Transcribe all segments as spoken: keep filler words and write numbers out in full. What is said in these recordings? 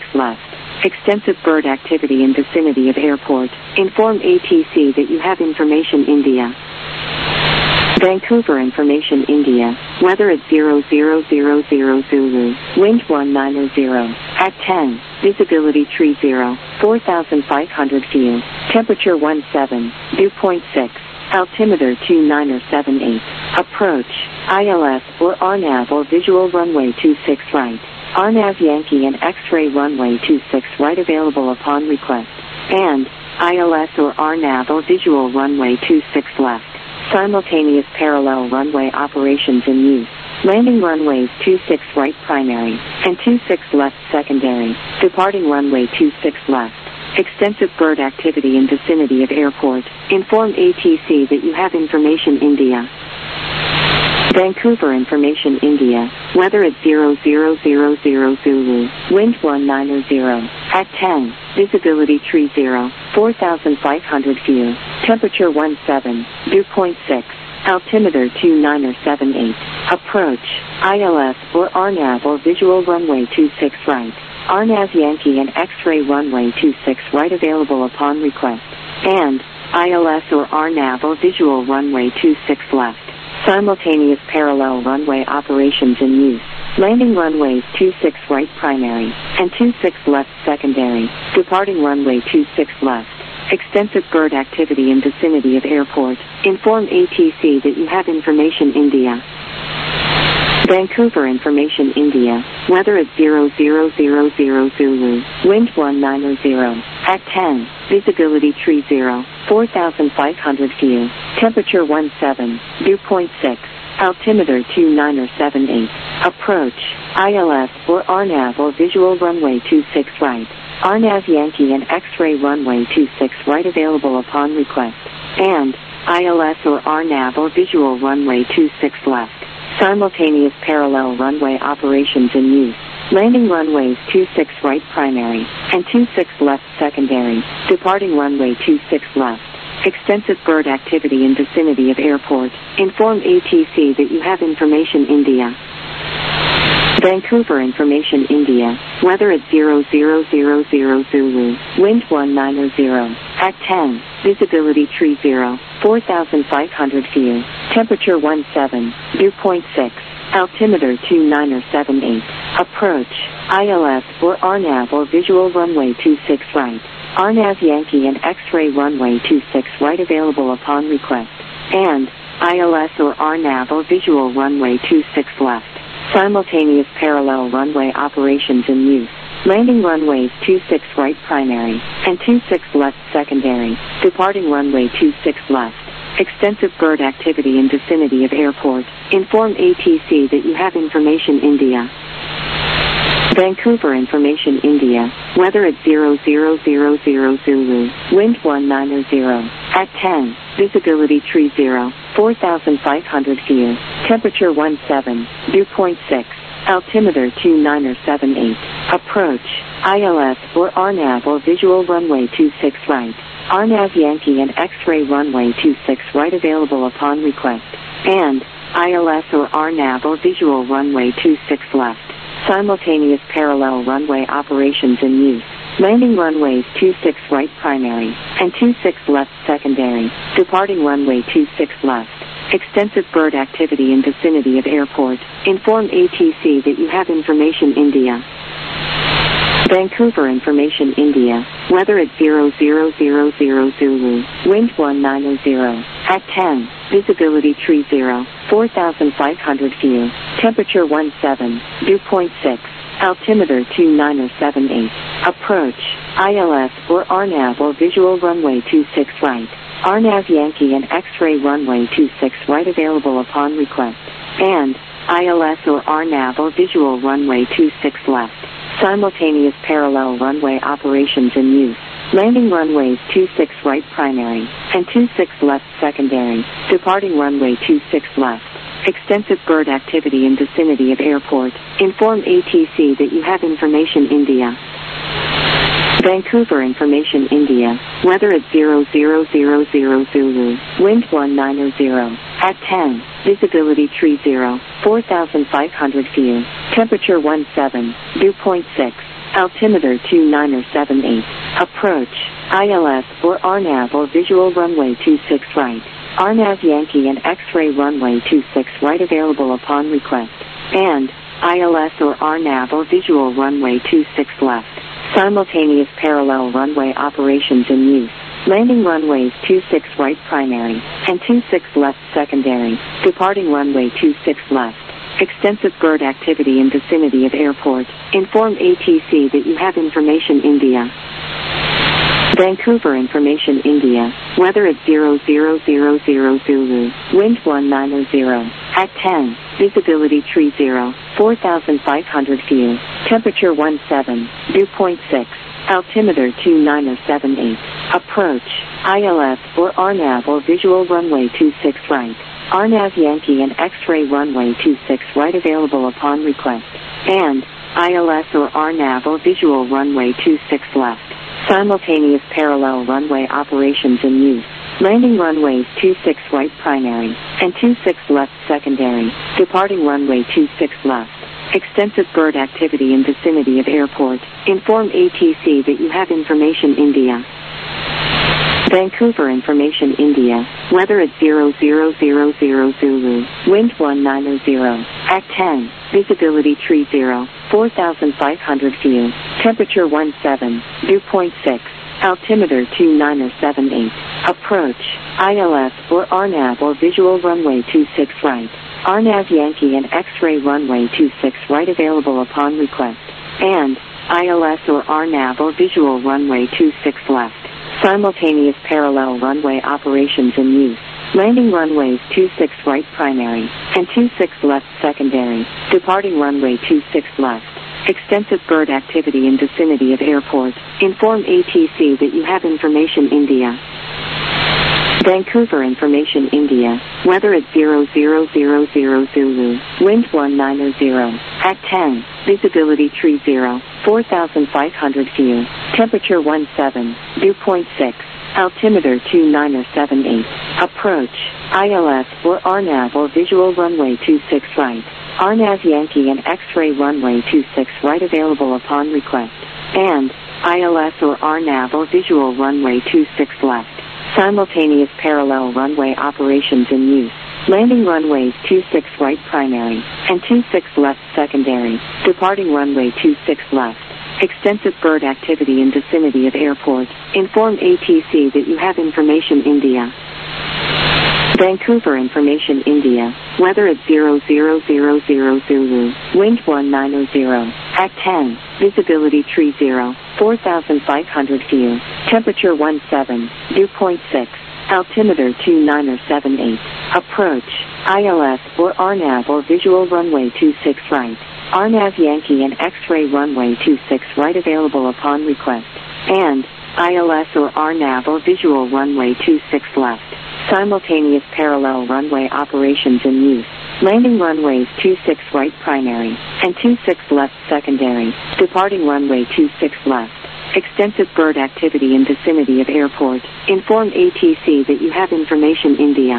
left. Extensive bird activity in vicinity of airport. Inform A T C that you have information India. Vancouver information India. Weather at zero zero zero zero Zulu. Wind one nine zero. At ten. Visibility tree zero. four thousand five hundred view. Temperature one seven. Dew point six. Altimeter two nine seven eight. Approach. I L S or R NAV or visual runway two six right. R NAV Yankee and X-ray runway two six right available upon request. And I L S or R NAV or visual runway two six left. Simultaneous parallel runway operations in use. Landing runways two six right primary and two six left secondary. Departing runway two six left. Extensive bird activity in vicinity of airport. Inform A T C that you have information India. Vancouver information India. Weather at zero zero zero zero Zulu. Wind one nine zero. At ten. Visibility tree zero. four thousand five hundred view. Temperature one seven. Dew point six. Altimeter two nine seven eight. Approach. I L S or R NAV or visual runway two six right. R NAV Yankee and X-ray runway two six right available upon request. And I L S or R NAV or visual runway two six left. Simultaneous parallel runway operations in use. Landing runways two six right primary and two six left secondary. Departing runway two six left. Extensive bird activity in vicinity of airport. Inform A T C that you have information India. Vancouver information India. Weather at zero zero zero zero Zulu. Wind one nine zero. At ten. Visibility tree zero. four thousand five hundred view. Temperature one seven. Dew point six. Altimeter two nine seven eight. Approach. I L S or R NAV or visual runway two six right. R NAV Yankee and X-ray runway two six right available upon request. And I L S or R NAV or visual runway two six left. Simultaneous parallel runway operations in use. Landing runways two six right primary and two six left secondary. Departing runway two six left. Extensive bird activity in vicinity of airport. Inform A T C that you have information India. Vancouver information India. Weather at zero zero zero zero Zulu. Wind one nine zero. At ten. Visibility tree zero. four thousand five hundred view. Temperature one seven. Dew point six. Altimeter two nine seven eight. Approach. I L S or R NAV or visual runway two six right. R NAV Yankee and X-ray runway two six right available upon request. And I L S or R NAV or visual runway two six left. Simultaneous parallel runway operations in use. Landing runways two six right primary and two six left secondary. Departing runway two six left. Extensive bird activity in vicinity of airport. Inform A T C that you have information India. Vancouver information India. Weather at zero zero zero zero Zulu. Wind one nine zero. At ten. Visibility tree zero. four thousand five hundred view. Temperature one seven. Dew point six. Altimeter two nine seven eight. Approach. I L S or R NAV or visual runway two six right. R NAV Yankee and X-ray runway two six right available upon request. And I L S or R NAV or visual runway two six left. Simultaneous parallel runway operations in use. Landing runways two six right primary and two six left secondary. Departing runway two six left. Extensive bird activity in vicinity of airport. Inform A T C that you have information India. Vancouver information India. Weather at zero zero zero zero Zulu. Wind one nine zero. At ten. Visibility tree zero. four thousand five hundred view. Temperature one seven. Dew point six. Altimeter two nine seven eight. Approach. I L S or R NAV or visual runway two six right. R NAV Yankee and X-ray runway two six right available upon request. And I L S or R NAV or visual runway two six left. Simultaneous parallel runway operations in use. Landing runways two six right primary and two six left secondary. Departing runway two six left. Extensive bird activity in vicinity of airport. Inform A T C that you have information India. Vancouver information India. Weather at zero zero zero zero Zulu. Wind one nine zero. At ten. Visibility tree zero. four thousand five hundred view. Temperature one seven. Dew point six. altimeter two niner seven eight, approach, I L S or R NAV or visual runway two six right, R NAV Yankee and X-ray runway two six right available upon request, and I L S or R NAV or visual runway two six left, simultaneous parallel runway operations in use. Landing runways two six right primary and two six left secondary, departing runway two six left. Extensive bird activity in vicinity of airport. Inform A T C that you have information India. Vancouver information India. Weather at zero zero zero zero Zulu. Wind one niner zero. At ten. Visibility tree zero. four thousand five hundred view. Temperature one seven. Dew point six. Altimeter two niner seven eight. Approach, I L S or R NAV or visual runway two six right. R NAV Yankee and X-ray runway two six right available upon request. And I L S or R NAV or visual runway two six left. Simultaneous parallel runway operations in use. Landing runways two six right primary and two six left secondary. Departing runway two six left. Extensive bird activity in vicinity of airport. Inform A T C that you have information India. Vancouver information India. Weather at zero zero zero zero Zulu. Wind one niner zero. At ten. Visibility tree zero. four thousand five hundred view. Temperature one seven. Dew point six. Altimeter two niner seven eight. Approach, I L S or R NAV or visual runway two six right. R NAV Yankee and X-ray runway two six right available upon request. And I L S or R NAV or visual runway two six left. Simultaneous parallel runway operations in use. Landing runways two six right primary and two six left secondary. Departing runway two six left. Extensive bird activity in vicinity of airport. Inform A T C that you have information India. Vancouver information India. Weather at zero zero zero zero Zulu. Wind one niner zero. At ten. Visibility tree zero. four thousand five hundred view. Temperature one seven. Dew point six. Altimeter two niner seven eight. Approach, I L S or R NAV or visual runway two six right. R NAV Yankee and X-ray runway two six right available upon request. And I L S or R NAV or visual runway two six left. Simultaneous parallel runway operations in use. Landing runways two six right primary and two six left secondary. Departing runway two six left. Extensive bird activity in vicinity of airport. Inform A T C that you have information India. Vancouver information India. Weather at zero zero zero zero Zulu. Wind one niner zero. At ten. Visibility tree zero. four thousand five hundred view. Temperature one seven. Dew point six. Altimeter two niner seven eight. Approach, I L S or R NAV or visual runway two six right. R NAV Yankee and X-ray runway two six right available upon request. And I L S or R NAV or visual runway two six left. Simultaneous parallel runway operations in use. Landing runways two six right primary and two six left secondary. Departing runway two six left. Extensive bird activity in vicinity of airport. Inform A T C that you have information India.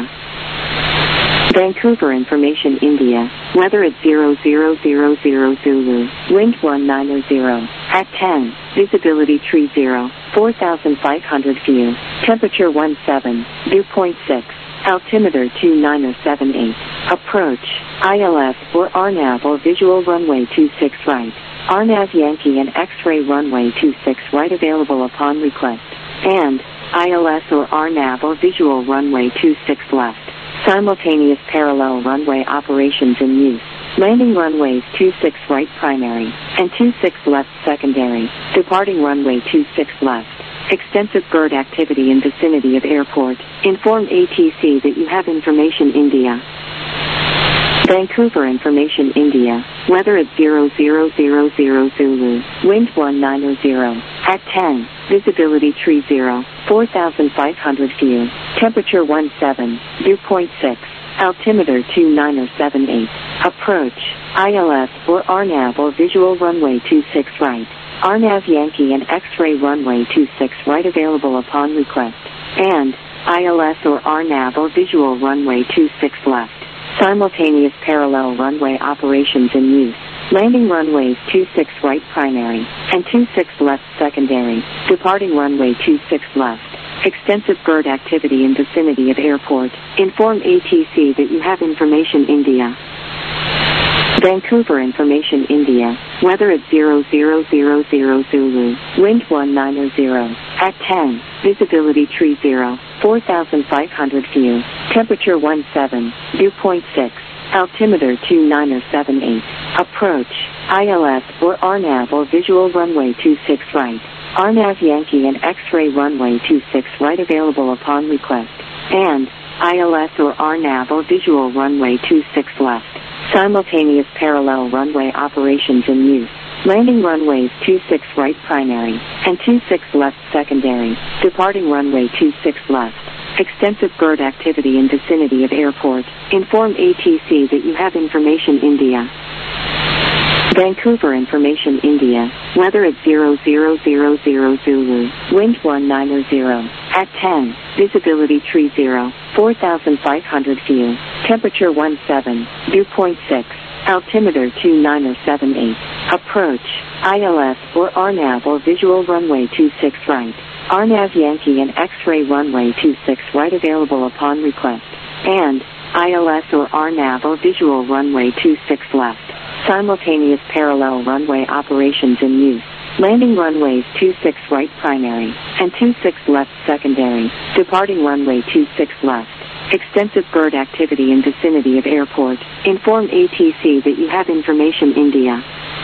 Vancouver information India. Weather at zero zero zero zero Zulu. Wind one niner zero. At ten. Visibility tree zero. four thousand five hundred view. Temperature one seven. Dew point six. Altimeter two niner seven eight. Approach, I L S or R NAV or visual runway two six right. R NAV Yankee and X-ray runway two six right available upon request. And I L S or R NAV or visual runway two six left. Simultaneous parallel runway operations in use. Landing runways two six right primary and two six left secondary. Departing runway two six left. Extensive bird activity in vicinity of airport. Inform A T C that you have information India. Vancouver information India. Weather at zero zero zero zero Zulu. Wind one niner zero. At ten. Visibility tree zero. four thousand five hundred view. Temperature one seven. Dew point six. Altimeter two niner seven eight. Approach, I L S or R NAV or visual runway two six right. R NAV Yankee and X-ray runway two six right available upon request. And I L S or R NAV or visual runway two six left. Simultaneous parallel runway operations in use. Landing runways two six right primary and two six left secondary. Departing runway two six left. Extensive bird activity in vicinity of airport. Inform A T C that you have information India. Vancouver information India. Weather at zero zero zero zero Zulu. Wind one nine zero. At ten. Visibility tree zero. four thousand five hundred view. Temperature one seven. Dew point six. Altimeter two nine seven eight. Approach. I L S or R NAV or visual runway two six right. R NAV Yankee and X-ray runway two six right available upon request. And I L S or R NAV or visual runway two six left. Simultaneous parallel runway operations in use. Landing runways two six right primary and two six left secondary. Departing runway two six left. Extensive bird activity in vicinity of airport. Inform A T C that you have information India. Vancouver information India. Weather at zero zero zero zero Zulu. Wind one nine zero. At ten. Visibility tree zero. four thousand five hundred view. Temperature one seven. Dew point six. Altimeter two nine seven eight. Approach. I L S or R NAV or visual runway two six right. R NAV Yankee and X-ray runway two six right available upon request. And I L S or R NAV or visual runway two six left. Simultaneous parallel runway operations in use. Landing runways two six right primary and two six left secondary. Departing runway two six left. Extensive bird activity in vicinity of airport. Inform A T C that you have information India.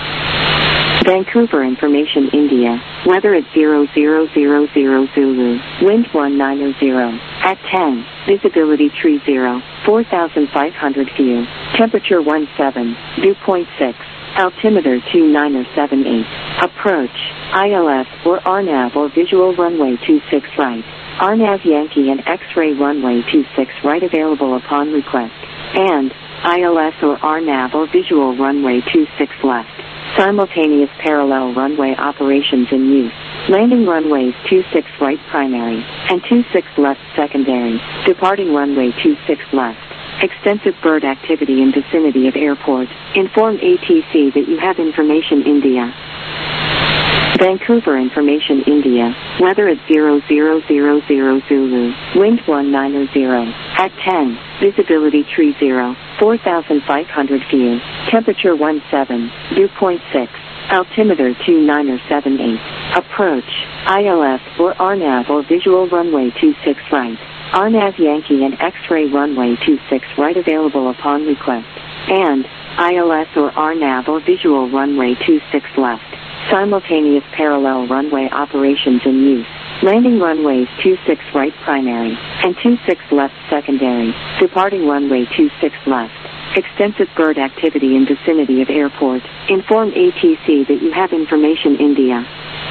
Vancouver information India. Weather at zero zero zero zero Zulu. Wind one nine zero. At ten. Visibility tree zero. four thousand five hundred view. Temperature one seven. Dew point six. Altimeter two nine seven eight. Approach. I L S or R NAV or visual runway two six right. R NAV Yankee and X-ray runway two six right available upon request. And I L S or R NAV or visual runway two six left. Simultaneous parallel runway operations in use. Landing runways two six right primary and two six left secondary. Departing runway two six left. Extensive bird activity in vicinity of airport. Inform A T C that you have information India. Vancouver information India. Weather at zero zero zero zero Zulu. Wind one nine zero. At ten. Visibility tree zero. four thousand five hundred view. Temperature one seven. Dew point six. Altimeter two nine seven eight. Approach. I L S or R NAV or visual runway two six right. R NAV Yankee and X-ray runway two six right available upon request. And I L S or R NAV or visual runway two six left. Simultaneous parallel runway operations in use. Landing runways two six right primary and two six left secondary. Departing runway two six left. Extensive bird activity in vicinity of airport. Inform A T C that you have information India.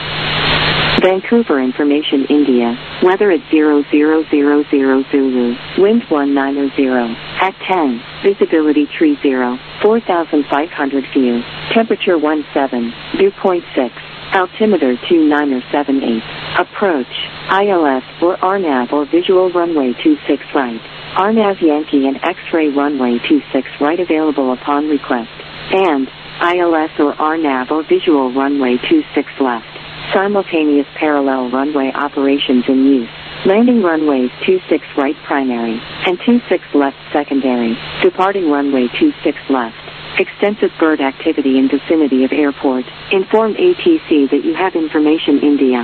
Vancouver information India. Weather at zero zero zero zero Zulu. Wind one nine zero. At ten. Visibility tree zero. four thousand five hundred view. Temperature one seven. Dew point six. Altimeter two nine seven eight. Approach. I L S or R NAV or visual runway two six right. R NAV Yankee and X-ray runway two six right available upon request. And I L S or R NAV or visual runway two six left. Simultaneous parallel runway operations in use. Landing runways two six right primary and two six left secondary. Departing runway two six left. Extensive bird activity in vicinity of airport. Inform A T C that you have information India.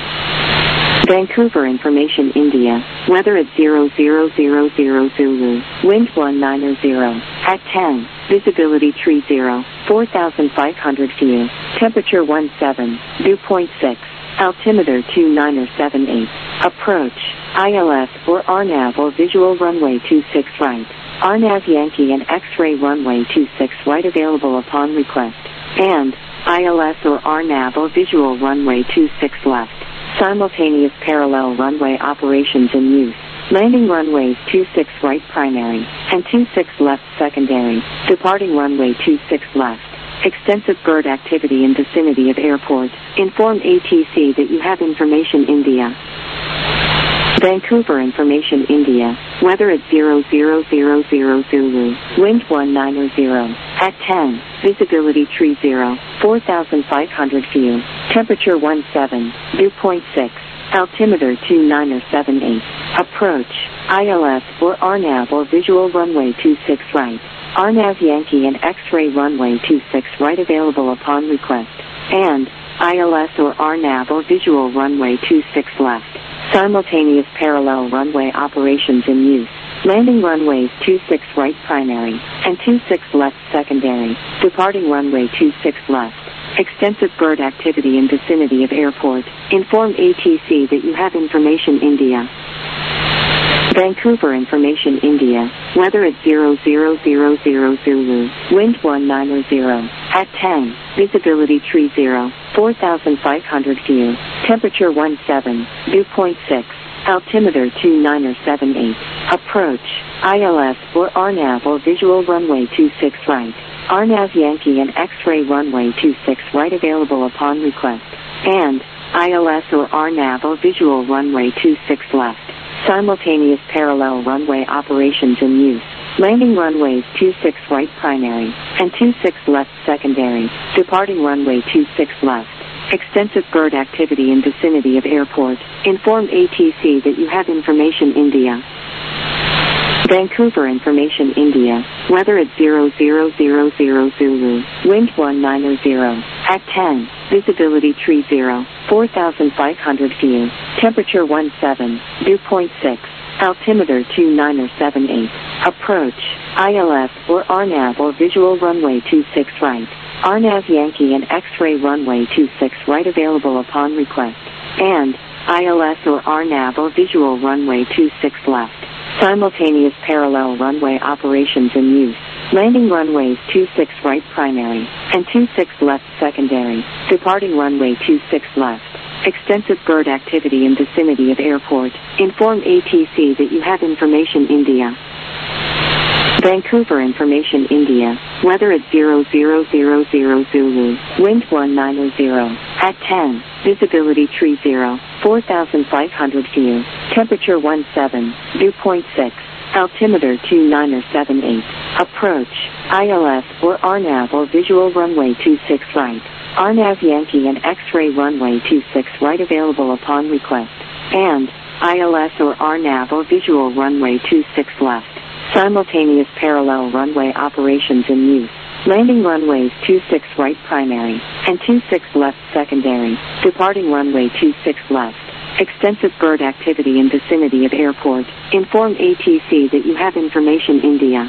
Vancouver information India. Weather at zero zero zero zero Zulu. Wind one nine zero. At ten. Visibility tree zero. four thousand five hundred view. Temperature one seven. Dew point six. Altimeter two nine seven eight. Approach. I L S or R NAV or visual runway two six right. R NAV Yankee and X-ray runway two six right available upon request. And I L S or R NAV or visual runway two six left. Simultaneous parallel runway operations in use. Landing runways two six right primary and two six left secondary. Departing runway two six left. Extensive bird activity in vicinity of airport. Inform A T C that you have information India. Vancouver information India. weather at zero zero zero zero Zulu, wind one nine zero. At ten, visibility tree zero, four thousand five hundred view, temperature one seven, dew point six, altimeter two nine seven eight. Approach, I L S or R NAV or visual runway two six right. R NAV Yankee and X-ray runway two six right available upon request. And I L S or R NAV or visual runway two six left. Simultaneous parallel runway operations in use. Landing runways two six right primary and two six left secondary. Departing runway two six left. Extensive bird activity in vicinity of airport. Inform A T C that you have information India. Vancouver information India. Weather at zero zero zero zero Zulu. Wind one nine zero. At ten, visibility tree zero, four thousand five hundred view. Temperature one seven, dew point six. Altimeter two nine seven eight. Approach, I L S or R NAV or visual runway two six right. R NAV Yankee and X-ray runway two six right available upon request. And I L S or R NAV or visual runway two six left. Simultaneous parallel runway operations in use. Landing runways two six right primary and two six left secondary. Departing runway two six left. Extensive bird activity in vicinity of airport. Inform A T C that you have information India. Vancouver information India. Weather at zero zero zero zero Zulu. Wind one nine zero. At ten, visibility tree zero, four thousand five hundred view. Temperature one seven, dew point six. Altimeter two nine seven eight. Approach, I L S or R NAV or visual runway two six right. R NAV Yankee and X-ray runway two six right available upon request. And I L S or R NAV or visual runway two six left. Simultaneous parallel runway operations in use. Landing runways two six right primary and two six left secondary. Departing runway two six left. Extensive bird activity in vicinity of airport. Inform A T C that you have information India. Vancouver information India. Weather at zero zero zero zero Zulu. Wind one nine zero. At ten, visibility tree zero, four thousand five hundred view. Temperature one seven, dew point six. Altimeter two nine seven eight. Approach, I L S or R NAV or visual runway two six right. R NAV Yankee and X-ray runway two six right available upon request. And I L S or R NAV or visual runway two six left. Simultaneous parallel runway operations in use. Landing runways two six right primary and two six left secondary. Departing runway two six left. Extensive bird activity in vicinity of airport. Inform A T C that you have information India.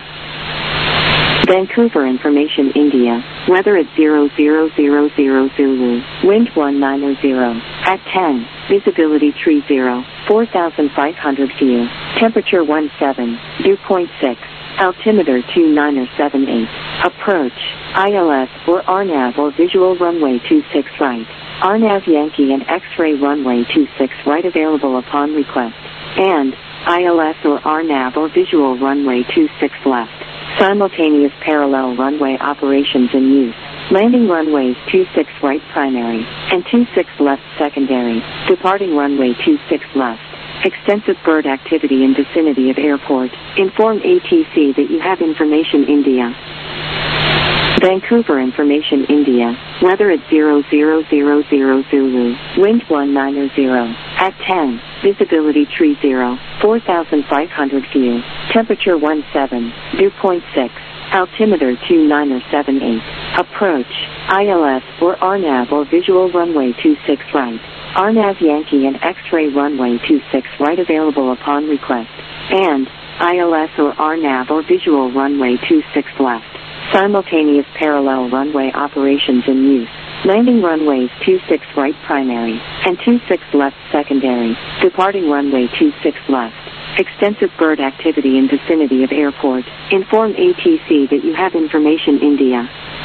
Vancouver information India. Weather at zero zero zero zero Zulu. Wind one nine zero. At ten, visibility tree zero, four thousand five hundred view. Temperature one seven, dew point six. Altimeter two nine seven eight. Approach, I L S or R NAV or visual runway two six right. R NAV Yankee and X-ray runway two six right available upon request. And I L S or R NAV or visual runway two six left. Simultaneous parallel runway operations in use. Landing runways two six right primary and two six left secondary. Departing runway two six left. Extensive bird activity in vicinity of airport. Inform A T C that you have information India. Vancouver information India. Weather at zero zero zero zero Zulu. Wind one nine zero. At ten, visibility tree zero, four thousand five hundred view. Temperature one seven, dew point six. Altimeter two nine seven eight. Approach, I L S or R NAV or visual runway two six right. R NAV Yankee and X-ray runway two six right available upon request. And I L S or R NAV or visual runway two six left. Simultaneous parallel runway operations in use. Landing runways two six right primary and two six left secondary. Departing runway two six left. Extensive bird activity in vicinity of airport. Inform A T C that you have information India.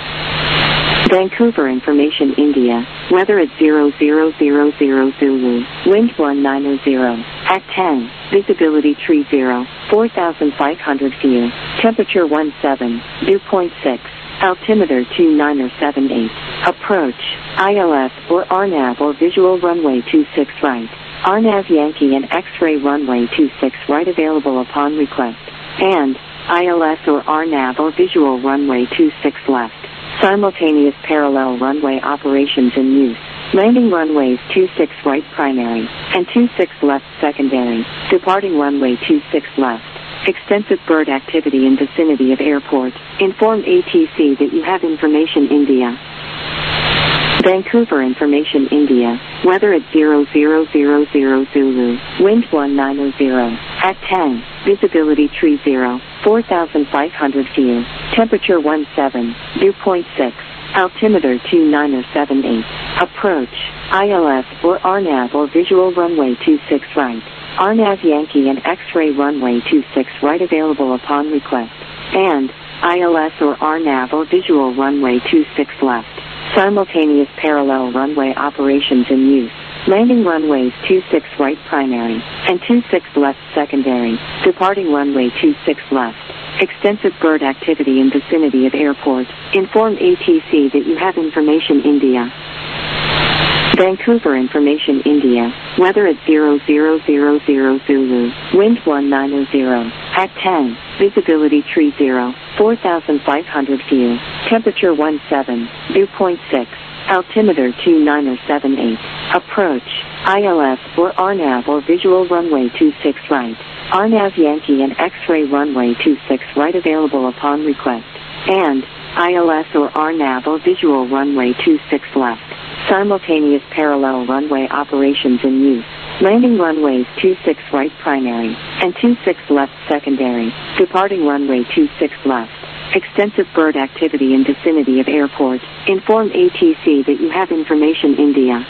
Vancouver information India. Weather at zero zero zero zero Zulu. Wind one nine zero. At ten, visibility tree zero, four thousand five hundred view. Temperature one seven, dew point six. Altimeter two nine seven eight. Approach, I L S or R NAV or visual runway two six right. R N A V Yankee and X-ray runway two six right available upon request. And I L S or R N A V or visual runway two six left. Simultaneous parallel runway operations in use. Landing runways two six right primary and two six left secondary. Departing runway two six left. Extensive bird activity in vicinity of airport. Inform A T C that you have information India. Vancouver information India. Weather at zero zero zero zero Zulu. Wind one nine zero zero. At ten. Visibility tree zero. four thousand five hundred view. Temperature one seven. Dew point six. Altimeter two nine zero seven eight. Approach. I L S or R N A V or visual runway two six right. R N A V Yankee and X-ray runway two six right available upon request. And I L S or R N A V or visual runway two six left. Simultaneous parallel runway operations in use. Landing runways two six right primary and two six left secondary. Departing runway two six left. Extensive bird activity in vicinity of airport. Inform A T C that you have information India. Vancouver information India. Weather at zero zero zero zero Zulu. Wind one nine zero zero. At ten. Visibility tree zero. four thousand five hundred view. Temperature one seven. Dew point six. Altimeter two nine zero seven eight. Approach. I L S or R N A V or visual runway two six right. R N A V Yankee and X-ray runway two six right available upon request. And I L S or R N A V or visual runway two six left. Simultaneous parallel runway operations in use. Landing runways two six right primary and two six left secondary. Departing runway two six left. Extensive bird activity in vicinity of airport. Inform A T C that you have information India.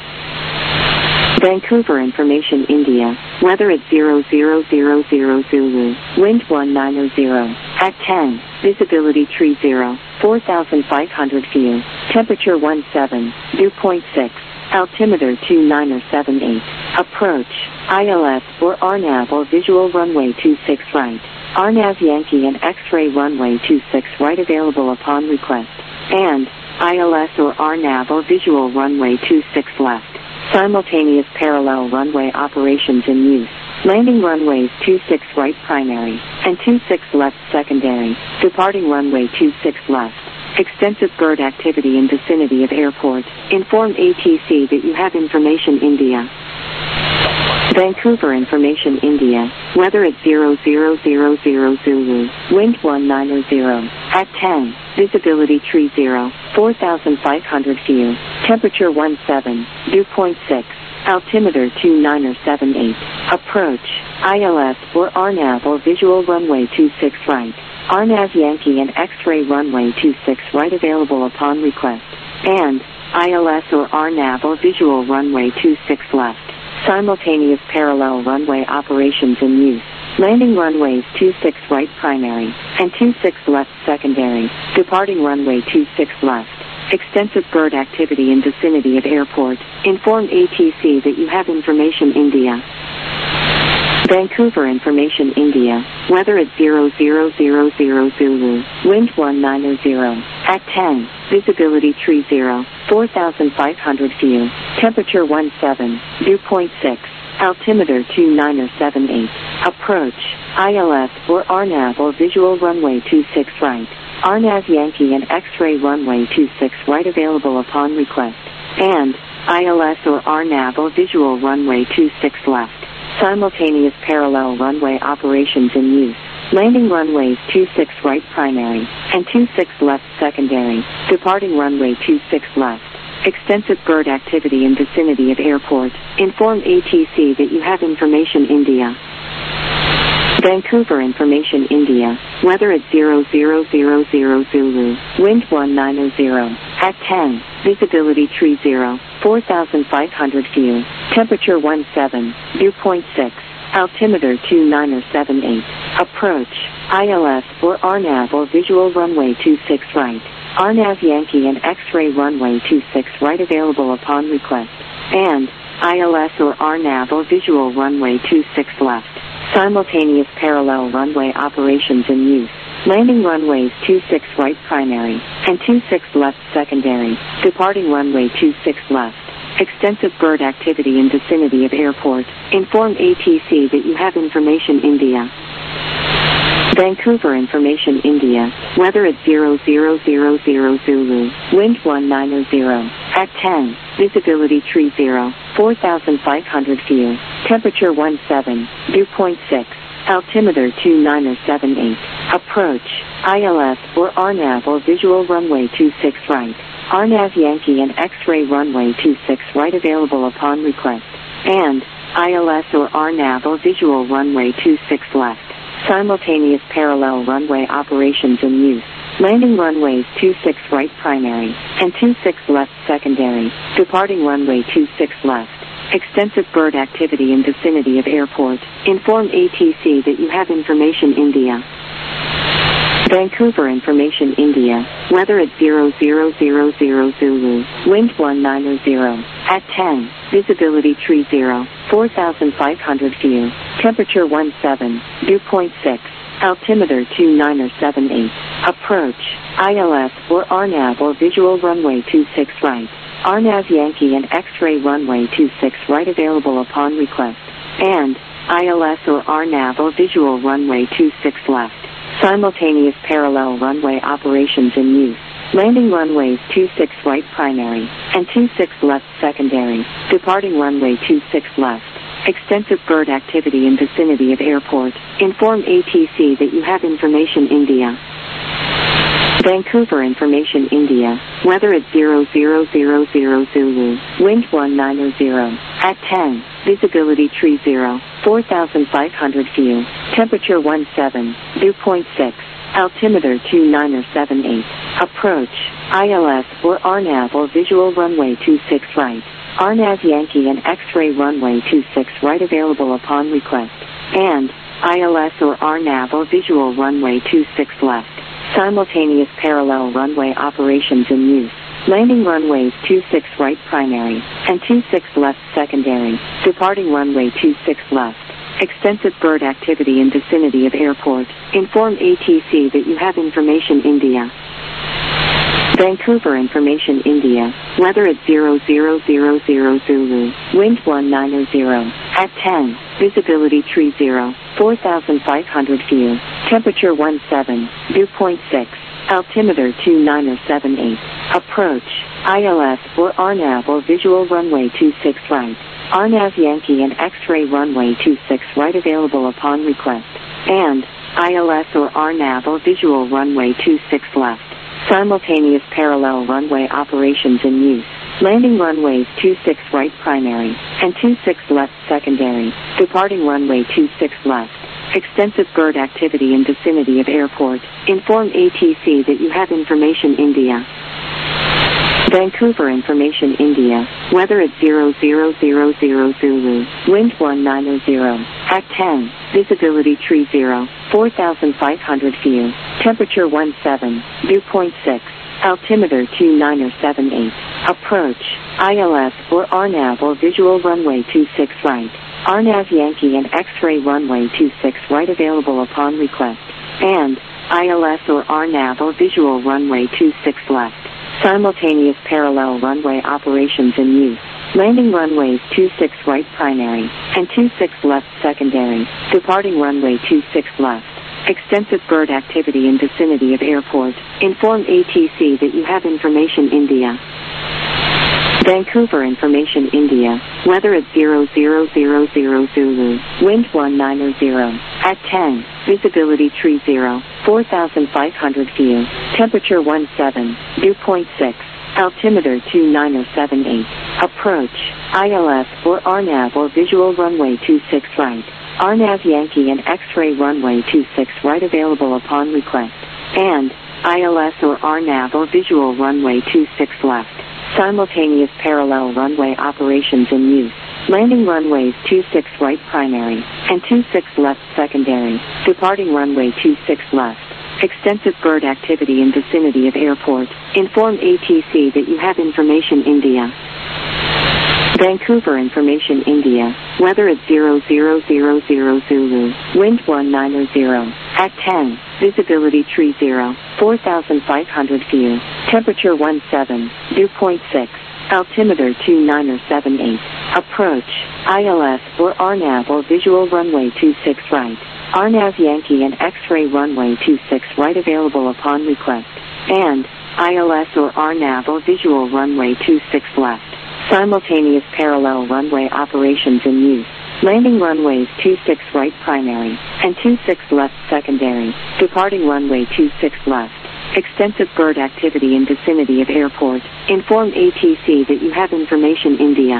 Vancouver information India. Weather at zero zero zero zero Zulu. Wind one nine zero zero. At ten. Visibility tree zero. four thousand five hundred view. Temperature one seven. Dew point six. Altimeter two nine zero seven eight. Approach. I L S or R N A V or visual runway two six right. R N A V Yankee and X-ray runway two six right available upon request. And I L S or R N A V or visual runway two six left. Simultaneous parallel runway operations in use. Landing runways two six right primary and two six left secondary. Departing runway two six left. Extensive bird activity in vicinity of airport. Inform A T C that you have information India. Vancouver information India. Weather at zero zero zero zero Zulu. Wind one nine zero zero. At ten. Visibility tree zero. four thousand five hundred view. Temperature one seven. Dew point six. Altimeter two nine zero seven eight. Approach. I L S or R N A V or visual runway two six right. R N A V Yankee and X-ray runway two six right available upon request. And I L S or R N A V or visual runway two six left. Simultaneous parallel runway operations in use. Landing runways two six right primary and two six left secondary. Departing runway two six left. Extensive bird activity in vicinity of airport. Inform A T C that you have information India. Vancouver information India. Weather at zero zero zero zero Zulu. Wind one nine zero zero. At ten. Visibility tree zero. four thousand five hundred view. Temperature one seven. Dew point six. Altimeter two nine zero seven eight. Approach. I L S or R N A V or visual runway two six right. R N A V Yankee and X-ray runway two six right available upon request. And I L S or R N A V or visual runway two six left. Simultaneous parallel runway operations in use. Landing runways two six right primary and two six left secondary. Departing runway two six left. Extensive bird activity in vicinity of airport. Inform A T C that you have information India. Vancouver information India. Weather at zero zero zero zero Zulu. Wind one nine zero zero. At ten. Visibility tree zero. four thousand five hundred view. Temperature one seven. Dew point six. Altimeter two nine zero seven eight. Approach. I L S or R N A V or visual runway two six right. R N A V Yankee and X-ray runway two six right available upon request. And I L S or R N A V or visual runway two six left. Simultaneous parallel runway operations in use. Landing runways two six right primary and two six left secondary. Departing runway two six left. Extensive bird activity in vicinity of airport. Inform A T C that you have information India. Vancouver information India. Weather at zero zero zero zero Zulu. Wind one nine zero. At ten. Visibility tree zero. four thousand five hundred view. Temperature one seven. Dew point six. Altimeter two nine seven eight. Approach. I L S or R NAV or visual runway two six right. R NAV Yankee and X-ray runway two six right available upon request. And I L S or R NAV or visual runway two six left. Simultaneous parallel runway operations in use. Landing runways two six right primary and two six left secondary. Departing runway two six left. Extensive bird activity in vicinity of airport. Inform A T C that you have information India. Vancouver information India. Weather at zero zero zero zero Zulu. Wind one nine zero. At ten. Visibility tree zero. four thousand five hundred view. Temperature one seven. Dew point six. Altimeter two nine seven eight. Approach. I L S or R NAV or visual runway two six right. R NAV Yankee and X-ray runway two six right available upon request. And I L S or R NAV or visual runway two six left. Simultaneous parallel runway operations in use. Landing runways two six right primary and two six left secondary. Departing runway two six left. Extensive bird activity in vicinity of airport. Inform A T C that you have information India. Vancouver information India. Weather at zero zero zero zero Zulu. Wind one nine zero. At ten. Visibility tree zero. four thousand five hundred view. Temperature one seven. Dew point six. Altimeter two nine seven eight. Approach. I L S or R NAV or visual runway two six right. R NAV Yankee and X-ray runway two six right available upon request. And I L S or R NAV or visual runway two six left. Simultaneous parallel runway operations in use. Landing runways two six right primary and two six left secondary. Departing runway two six left. Extensive bird activity in vicinity of airport. Inform A T C that you have information India. Vancouver information India. Weather at zero zero zero zero Zulu. Wind one nine zero. At ten. Visibility tree zero. four thousand five hundred view. Temperature one seven. Dew point six. Altimeter two nine seven eight. Approach. I L S or R NAV or visual runway two six right. R NAV Yankee and X-ray runway two six right available upon request. And I L S or R NAV or visual runway two six left. Simultaneous parallel runway operations in use. Landing runways two six right primary and two six left secondary. Departing runway two six left. Extensive bird activity in vicinity of airport. Inform A T C that you have information India. Vancouver information India. Weather at zero zero zero zero Zulu. Wind one nine zero. At ten. Visibility tree zero. four thousand five hundred view. Temperature one seven. Dew point six. Altimeter two nine seven eight. Approach. I L S or R NAV or visual runway two six right. R NAV Yankee and X-ray runway two six right available upon request. And I L S or R NAV or visual runway two six left. Simultaneous parallel runway operations in use. Landing runways two six right primary and two six left secondary. Departing runway two six left. Extensive bird activity in vicinity of airport. Inform A T C that you have information India. Vancouver information India. Weather at zero zero zero zero Zulu. Wind one nine zero. At ten. Visibility tree zero. four thousand five hundred view. Temperature one seven. Dew point six. Altimeter two nine seven eight. Approach. I L S or R NAV or visual runway two six right. R NAV Yankee and X-ray runway two six right available upon request. And I L S or R NAV or visual runway two six left. Simultaneous parallel runway operations in use. Landing runways two six right primary and two six left secondary. Departing runway two six left. Extensive bird activity in vicinity of airport. Inform A T C that you have information India. Vancouver information India. Weather at zero zero zero zero Zulu. Wind one nine zero. At ten. Visibility tree zero. four thousand five hundred view. Temperature one seven. Dew point six. altimeter two niner seven eight, approach, I L S or R NAV or visual runway two six right, R NAV Yankee and X-ray runway two six right available upon request, and I L S or R NAV or visual runway two six left, simultaneous parallel runway operations in use. Landing runways two six right primary and two six left secondary, departing runway two six left. Extensive bird activity in vicinity of airport. Inform A T C that you have information India.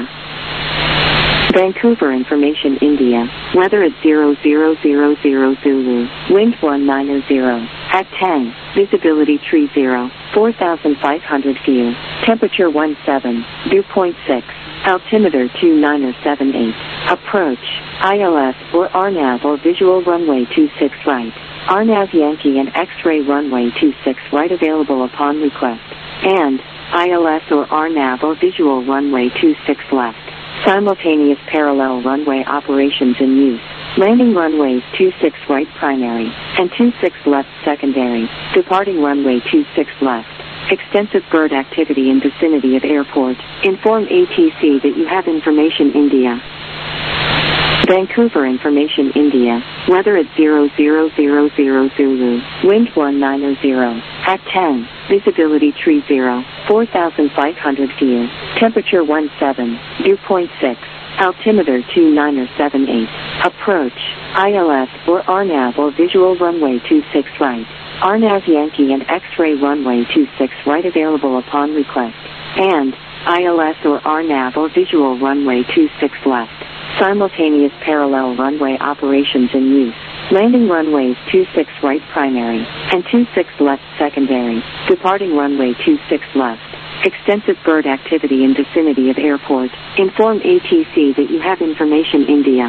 Vancouver information India. Weather at zero zero zero zero Zulu. Wind one niner zero. At ten. Visibility tree zero. four thousand five hundred view. Temperature one seven. Dew point six. Altimeter two niner seven eight. Approach, I L S or R NAV or visual runway two six right. R NAV Yankee and X-ray runway two six right available upon request. And I L S or R NAV or visual runway two six left. Simultaneous parallel runway operations in use. Landing runways two six right primary and two six left secondary. Departing runway two six left. Extensive bird activity in vicinity of airport. Inform A T C that you have information India. Vancouver information India. Weather at zero zero zero zero Zulu. Wind one niner zero. At ten. Visibility tree zero. four thousand five hundred view. Temperature one seven. Dew point six. Altimeter two niner seven eight. Approach, I L S or R NAV or visual runway two six right. R NAV Yankee and X-ray runway two six right available upon request. And I L S or R NAV or visual runway two six left. Simultaneous parallel runway operations in use. Landing runways two six right primary and two six left secondary. Departing runway two six left. Extensive bird activity in vicinity of airport. Inform A T C that you have information India.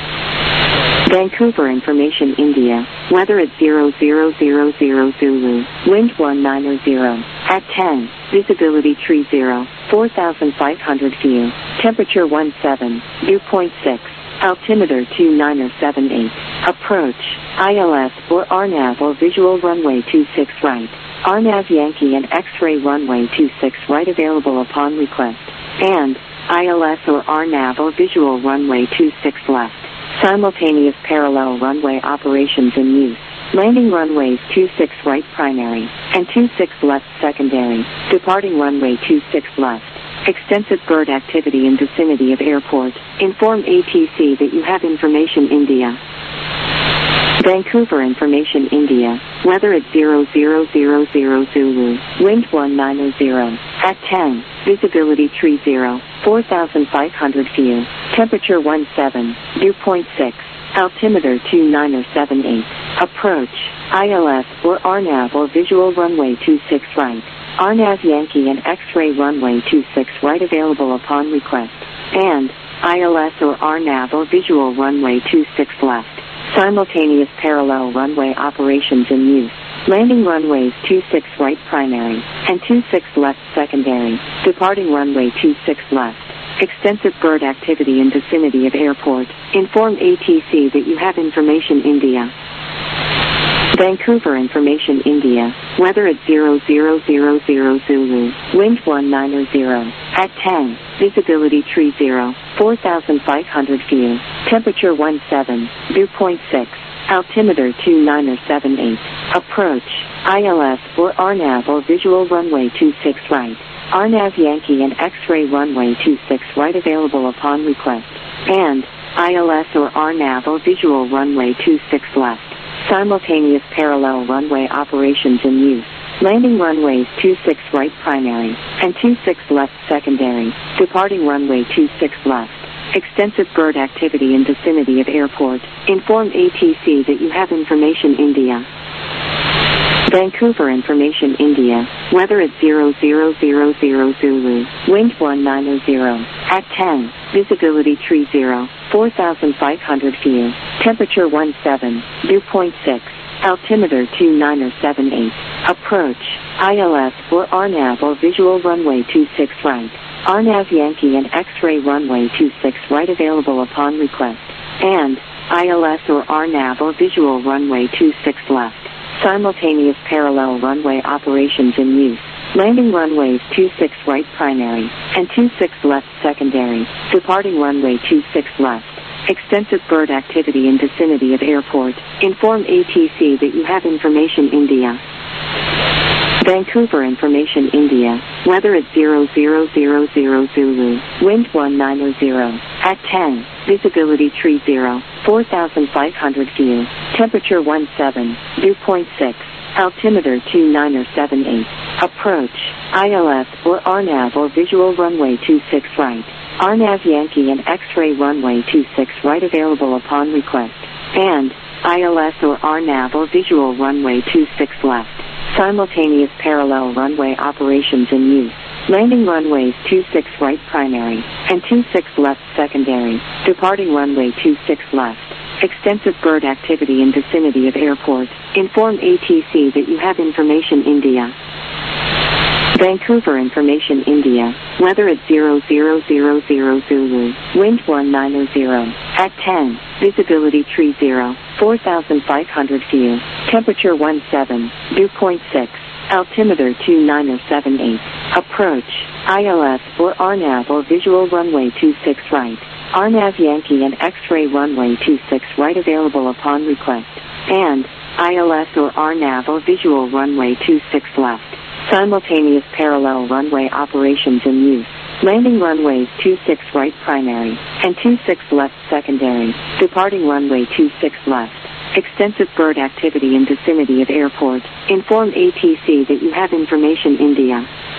Vancouver information India. Weather at zero zero zero zero Zulu. Wind one niner zero. At ten. Visibility tree zero. four thousand five hundred view. Temperature one seven. Dew point six. Altimeter two niner seven eight. Approach, I L S or R NAV or visual runway two six right. R NAV Yankee and X-ray runway two six right available upon request. And I L S or R NAV or visual runway two six left. Simultaneous parallel runway operations in use. Landing runways two six right primary and two six left secondary. Departing runway two six left. Extensive bird activity in vicinity of airport. Inform A T C that you have information India. Vancouver information India. Weather at zero zero zero zero Zulu. Wind one niner zero. At ten. Visibility tree zero. four thousand five hundred view. Temperature one seven. Dew point six. Altimeter two niner seven eight. Approach, I L S or R NAV or visual runway two six right. R NAV Yankee and X-ray runway two six right available upon request. And I L S or R NAV or visual runway two six left. Simultaneous parallel runway operations in use. Landing runways two six right primary and two six left secondary. Departing runway two six left. Extensive bird activity in vicinity of airport. Inform A T C that you have information India. Vancouver information India. Weather at zero zero zero zero Zulu. Wind one niner zero. At ten. Visibility tree zero. four thousand five hundred view. Temperature one seven. Dew point six. Altimeter two niner seven eight. Approach, I L S or R NAV or visual runway two six right. R NAV Yankee and X-ray runway two six right available upon request. And I L S or R NAV or visual runway two six left. Simultaneous parallel runway operations in use. Landing runways two six right primary and two six left secondary. Departing runway two six left. Extensive bird activity in vicinity of airport. Inform A T C that you have information India. Vancouver information India. Weather at zero zero zero zero Zulu. Wind one niner zero. At ten. Visibility tree zero. four thousand five hundred view. Temperature one seven. Dew point six. Altimeter two niner seven eight. Approach, I L S or R NAV or visual runway two six right. R NAV Yankee and X-ray runway two six right available upon request. And I L S or R NAV or visual runway two six left. Simultaneous parallel runway operations in use. Landing runways two six right primary and two six left secondary. Departing runway two six left. Extensive bird activity in vicinity of airport. Inform A T C that you have information India. Vancouver information India. Weather at zero zero zero zero Zulu. Wind one nine zero. At ten. Visibility tree zero. four thousand five hundred view. Temperature one seven. Dew point six. Altimeter two nine seven eight. Approach. I L S or R N A V or visual runway two six right. R N A V Yankee and X-ray runway two six right available upon request. And I L S or R N A V or visual runway two six left. Simultaneous parallel runway operations in use. Landing runways two six right primary and two six left secondary. Departing runway two six left. Extensive bird activity in vicinity of airport. Inform A T C that you have information India. Vancouver information India. Weather at zero zero zero zero Zulu. Wind one nine zero. At ten. Visibility tree zero. four thousand five hundred view. Temperature one seven. Dew point six. Altimeter two nine seven eight. Approach. I L S or R N A V or visual runway two six right. R N A V Yankee and X-ray runway two six right available upon request. And I L S or R N A V or visual runway two six left. Simultaneous parallel runway operations in use. Landing runways two six right primary and two six left secondary. Departing runway two six left. Extensive bird activity in vicinity of airport. Inform A T C that you have information India.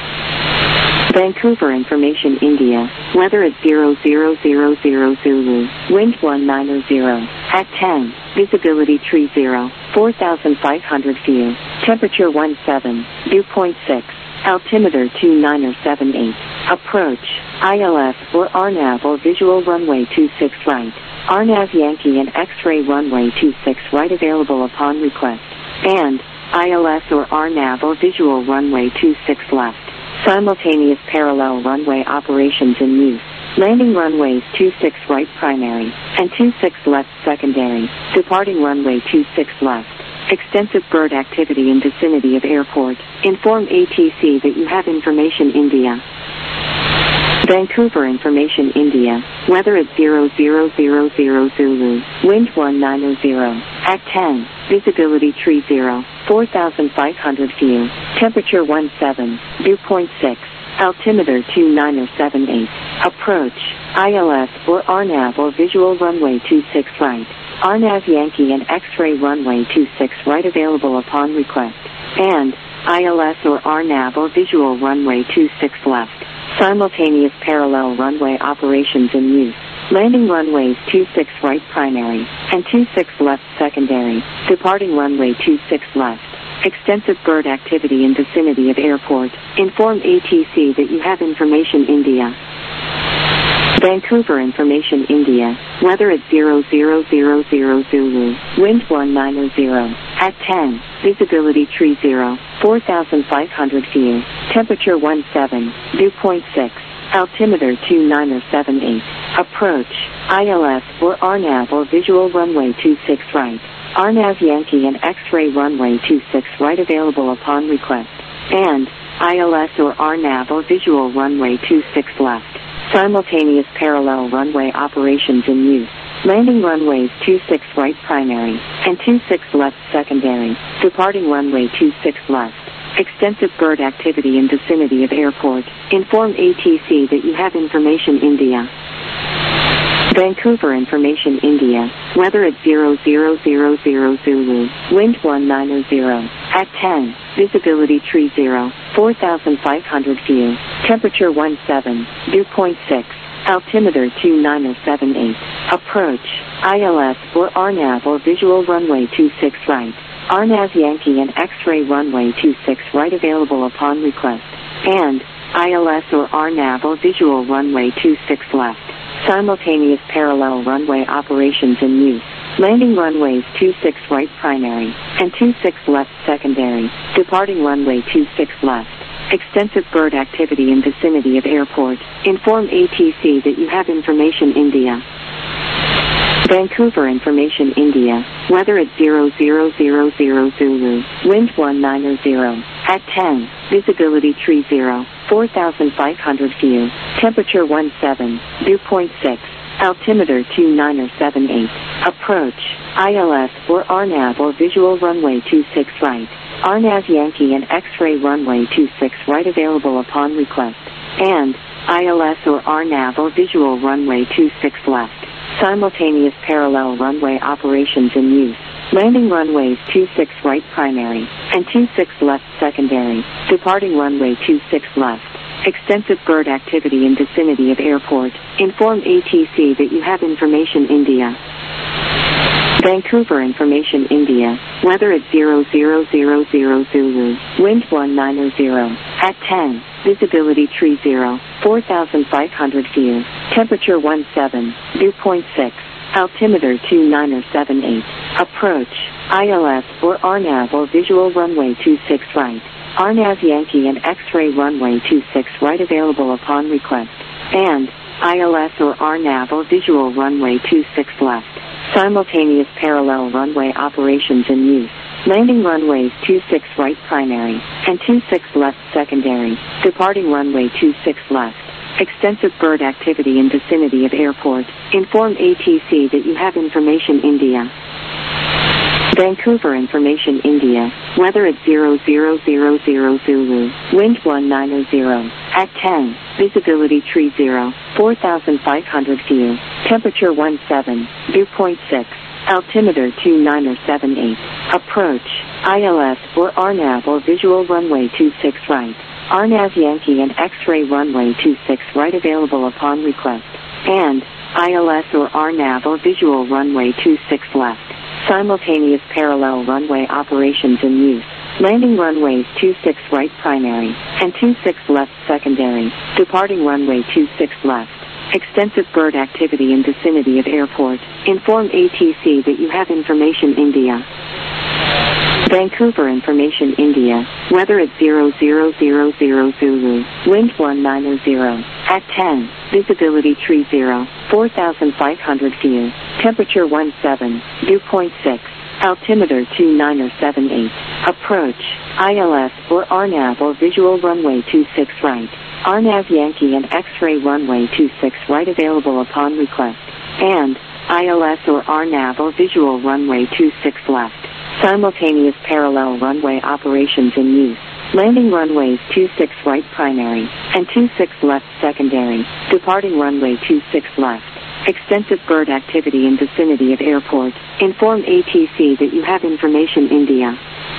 Vancouver information India. Weather at zero zero zero zero Zulu. Wind one nine zero. At ten. Visibility tree zero. four thousand five hundred view. Temperature one seven. Dew point six. Altimeter two nine seven eight. Approach. I L S or R N A V or visual runway two six right. R N A V Yankee and X-ray runway two six right available upon request. And I L S or R N A V or visual runway two six left. Simultaneous parallel runway operations in use. Landing runways two six right primary and two six left secondary. Departing runway two six left. Extensive bird activity in vicinity of airport. Inform A T C that you have information India. Vancouver information India. Weather at zero zero zero zero Zulu. Wind one nine zero. At ten. Visibility tree zero. four thousand five hundred view. Temperature one seven. Dew point six. Altimeter two nine seven eight. Approach. I L S or R N A V or visual runway two six right. R N A V Yankee and X-ray runway two six right available upon request. And I L S or R N A V or visual runway two six left. Simultaneous parallel runway operations in use. Landing runways two six right primary and two six left secondary. Departing runway two six left. Extensive bird activity in vicinity of airport. Inform A T C that you have information India. Vancouver information India. Weather at zero zero zero zero Zulu. Wind one nine zero. At ten. Visibility tree zero. four thousand five hundred view. Temperature one seven. Dew point six. Altimeter two nine seven eight. Approach. I L S or R N A V or visual runway two six right. R N A V Yankee and X-ray runway two six right available upon request. And I L S or R N A V or visual runway two six left. Simultaneous parallel runway operations in use. Landing runways two six right primary and two six left secondary. Departing runway two six left. Extensive bird activity in vicinity of airport. Inform A T C that you have information India. Vancouver information India. Weather at zero zero zero zero Zulu. Wind one nine zero. At ten. Visibility tree zero. four thousand five hundred view. Temperature one seven. Dew point six. Altimeter two nine seven eight. Approach. I L S or R N A V or visual runway two six right. R N A V Yankee and X-ray runway two six right available upon request. And I L S or R N A V or visual runway two six left. Simultaneous parallel runway operations in use. Landing runways two six right primary and two six left secondary. Departing runway two six left. Extensive bird activity in vicinity of airport. Inform A T C that you have information India. Vancouver information India. Weather at zero zero zero zero Zulu. Wind one nine zero. At ten. visibility tree zero, four thousand five hundred view, temperature one seven, dew point six, altimeter two nine seven eight, approach, I L S or R NAV or visual runway two six right, R NAV Yankee and X-ray runway two six right available upon request, and I L S or R NAV or visual runway two six left, simultaneous parallel runway operations in use. Landing runways two six right primary, and two six left secondary, departing runway two six left. Extensive bird activity in vicinity of airport. Inform A T C that you have information India. Vancouver information India. Weather at zero zero zero zero Zulu. Wind one nine zero. At ten. Visibility tree zero. four thousand five hundred view. Temperature one seven. Dew point six. Altimeter two nine seven eight. Approach, I L S or R NAV or visual runway two six right, R NAV Yankee and X-ray runway two six right available upon request, and I L S or R NAV or visual runway two six left, simultaneous parallel runway operations in use. Landing runways two six right primary, and two six left secondary, departing runway two six left. Extensive bird activity in vicinity of airport. Inform A T C that you have information India. Vancouver information India. Weather at zero zero zero zero Zulu. Wind one nine zero. At ten. Visibility tree zero. four thousand five hundred view. Temperature one seven. Dew point six. Altimeter two nine seven eight. Approach, I L S or R NAV or visual runway two six right. R NAV Yankee and X-ray runway two six right available upon request, and I L S or R NAV or visual runway two six left. Simultaneous parallel runway operations in use. Landing runways two six right primary, and two six left secondary, departing runway two six left. Extensive bird activity in vicinity of airport. Inform A T C that you have information India. Vancouver information India. Weather at zero zero zero zero Zulu. Wind one nine zero. At ten. Visibility tree zero. four thousand five hundred view. Temperature one seven. Dew point six. Altimeter two nine seven eight. Approach, I L S or R NAV or visual runway two six right. R NAV Yankee and X-ray runway two six right available upon request, and I L S or R NAV or visual runway two six left. Simultaneous parallel runway operations in use. Landing runways two six right primary, and two six left secondary, departing runway two six left. Extensive bird activity in vicinity of airport. Inform A T C that you have information India.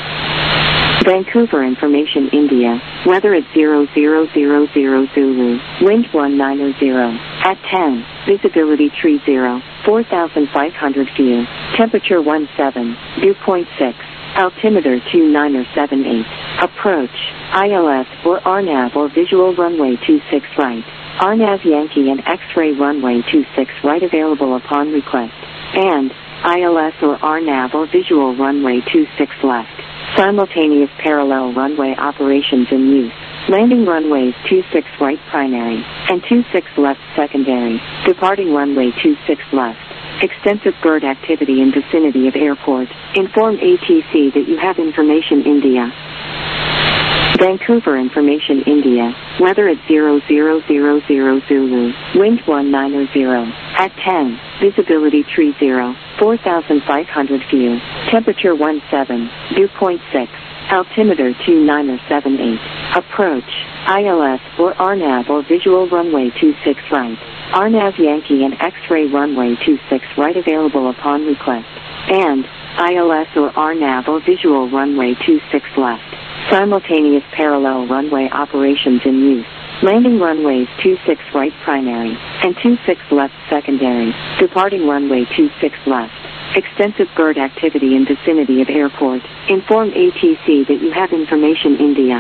Vancouver information India. Weather at zero zero zero zero Zulu. Wind one nine zero. At ten. Visibility tree zero. four thousand five hundred view. Temperature one seven. Dew point six. Altimeter two nine seven eight. Approach, I L S or R NAV or visual runway two six right. R NAV Yankee and X-ray runway two six right available upon request, and I L S or R NAV or visual runway two six left. Simultaneous parallel runway operations in use. Landing runways two six right primary, and two six left secondary, departing runway two six left. Extensive bird activity in vicinity of airport. Inform A T C that you have information India. Vancouver information India. Weather at zero zero zero zero Zulu. Wind one nine zero. At ten. Visibility tree zero. four thousand five hundred view. Temperature one seven. Dew point six. Altimeter two nine seven eight. Approach, I L S or R NAV or visual runway two six right. R NAV Yankee and X-ray runway two six right available upon request, and I L S or R NAV or visual runway two six left. Simultaneous parallel runway operations in use. Landing runways two six right primary, and two six left secondary, departing runway two six left. Extensive bird activity in vicinity of airport. Inform A T C that you have information India.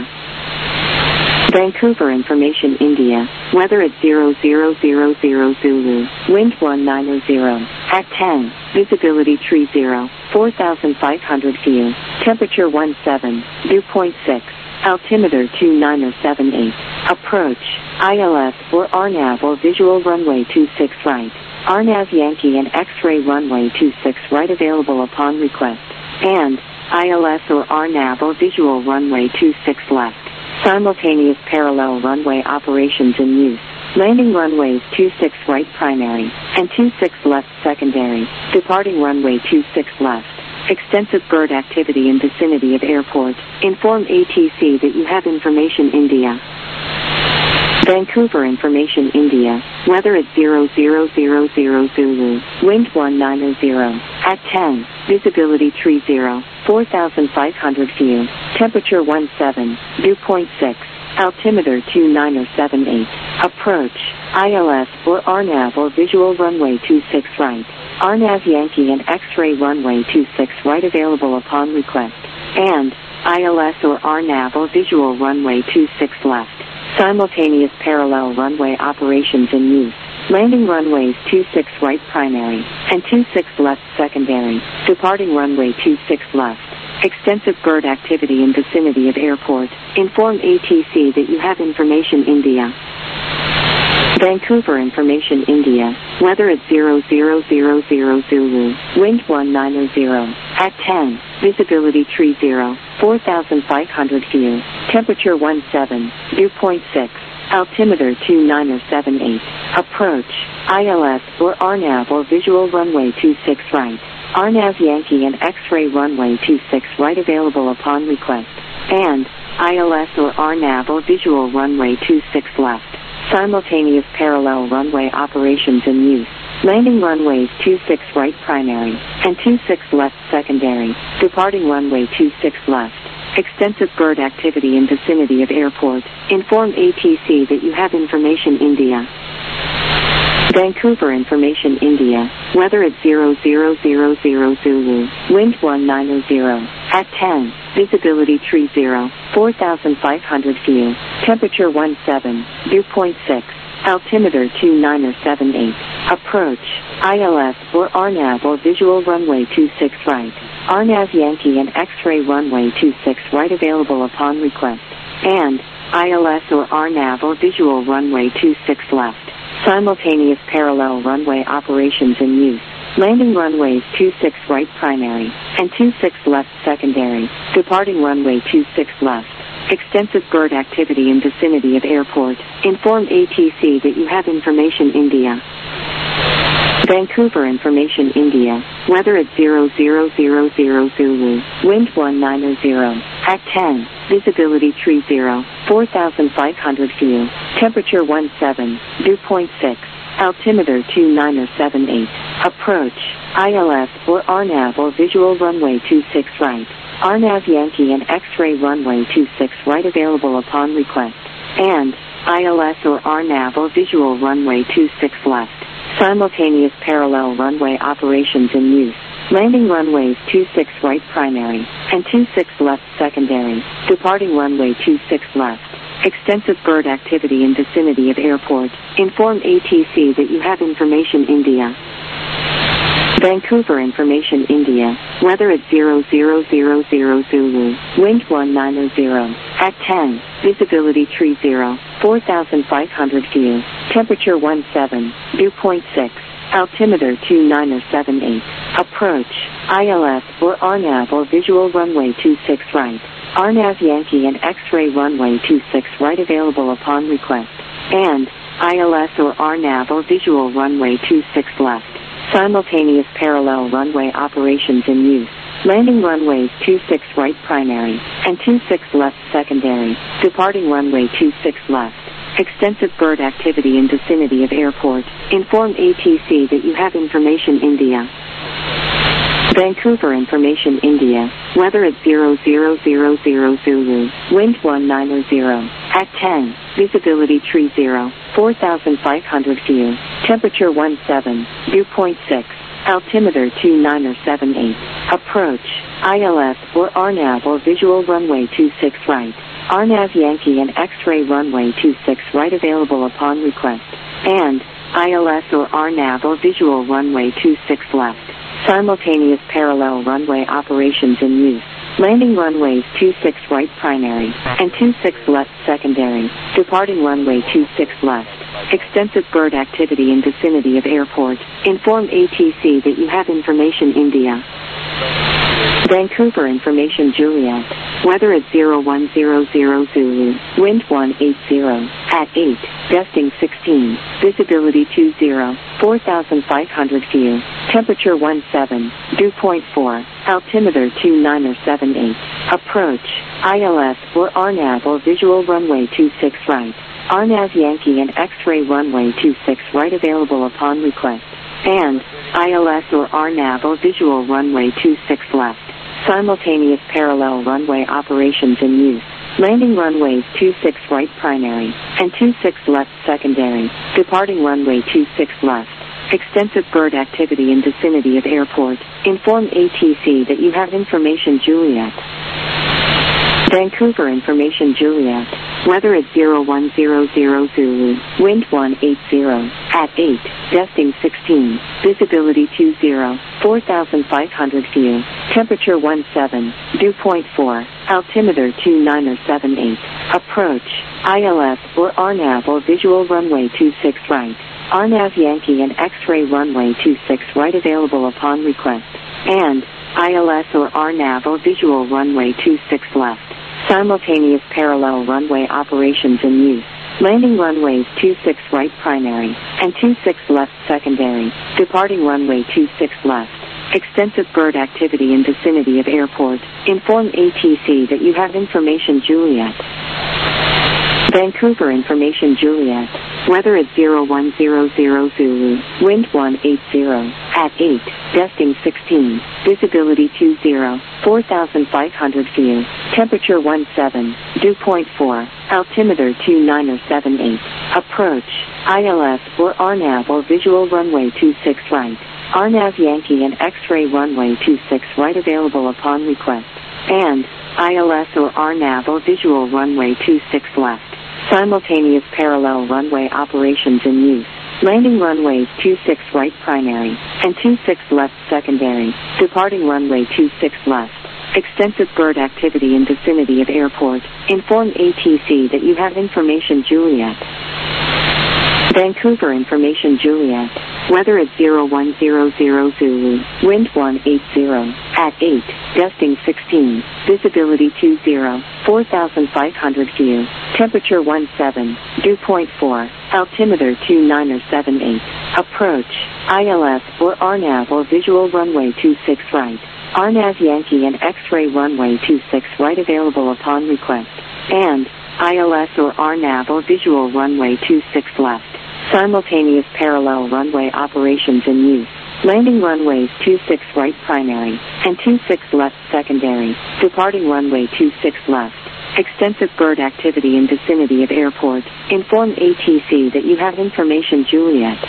Vancouver information India. Weather at zero zero zero zero Zulu. Wind one nine zero. At ten. Visibility tree zero. four thousand five hundred view. Temperature one seven. Dew point six. Altimeter two nine seven eight. Approach, I L S or R NAV or visual runway two six right. R NAV Yankee and X-ray runway two six right available upon request, and I L S or R NAV or visual runway two six left. Simultaneous parallel runway operations in use. Landing runways two six right primary and two six left secondary. Departing runway two six left. Extensive bird activity in vicinity of airport. Inform A T C that you have information India. Vancouver information India. Weather at zero zero zero zero Zulu. Wind one nine zero. At ten. Visibility three zero. four thousand five hundred view. Temperature one seven. Dew point six. Altimeter two nine seven eight. Approach. I L S or R NAV or visual runway two six right. R NAV Yankee and X-ray runway two six right available upon request. And I L S or R NAV or visual runway two six left. Simultaneous parallel runway operations in use. Landing runways two six right primary and two six left secondary. Departing runway two six left. Extensive bird activity in vicinity of airport. Inform A T C that you have information India. Vancouver information India. Weather at zero zero zero zero Zulu. Wind one nine zero. At ten. Visibility three zero. four thousand five hundred view. Temperature one seven. Dew point six. Altimeter two nine seven eight. Approach. I L S or R NAV or visual runway two six right. R NAV Yankee and X-ray runway two six right available upon request. And I L S or R NAV or visual runway two six left. Simultaneous parallel runway operations in use. Landing runways two six right primary and two six left secondary. Departing runway two six left. Extensive bird activity in vicinity of airport. Inform A T C that you have information India. Vancouver information India. Weather at zero zero zero zero Zulu. Wind one nine zero. At ten. Visibility three zero. four thousand five hundred view. Temperature one seven. Dew point six. Altimeter two nine seven eight. Approach. I L S or R NAV or visual runway two six right. R NAV Yankee and X-ray runway two six right available upon request. And I L S or R NAV or visual runway two six left. Simultaneous parallel runway operations in use. Landing runways two six right primary and two six left secondary. Departing runway two six left. Extensive bird activity in vicinity of airport. Inform A T C that you have information India. Vancouver information India. Weather at zero zero zero zero Zulu. Wind one nine zero. At ten. Visibility three zero. four thousand five hundred view. Temperature one seven. Dew point six. Altimeter two nine seven eight. Approach. I L S or R NAV or visual runway two six right. R NAV Yankee and X-ray runway two six right available upon request. And I L S or R NAV or visual runway two six left. Simultaneous parallel runway operations in use. Landing runways two six right primary and two six left secondary. Departing runway two six left. Extensive bird activity in vicinity of airport. Inform A T C that you have information India. Vancouver information India. Weather at zero zero zero zero Zulu. Wind one nine zero. At ten. Visibility three zero. four thousand five hundred view. Temperature one seven. Dew point six. Altimeter two nine seven eight. Approach. I L S or R NAV or visual runway two six right. R NAV Yankee and X-ray runway two six right available upon request. And I L S or R NAV or visual runway two six left. Simultaneous parallel runway operations in use. Landing runways two six right primary and two six left secondary. Departing runway two six left. Extensive bird activity in vicinity of airport. Inform A T C that you have information India. Vancouver information India. Weather at zero zero zero zero Zulu. Wind one nine zero. At ten. Visibility three zero. four thousand five hundred view. Temperature one seven. Dew point six. Altimeter two nine seven eight. Approach. I L S or R NAV or visual runway two six right. R NAV Yankee and X-ray runway two six right available upon request. And I L S or R NAV or visual runway two six left. Simultaneous parallel runway operations in use. Landing runways two six right primary and two six left secondary. Departing runway two six left. Extensive bird activity in vicinity of airport. Inform A T C that you have information India. Vancouver information Juliet. Weather at zero one zero zero Zulu, wind one eight zero, at eight, gusting sixteen, visibility two zero, four thousand five hundred view, temperature one seven, dew point four, altimeter two nine or seven eight, approach, I L S or R NAV or visual runway two six right, R NAV Yankee and X-ray runway two six right available upon request, and I L S or R NAV or visual runway two six left. Simultaneous parallel runway operations in use. Landing runways two six right primary and two six left secondary. Departing runway two six left. Extensive bird activity in vicinity of airport. Inform A T C that you have information Juliet. Vancouver information Juliet. Weather at zero one zero zero Zulu, wind one eight zero, at eight, gusting sixteen, visibility two zero, four thousand five hundred view, temperature one seven, dew point four, altimeter two nine or seven eight, approach, I L S or R NAV or visual runway two six right, R NAV Yankee and X-ray runway two six right available upon request, and I L S or R NAV or visual runway two six left. Simultaneous parallel runway operations in use. Landing runways two six right primary and two six left secondary. Departing runway two six left. Extensive bird activity in vicinity of airport. Inform A T C that you have information Juliet. Vancouver information Juliet. Weather at zero one zero zero Zulu, wind one eight zero, at eight, gusting sixteen, visibility two zero, four thousand five hundred view, temperature one seven, dew point four, altimeter two nine or seven eight, approach, I L S or R NAV or visual runway two six right, R NAV Yankee and X-ray runway two six right available upon request, and I L S or R NAV or visual runway two six left. Simultaneous parallel runway operations in use. Landing runways two six right primary and two six left secondary. Departing runway two six left. Extensive bird activity in vicinity of airport. Inform A T C that you have information Juliet. Vancouver information Juliet. Weather at zero one zero zero Zulu, wind one eight zero, at eight, gusting sixteen, visibility two zero, four thousand five hundred view, temperature one seven, dew point four, altimeter two nine or seven eight, approach, I L S or R NAV or visual runway two six right, R NAV Yankee and X-ray runway two six right available upon request, and I L S or R NAV or visual runway two six left. Simultaneous parallel runway operations in use. Landing runways two six right primary and two six left secondary. Departing runway two six left. Extensive bird activity in vicinity of airport. Inform A T C that you have information Juliet.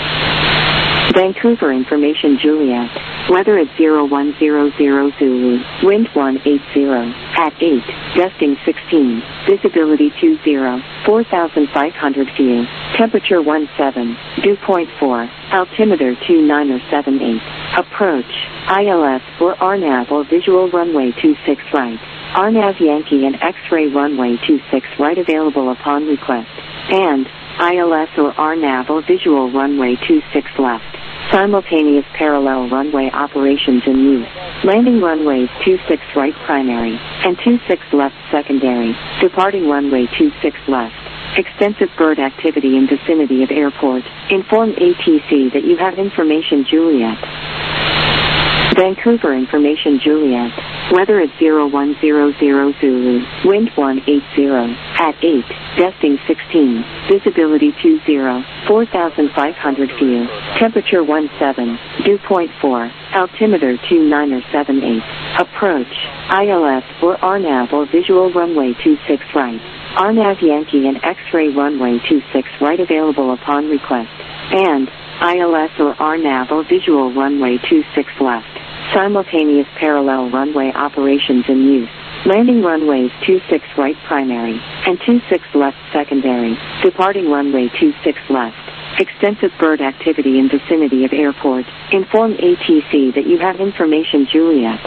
Vancouver information Juliet. Weather at zero one zero zero Zulu, wind one eight zero, at eight, gusting sixteen, visibility two zero, four thousand five hundred view, temperature one seven, dew point four, altimeter two nine or seven eight, approach, I L S or R NAV or visual runway two six right, R NAV Yankee and X-ray runway two six right available upon request, and I L S or R NAV or visual runway two six left. Simultaneous parallel runway operations in use. Landing runways two six right primary and two six left secondary. Departing runway two six left. Extensive bird activity in vicinity of airport. Inform A T C that you have information Juliet. Vancouver information Juliet. Weather at zero one zero zero Zulu, wind one eight zero, at eight, gusting sixteen, visibility two zero, four thousand five hundred view, temperature one seven, dew point four, altimeter two nine or seven eight, approach, I L S or R NAV or visual runway two six right, R NAV Yankee and X-ray runway two six right available upon request, and I L S or R NAV or visual runway two six left. Simultaneous parallel runway operations in use. Landing runways two six right primary and two six left secondary. Departing runway two six left. Extensive bird activity in vicinity of airport. Inform A T C that you have information Juliet.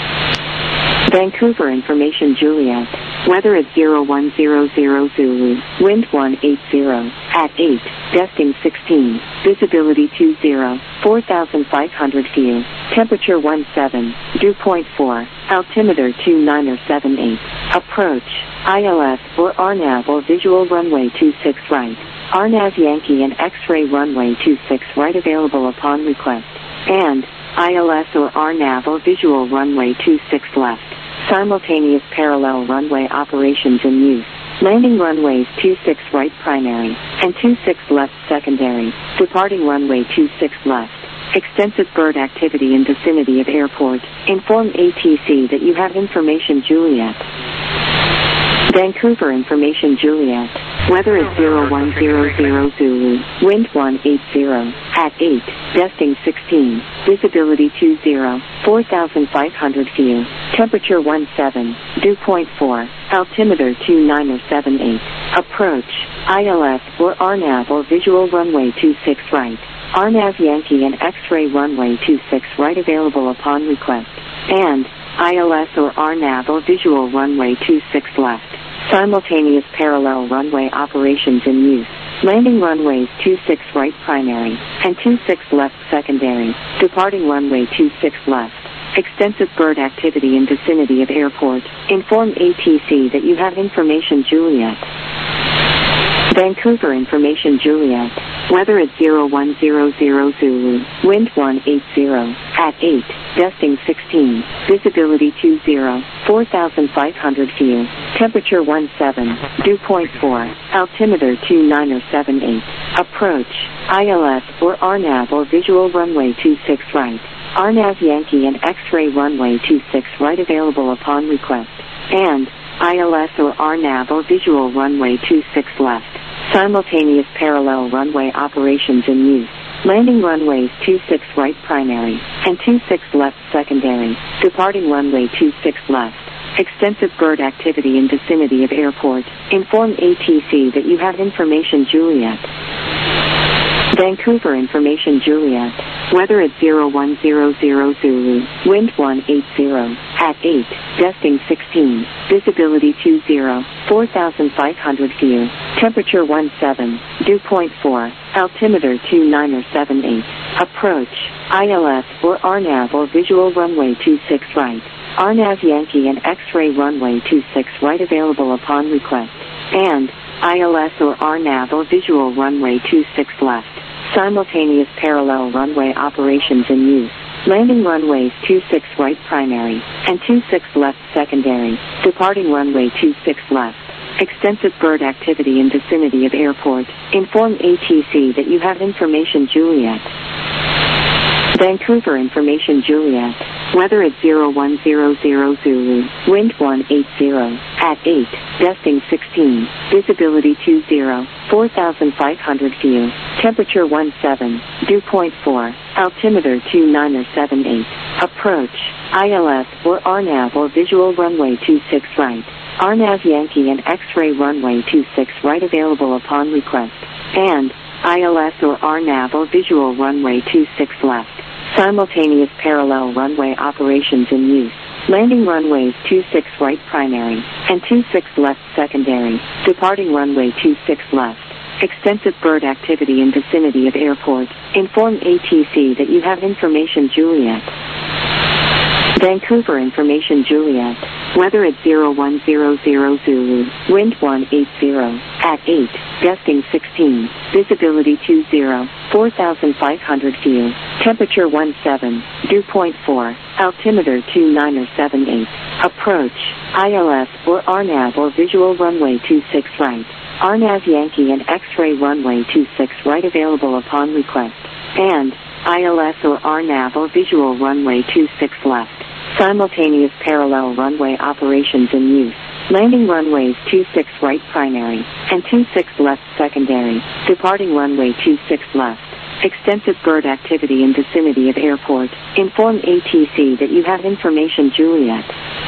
Vancouver information Juliet. Weather at zero one zero zero Zulu, wind one eight zero, at eight, gusting sixteen, visibility two zero, four thousand five hundred view, temperature one seven, dew point four, altimeter two niner seven eight. Approach, I L S or R NAV or visual runway two six right. R NAV Yankee and X-ray runway two six right available upon request. And I L S or R NAV or visual runway two six left. Simultaneous parallel runway operations in use. Landing runways two six right primary and two six left secondary. Departing runway two six left. Extensive bird activity in vicinity of airport. Inform A T C that you have information Juliet. Vancouver information Juliet. Weather is zero one zero zero Zulu. Wind one eight zero. At eight. Desting sixteen. Visibility two zero. four thousand five hundred view. Temperature one seven. Dew point four. Altimeter two niner seven eight. Approach. I L S or R NAV or visual runway two six right. R NAV Yankee and X-ray runway two six right available upon request. And I L S or R NAV or visual runway two six left. Simultaneous parallel runway operations in use. Landing runways two six right primary and two six left secondary. Departing runway two six left. Extensive bird activity in vicinity of airport. Inform A T C that you have information Juliet. Vancouver information Juliet. Weather at zero one zero zero Zulu. Wind one eight zero. At eight. Desting sixteen. Visibility two zero. four thousand five hundred view. Temperature one seven. Dew point four. Altimeter two niner seven eight. Approach. I L S or R NAV or visual runway two six right. R NAV Yankee and X-ray runway two six right available upon request. And I L S or R NAV or visual runway two six left. Simultaneous parallel runway operations in use. Landing runways two six right primary and two six left secondary. Departing runway two six left. Extensive bird activity in vicinity of airport. Inform A T C that you have information Juliet. Vancouver information Juliet. Weather at zero one zero zero Zulu. Wind one eight zero. At eight. Desting sixteen. Visibility two zero. four thousand five hundred view. Temperature one seven. Dew point four. Altimeter two niner seven eight. Approach. I L S or R NAV or visual runway two six right. R NAV Yankee and X-ray runway two six right available upon request. And I L S or R NAV or visual runway two six left. Simultaneous parallel runway operations in use. Landing runways two six right primary and two six left secondary. Departing runway two six left. Extensive bird activity in vicinity of airport. Inform A T C that you have information Juliet. Vancouver information Juliet. Weather at zero one zero zero Zulu. Wind one eight zero. At eight. Desting sixteen. Visibility two zero. four thousand five hundred view. Temperature one seven. Dew point four. Altimeter two niner seven eight. Approach. I L S or R NAV or visual runway two six right. R NAV Yankee and X-ray runway two six right available upon request. And I L S or R NAV or visual runway two six left. Simultaneous parallel runway operations in use. Landing runways two six right primary and two six left secondary. Departing runway two six left. Extensive bird activity in vicinity of airport. Inform A T C that you have information Juliet. Vancouver information Juliet. Weather at zero one zero zero Zulu. Wind one eight zero. At eight. Desting sixteen. Visibility two zero. four thousand five hundred view. Temperature one seven. Dew point four. Altimeter two niner seven eight. Approach. I L S or R NAV or visual runway two six right. R NAV Yankee and X-ray runway two six right available upon request. And I L S or R NAV or visual runway two six left. Simultaneous parallel runway operations in use. Landing runways two six right primary and two six left secondary. Departing runway two six left. Extensive bird activity in vicinity of airport. Inform A T C that you have information Juliet.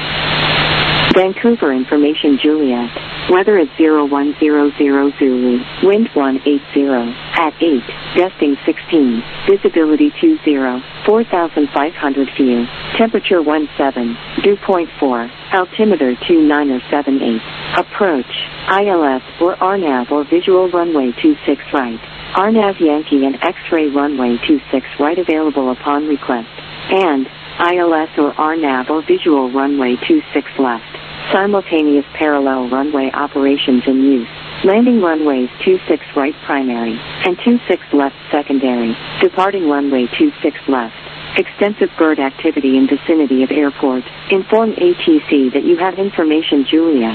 Vancouver information Juliet. Weather at zero one zero zero Zulu. Wind one eight zero. At eight. Desting sixteen. Visibility two zero. four thousand five hundred view. Temperature one seven. Dew point four. Altimeter two niner seven eight. Approach. I L S or R NAV or visual runway two six right. R NAV Yankee and X-ray runway two six right available upon request. And I L S or R NAV or visual runway two six left. Simultaneous parallel runway operations in use. Landing runways two six right primary and two six left secondary. Departing runway two six left. Extensive bird activity in vicinity of airport. Inform A T C that you have information Juliet.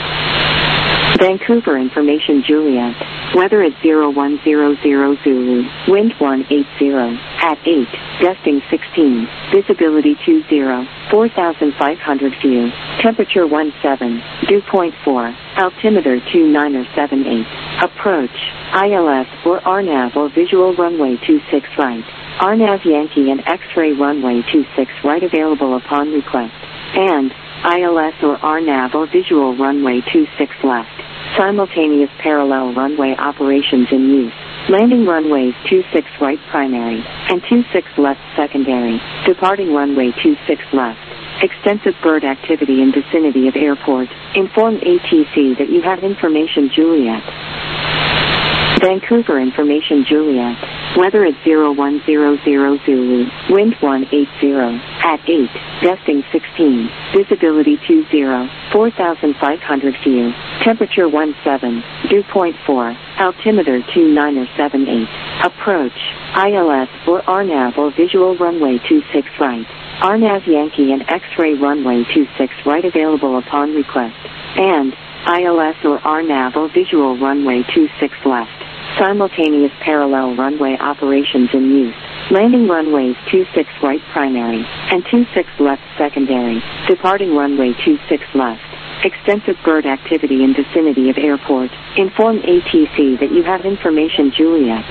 Vancouver information Juliet. Weather at zero one zero zero Zulu. Wind one eight zero. At eight. Gusting sixteen. Visibility two zero. four thousand five hundred view. Temperature one seven. Dew point four. Altimeter two nine or seven eight. Approach. I L S or R NAV or visual runway two six right. R NAV Yankee and X-ray runway two six right available upon request. And I L S or R NAV or visual runway two six left. Simultaneous parallel runway operations in use. Landing runways two six right primary and two six left secondary. Departing runway two six left. Extensive bird activity in vicinity of airport. Inform A T C that you have information Juliet. Vancouver information Juliet. Weather at zero one zero zero Zulu. Wind one eight zero. At eight. Gusting sixteen. Visibility two zero. four thousand five hundred view. Temperature one seven. Dew point four. Altimeter two nine or seven eight. Approach. I L S or R NAV or visual runway two six right. R NAV Yankee and X-ray runway two six right available upon request. And I L S or R NAV or visual runway two six left. Simultaneous parallel runway operations in use. Landing runways two six right primary and two six left secondary. Departing runway two six left. Extensive bird activity in vicinity of airport. Inform A T C that you have information Juliet.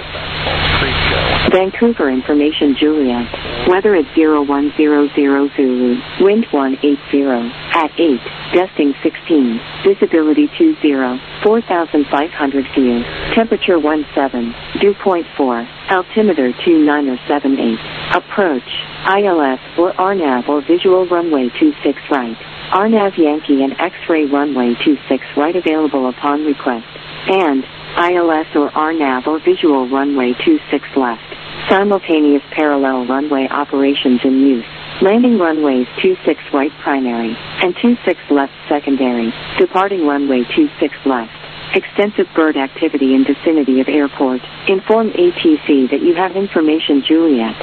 Vancouver information Juliet. Weather at zero one zero zero Zulu. Wind one eight zero. At eight. Gusting sixteen. Visibility two zero. four thousand five hundred view. Temperature one seven. Dew point four. Altimeter two nine or seven eight. Approach. I L S or R NAV or visual runway two six right. R NAV Yankee and X-ray runway two six right available upon request. And I L S or R NAV or visual runway two six left. Simultaneous parallel runway operations in use. Landing runways two six right primary and two six left secondary. Departing runway two six left. Extensive bird activity in vicinity of airport. Inform A T C that you have information Juliet.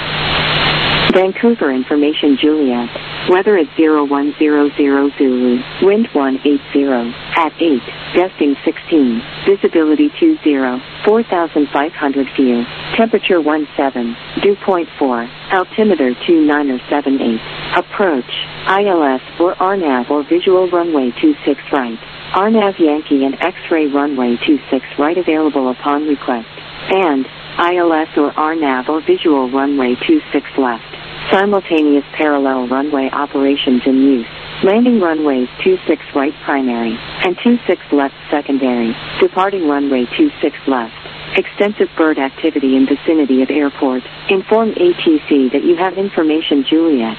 Vancouver information Juliet. Weather at zero one zero zero Zulu. Wind one eight zero. At eight. Gusting sixteen. Visibility two zero. four thousand five hundred view. Temperature one seven. Dew point four. Altimeter two nine or seven eight. Approach. I L S or R NAV or visual runway two six right. R NAV Yankee and X-ray runway two six right available upon request. And I L S or R NAV or visual runway two six left. Simultaneous parallel runway operations in use. Landing runways two six right primary and two six left secondary. Departing runway two six left. Extensive bird activity in vicinity of airport. Inform A T C that you have information Juliet.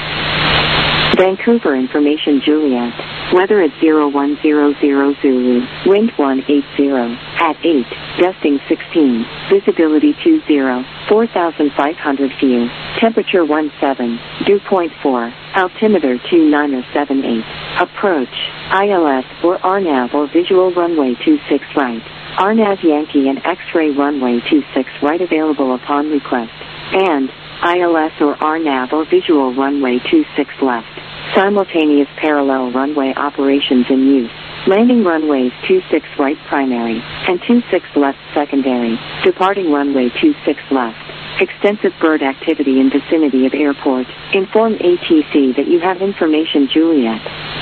Vancouver information Juliet. Weather at zero one zero zero Zulu. Wind one eight zero. At eight. Gusting sixteen. Visibility two zero. four thousand five hundred view. Temperature one seven. Dew point four. Altimeter two nine or seven eight. Approach. I L S or R NAV or visual runway two six right. R NAV Yankee and X-ray runway two six right available upon request. And I L S or R NAV or visual runway two six left. Simultaneous parallel runway operations in use. Landing runways two six right primary and two six left secondary. Departing runway two six left. Extensive bird activity in vicinity of airport. Inform A T C that you have information Juliet.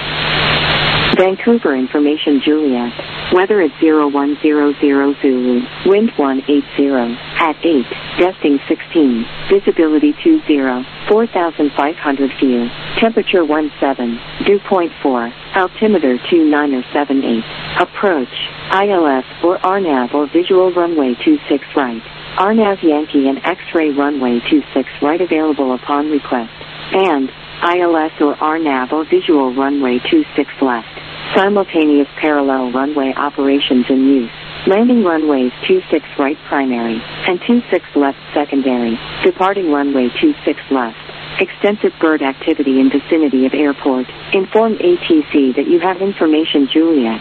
Vancouver information Juliet. Weather at zero one zero zero Zulu. Wind one eight zero. At eight. Gusting sixteen. Visibility two zero. four thousand five hundred view. Temperature one seven. Dew point four. Altimeter two nine or seven eight. Approach. I L S or R NAV or visual runway two six right. R NAV Yankee and X-ray runway two six right available upon request. And I L S or R NAV or visual runway two six left. Simultaneous parallel runway operations in use. Landing runways two six right primary and two six left secondary. Departing runway two six left. Extensive bird activity in vicinity of airport. Inform A T C that you have information Juliet.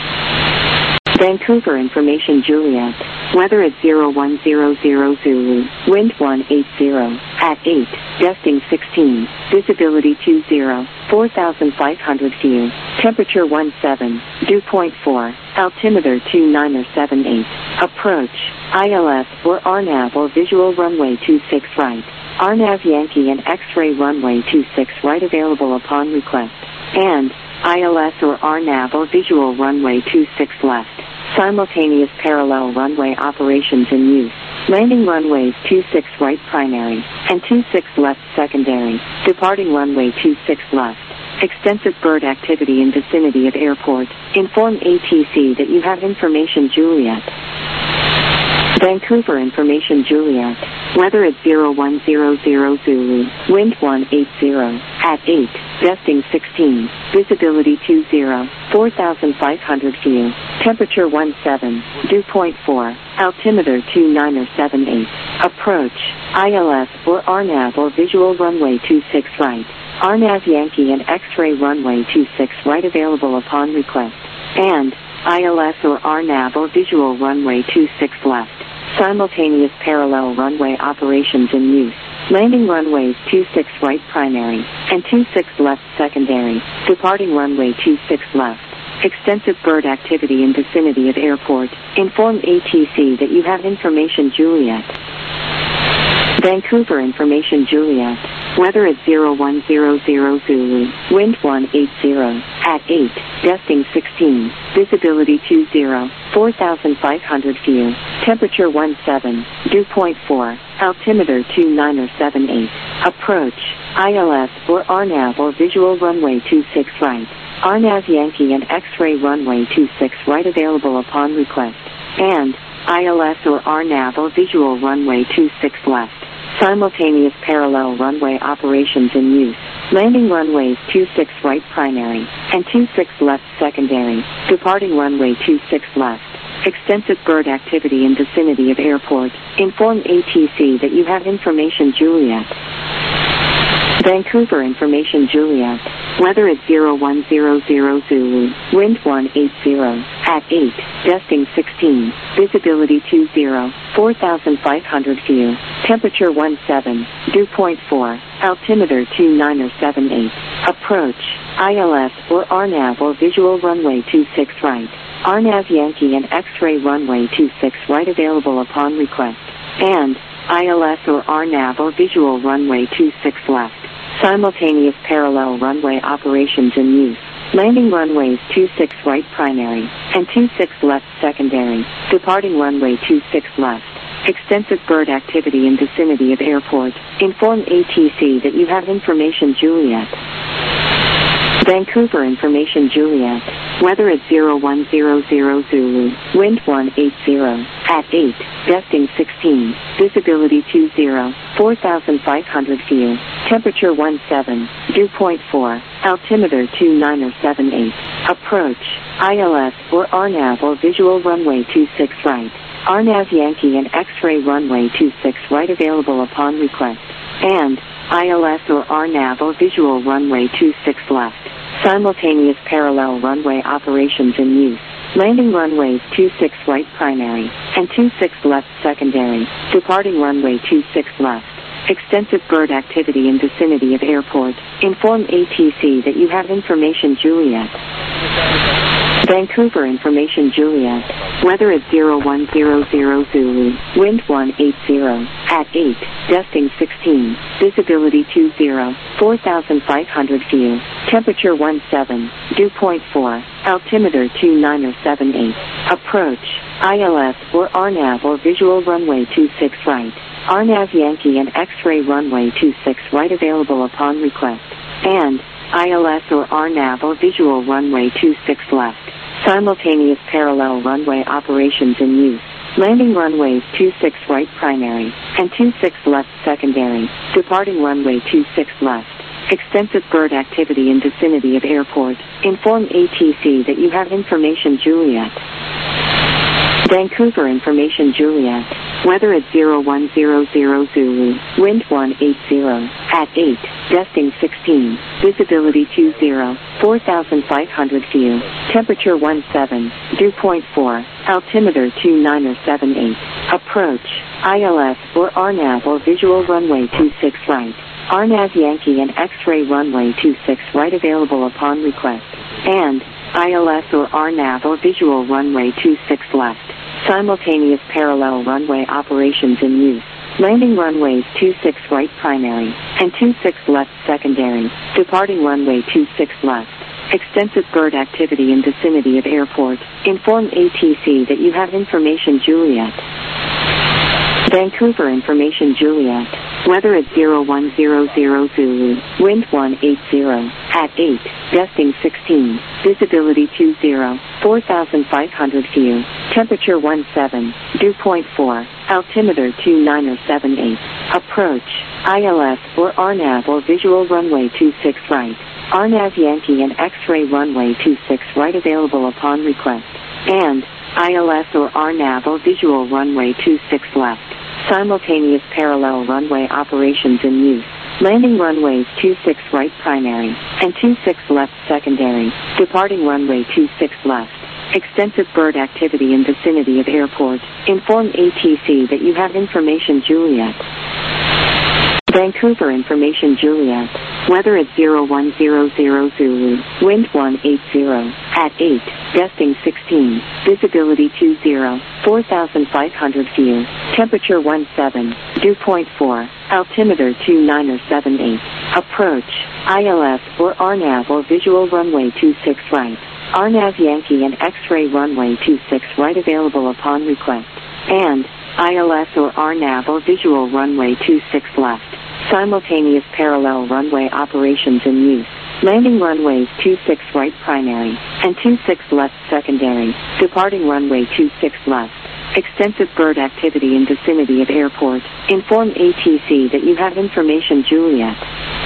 Vancouver information Juliet. Weather at zero one zero zero Zulu. Wind one eight zero. At eight. Gusting sixteen. Visibility two zero. four thousand five hundred view. Temperature one seven. Dew point four. Altimeter two nine or seven eight. Approach. I L S or R NAV or visual runway two six right. R NAV Yankee and X-ray runway two six right available upon request. And I L S or R NAV or visual runway two six left. Simultaneous parallel runway operations in use. Landing runways two six right primary and two six left secondary. Departing runway two six left. Extensive bird activity in vicinity of airport. Inform A T C that you have information Juliet. Vancouver information Juliet. Weather at zero one zero zero Zulu. Wind one eight zero. At eight. Gusting sixteen. Visibility two zero. four thousand five hundred view. Temperature one seven. Dew point four. Altimeter two nine or seven eight. Approach. I L S or R NAV or visual runway two six right. R NAV Yankee and X-ray runway two six right available upon request. And I L S or R NAV or visual runway two six left. Simultaneous parallel runway operations in use. Landing runways two six right primary and two six left secondary. Departing runway two six left. Extensive bird activity in vicinity of airport. Inform A T C that you have information Juliet. Vancouver information Juliet. Weather at zero one zero zero Zulu. Wind one eight zero. At eight. Gusting sixteen. Visibility two zero. four thousand five hundred view. Temperature one seven. Dew point four. Altimeter two nine or seven eight. Approach. I L S or R NAV or visual runway two six right. R NAV Yankee and X-ray runway two six right available upon request. And I L S or R NAV or visual runway two six left. Simultaneous parallel runway operations in use. Landing runways two six right primary and two six left secondary. Departing runway two six left. Extensive bird activity in vicinity of airport. Inform A T C that you have information Juliet. Vancouver information Juliet. Weather at zero one zero zero Zulu. Wind one eight zero. At eight. Gusting sixteen. Visibility two zero. four thousand five hundred view. Temperature one seven. Dew point four. Altimeter two nine or seven eight. Approach. I L S or R NAV or visual runway two six right. R NAV Yankee and X-ray runway two six right available upon request. And I L S or R NAV or visual runway two six left. Simultaneous parallel runway operations in use. Landing runways two six right primary and two six left secondary. Departing runway two six left. Extensive bird activity in vicinity of airport. Inform A T C that you have information Juliet. Vancouver information Juliet. Weather at zero one zero zero Zulu. Wind one eight zero. At eight. Gusting sixteen. Visibility two zero. four thousand five hundred view. Temperature one seven. Dew point four. Altimeter two nine or seven eight. Approach. I L S or R NAV or visual runway two six right. R NAV Yankee and X-ray runway two six right available upon request. And I L S or R NAV or visual runway two six left. Simultaneous parallel runway operations in use. Landing runways two six right primary and two six left secondary. Departing runway two six left. Extensive bird activity in vicinity of airport. Inform A T C that you have information Juliet. Vancouver information Juliet. Weather at zero one zero zero Zulu. Wind one eight zero. At eight. Gusting sixteen. Visibility two zero. four thousand five hundred view. Temperature one seven. Dew point four. Altimeter two nine or seven eight. Approach. I L S or R NAV or visual runway two six right. R NAV Yankee and X-ray runway two six right available upon request. And I L S or R NAV or visual runway two six left. Simultaneous parallel runway operations in use. Landing runways two six right primary and two six left secondary. Departing runway two six left. Extensive bird activity in vicinity of airport. Inform A T C that you have information Juliet. Vancouver information Juliet. Weather at zero one zero zero Zulu. Wind one eight zero. At eight. Gusting sixteen. Visibility two zero. four thousand five hundred view. Temperature one seven. Dew point four. Altimeter two nine or seven eight. Approach. I L S or R NAV or visual runway two six right. R NAV Yankee and X-ray runway two six right available upon request. And I L S or R NAV or visual runway two six left. Simultaneous parallel runway operations in use. Landing runways two six right primary and two six left secondary. Departing runway two six left. Extensive bird activity in vicinity of airport. Inform A T C that you have information Juliet. Vancouver information Juliet. Weather at zero one zero zero Zulu. Wind one eight zero. At eight. Gusting sixteen. Visibility two zero. four thousand five hundred view. Temperature one seven. Dew point four. Altimeter two nine or seven eight. Approach. I L S or R NAV or visual runway two six right. R NAV Yankee and X-ray runway two six right available upon request. And I L S or R NAV or visual runway two six left. Simultaneous parallel runway operations in use. Landing runways two six right primary and two six left secondary. Departing runway two six left. Extensive bird activity in vicinity of airport. Inform A T C that you have information Juliet. Vancouver information Juliet. Weather at zero one zero zero Zulu. Wind one eight zero. At eight. Gusting sixteen. Visibility two zero. four thousand five hundred view. Temperature one seven. Dew point four. Altimeter two nine or seven eight. Approach. I L S or R NAV or visual runway two six right. R NAV Yankee and X-ray runway two six right available upon request. And I L S or R NAV or visual runway two six left. Simultaneous parallel runway operations in use. Landing runways two six right primary and two six left secondary. Departing runway two six left. Extensive bird activity in vicinity of airport. Inform A T C that you have information Juliet.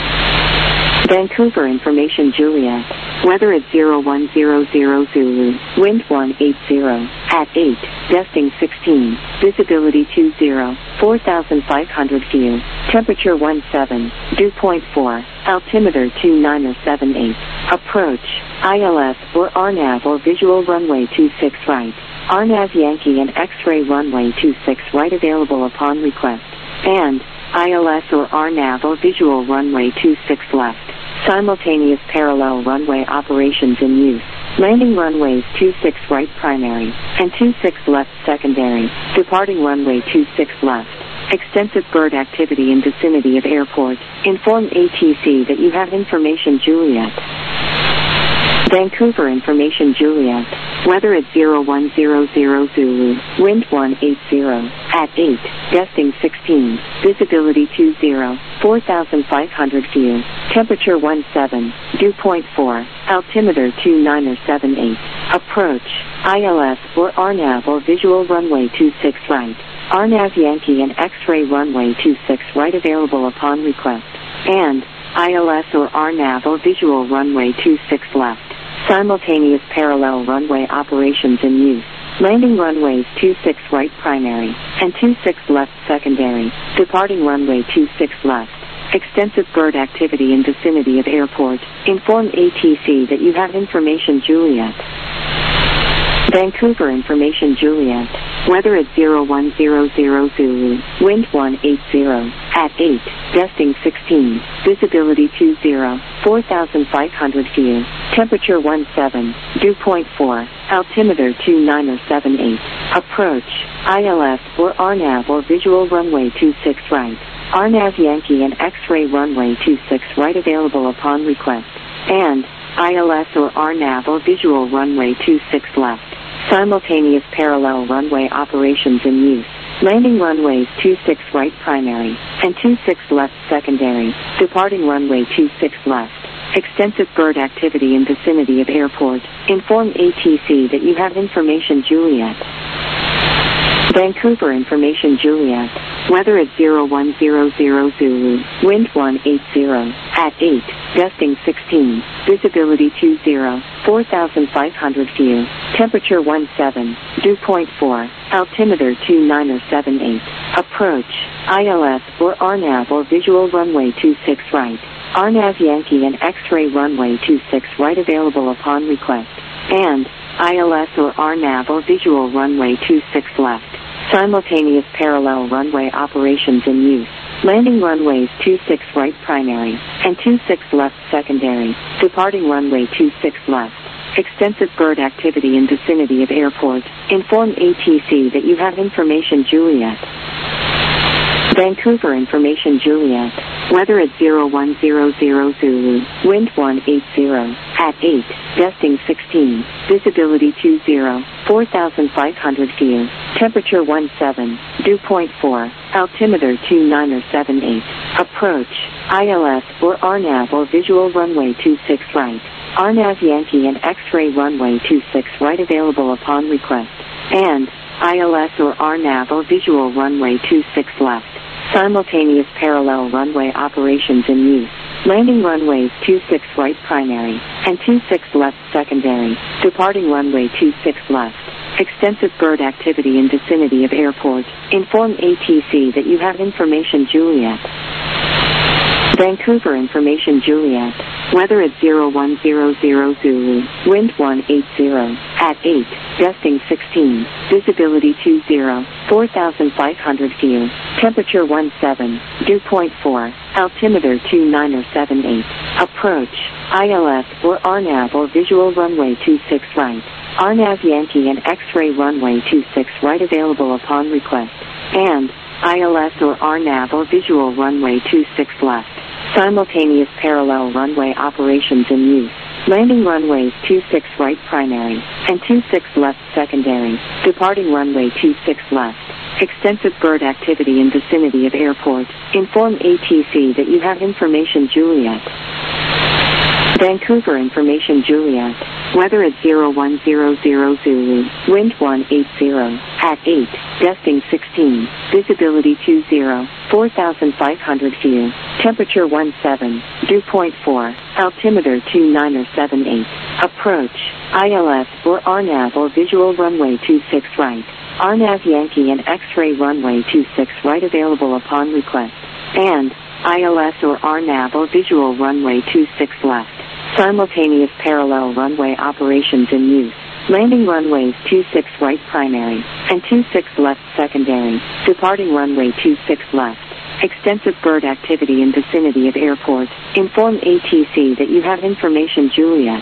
Vancouver information Juliet. Weather at zero one zero zero Zulu. Wind one eight zero. At eight. Gusting sixteen. Visibility two zero. four thousand five hundred view. Temperature one seven. Dew point four. Altimeter two nine or seven eight. Approach. I L S or R NAV or visual runway two six right. R NAV Yankee and X-ray runway two six right available upon request. And I L S or R NAV or visual runway two six left. Simultaneous parallel runway operations in use. Landing runways two six right primary and two six left secondary. Departing runway two six left. Extensive bird activity in vicinity of airport. Inform A T C that you have information Juliet. Vancouver information Juliet. Weather at zero one zero zero Zulu. Wind one eight zero. At eight. Gusting sixteen. Visibility two zero. four thousand five hundred view. Temperature one seven. Dew point four. Altimeter two nine or seven eight. Approach. I L S or R NAV or visual runway two six right. R NAV Yankee and X-ray runway two six right available upon request. And I L S or R NAV or visual runway two six left. Simultaneous parallel runway operations in use. Landing runways two six right primary and two six left secondary. Departing runway two six left. Extensive bird activity in vicinity of airport. Inform A T C that you have information Juliet. Vancouver information Juliet. Weather at zero one zero zero Zulu. Wind one eight zero. At eight. Gusting sixteen. Visibility two zero. four thousand five hundred view. Temperature one seven. Dew point four. Altimeter two nine or seven eight. Approach. I L S or R NAV or visual runway two six right. R NAV Yankee and X-ray runway two six right available upon request. And I L S or R NAV or visual runway two six left. Simultaneous parallel runway operations in use. Landing runways two six right primary and two six left secondary. Departing runway two six left. Extensive bird activity in vicinity of airport. Inform A T C that you have information Juliet. Vancouver information Juliet. Weather at zero one zero zero Zulu. Wind one eight zero. At eight. Gusting sixteen. Visibility two zero. four thousand five hundred view. Temperature one seven. Dew point four. Altimeter two nine or seven eight. Approach. I L S or R NAV or visual runway two six right. R NAV Yankee and X-ray runway two six right available upon request. And I L S or R NAV or visual runway two six left. Simultaneous parallel runway operations in use. Landing runways two six right primary and two six left secondary. Departing runway two six left. Extensive bird activity in vicinity of airport. Inform A T C that you have information Juliet. Vancouver information Juliet. Weather at zero one zero zero Zulu. Wind one eight zero. At eight. Gusting sixteen. Visibility two zero. four thousand five hundred view. Temperature one seven. Dew point four. Altimeter two nine or seven eight. Approach. I L S or R NAV or visual runway two six right. R NAV Yankee and X-ray runway two six right available upon request. And I L S or R NAV or visual runway two six left. Simultaneous parallel runway operations in use. Landing runways two six right primary and two six left secondary. Departing runway two six left. Extensive bird activity in vicinity of airport. Inform A T C that you have information Juliet. Vancouver information Juliet. Weather at zero one zero zero Zulu. Wind one eight zero. At eight. Gusting sixteen. Visibility two zero. four thousand five hundred view. Temperature one seven. Dew point four. Altimeter two nine or seven eight. Approach. I L S or R NAV or visual runway two six right. R NAV Yankee and X-ray runway two six right available upon request. And I L S or R NAV or visual runway two six left. Simultaneous parallel runway operations in use. Landing runways two six right primary and two six left secondary. Departing runway two six left. Extensive bird activity in vicinity of airport. Inform A T C that you have information Juliet. Vancouver information Juliet. Weather at zero one zero zero Zulu. Wind one eight zero. At eight. Gusting sixteen. Visibility two zero. four thousand five hundred view. Temperature one seven. Dew point four. Altimeter two nine or seven eight. Approach. I L S or R NAV or visual runway two six right. R NAV Yankee and X-ray runway two six right available upon request. And I L S or R NAV or visual runway two six left. Simultaneous parallel runway operations in use. Landing runways two six right primary and two six left secondary. Departing runway two six left. Extensive bird activity in vicinity of airport. Inform A T C that you have information Juliet.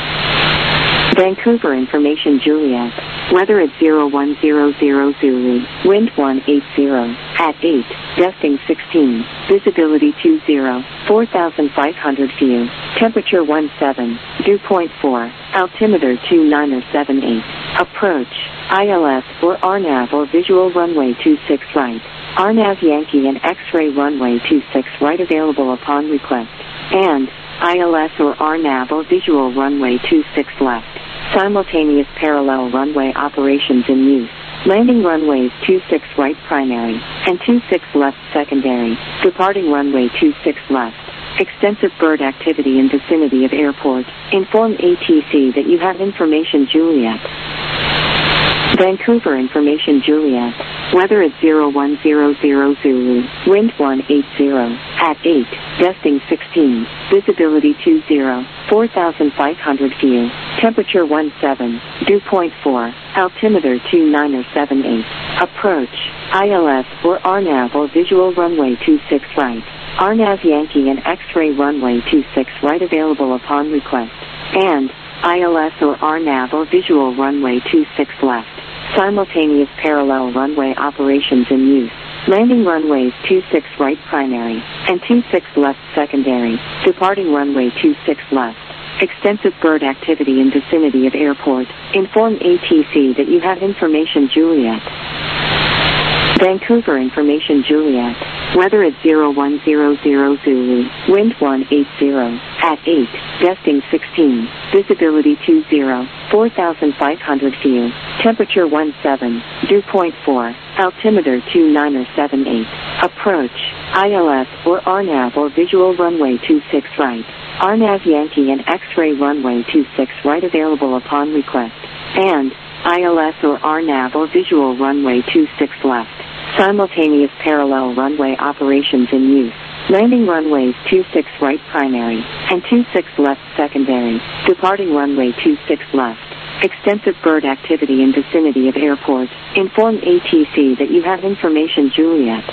Vancouver information Juliet. Weather at zero one zero zero Zulu. Wind one eight zero. At eight. Gusting sixteen. Visibility two zero. four thousand five hundred view. Temperature one seven. Dew point four. Altimeter two nine or seven eight. Approach. I L S or R NAV or visual runway two six right. R NAV Yankee and X-ray runway two six right available upon request. And I L S or R NAV or visual runway two six left. Simultaneous parallel runway operations in use. Landing runways two six right primary and two six left secondary. Departing runway two six left. Extensive bird activity in vicinity of airport. Inform A T C that you have information Juliet. Vancouver information Juliet. Weather at zero one zero zero Zulu. Wind one eight zero. At eight. Gusting sixteen. Visibility two zero. four thousand five hundred view. Temperature one seven. Dew point four. Altimeter two nine or seven eight. Approach. I L S or R NAV or visual runway two six right. R NAV Yankee and X-ray runway two six right available upon request. And I L S or R NAV or visual runway two six left. Simultaneous parallel runway operations in use. Landing runways two six right primary and two six left secondary. Departing runway two six left. Extensive bird activity in vicinity of airport. Inform A T C that you have information Juliet. Vancouver Information Juliet. Weather at zero one zero zero Zulu. Wind one eight zero. At eight. Gusting sixteen. Visibility two zero. four thousand five hundred view. Temperature one seven. Dew point four. Altimeter two nine or seven eight. Approach. I L S or R NAV or visual runway two six right. R NAV Yankee and X-ray runway two six right available upon request. And I L S or R NAV or visual runway two six left. Simultaneous parallel runway operations in use. Landing runways two six right primary and two six left secondary. Departing runway two six left. Extensive bird activity in vicinity of airport. Inform A T C that you have information Juliet.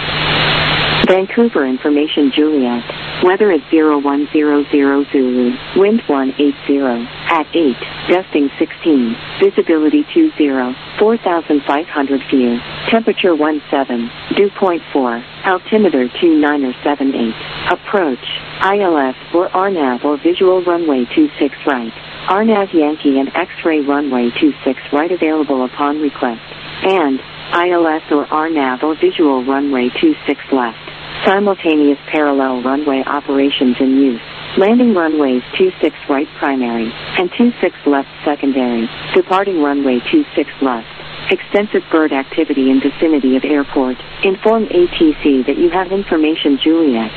Vancouver Information Juliet. Weather at zero one zero zero Zulu. Wind one eight zero. At eight. Gusting sixteen. Visibility two zero. four thousand five hundred view. Temperature one seven. Dew point four. Altimeter two nine or seven eight. Approach. I L S or R NAV or visual runway two six right. R NAV Yankee and X-ray runway two six right available upon request. And I L S or R NAV or visual runway two six left. Simultaneous parallel runway operations in use. Landing runways two six right primary and two six left secondary. Departing runway two six left. Extensive bird activity in vicinity of airport. Inform A T C that you have information Juliet.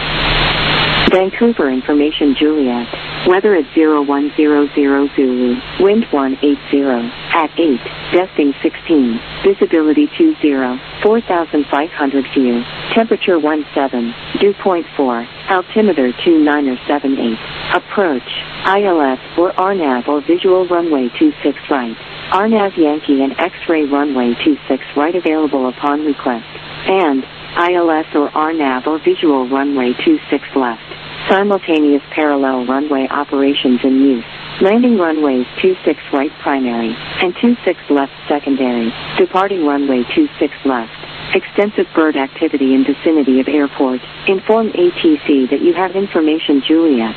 Vancouver Information Juliet. Weather at zero one zero zero Zulu. Wind one eight zero. At eight. Gusting sixteen. Visibility two zero. four thousand five hundred view. Temperature one seven. Dew point four. Altimeter two nine or seven eight. Approach. I L S or R NAV or visual runway two six right. R NAV Yankee and X-ray runway two six right available upon request. And I L S or R NAV or visual runway two six left. Simultaneous parallel runway operations in use. Landing runways two six right primary and two six left secondary. Departing runway two six left. Extensive bird activity in vicinity of airport. Inform A T C that you have information Juliet.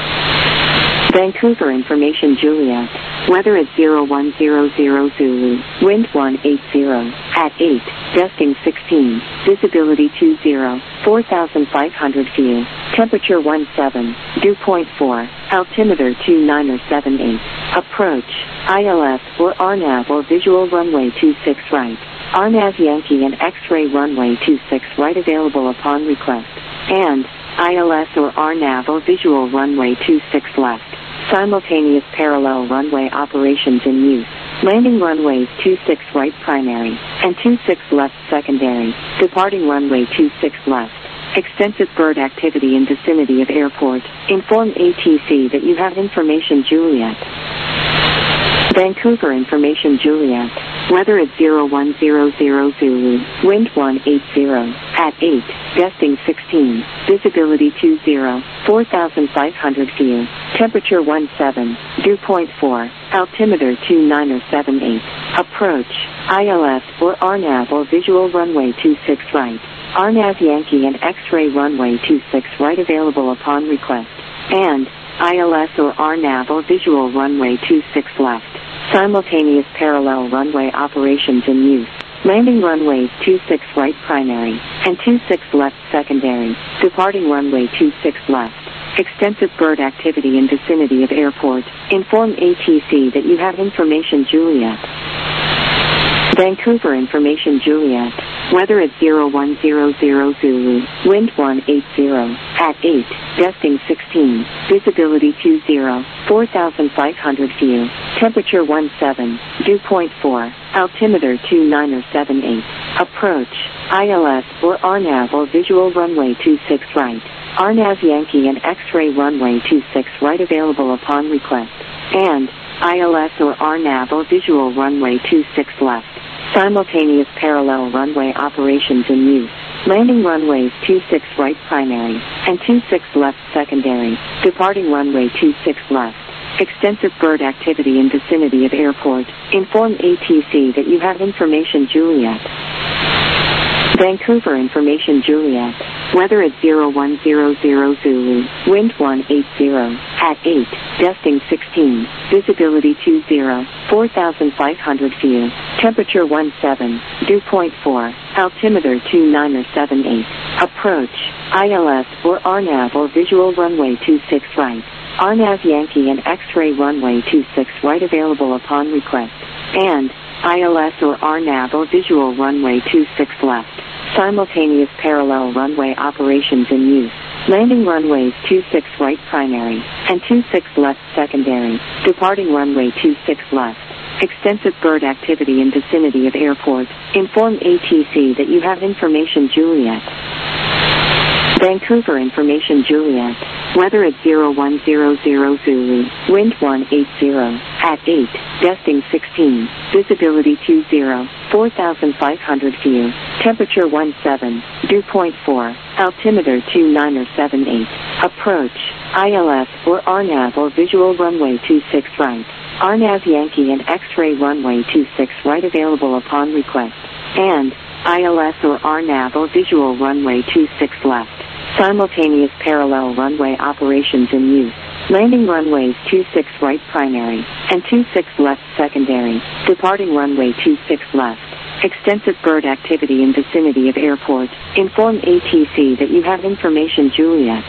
Vancouver Information Juliet. Weather at zero one zero zero Zulu. Wind one eight zero. At eight. Gusting sixteen. Visibility two zero. four thousand five hundred view. Temperature one seven. Dew point four. Altimeter two nine or seven eight. Approach. I L S or R NAV or visual runway two six right. R NAV Yankee and X-ray runway two six right available upon request. And I L S or R NAV or visual runway two six left. Simultaneous parallel runway operations in use. Landing runways two six right primary and two six left secondary. Departing runway two six left. Extensive bird activity in vicinity of airport. Inform A T C that you have information Juliet. Vancouver Information Juliet. Weather at zero one zero zero Zulu. Wind one eight zero. At eight. Gusting sixteen. Visibility two zero. four thousand five hundred view. Temperature one seven. Dew point four. Altimeter two nine or seven eight. Approach. I L S or R NAV or visual runway two six right. R NAV Yankee and X-ray runway two six right available upon request. And I L S or R NAV or visual runway two six left. Simultaneous parallel runway operations in use. Landing runways two six right primary and two six left secondary. Departing runway two six left. Extensive bird activity in vicinity of airport. Inform A T C that you have information Juliet. Vancouver Information Juliet. Weather at zero one zero zero Zulu. Wind one eight zero. At eight. Gusting sixteen. Visibility two zero. four thousand five hundred view. Temperature one seven. Dew point four. Altimeter two nine or seven eight. Approach. I L S or R NAV or visual runway two six right. R NAV Yankee and X-ray runway two six right available upon request. And I L S or R NAV or visual runway two six left. Simultaneous parallel runway operations in use. Landing runways two six right primary and two six left secondary. Departing runway two six left. Extensive bird activity in vicinity of airport. Inform A T C that you have information Juliet. Vancouver Information Juliet. Weather at zero one zero zero Zulu, wind one eight zero, at eight, gusting sixteen, visibility two zero, four thousand five hundred view, temperature one seven, dew point four, altimeter two nine or seven eight, approach, I L S or R NAV or visual runway two six right, R NAV Yankee and X-ray runway two six right available upon request, and I L S or R NAV or visual runway two six left. Simultaneous parallel runway operations in use. Landing runways two six right primary and two six left secondary. Departing runway two six left. Extensive bird activity in vicinity of airport. Inform A T C that you have information Juliet. Vancouver information Juliet. Weather at zero one zero zero Zulu, wind one eight zero, at eight, gusting sixteen, visibility two zero, four thousand five hundred view, temperature one seven, dew point four, altimeter two nine or seven eight, approach, I L S or R NAV or visual runway two six right, R NAV Yankee and X-ray runway two six right available upon request, and I L S or R NAV or visual runway two six left. Simultaneous parallel runway operations in use. Landing runways two six right primary and two six left secondary. Departing runway two six left. Extensive bird activity in vicinity of airport. Inform A T C that you have information Juliet.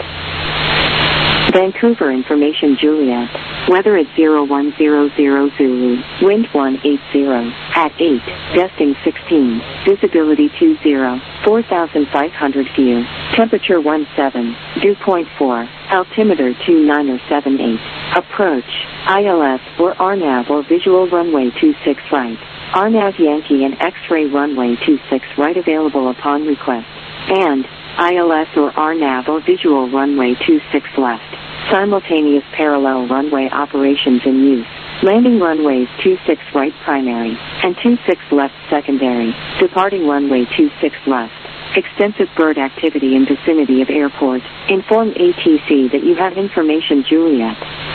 Vancouver information Juliet. Weather at zero one zero zero Zulu, wind one eight zero, at eight, gusting sixteen, visibility two zero, four thousand five hundred view, temperature one seven, dew point four, altimeter two nine or seven eight, approach, I L S or R NAV or visual runway two six right, R NAV Yankee and X-ray runway two six right available upon request, and I L S or R NAV or visual runway two six left. Simultaneous parallel runway operations in use. Landing runways two six right primary and two six left secondary. Departing runway two six left. Extensive bird activity in vicinity of airport. Inform A T C that you have information Juliet.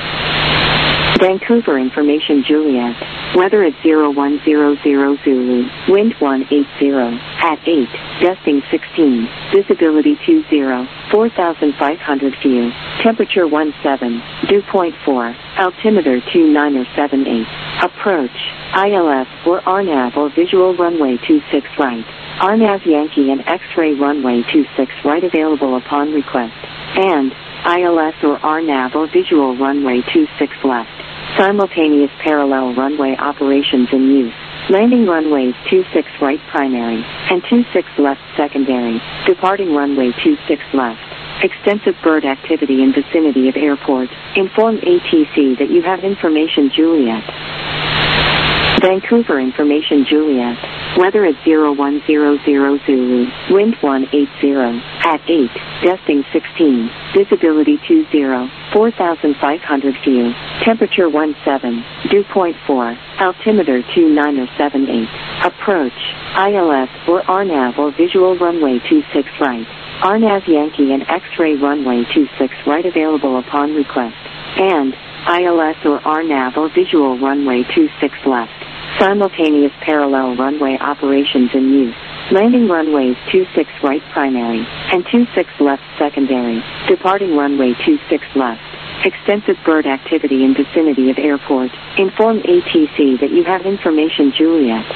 Vancouver information Juliet. Weather at zero one zero zero Zulu, wind one eight zero, at eight, gusting sixteen, visibility two zero, four thousand five hundred view, temperature one seven, dew point four, altimeter two nine or seven eight, approach, I L S or R NAV or visual runway two six right, R NAV Yankee and X-ray runway two six right available upon request, and I L S or R NAV or visual runway two six left. Simultaneous parallel runway operations in use. Landing runways two six right primary and two six left secondary. Departing runway two six left. Extensive bird activity in vicinity of airport. Inform A T C that you have information Juliet. Vancouver information Juliet. Weather at zero one zero zero Zulu, wind one eight zero, at eight, gusting sixteen, visibility two zero, four thousand five hundred view, temperature one seven, dew point four, altimeter two nine or seven eight, approach, I L S or R NAV or visual runway two six right, R NAV Yankee and X-ray runway two six right available upon request, and I L S or R NAV or visual runway two six left. Simultaneous parallel runway operations in use. Landing runways two six right primary and two six left secondary. Departing runway two six left. Extensive bird activity in vicinity of airport. Inform A T C that you have information Juliet.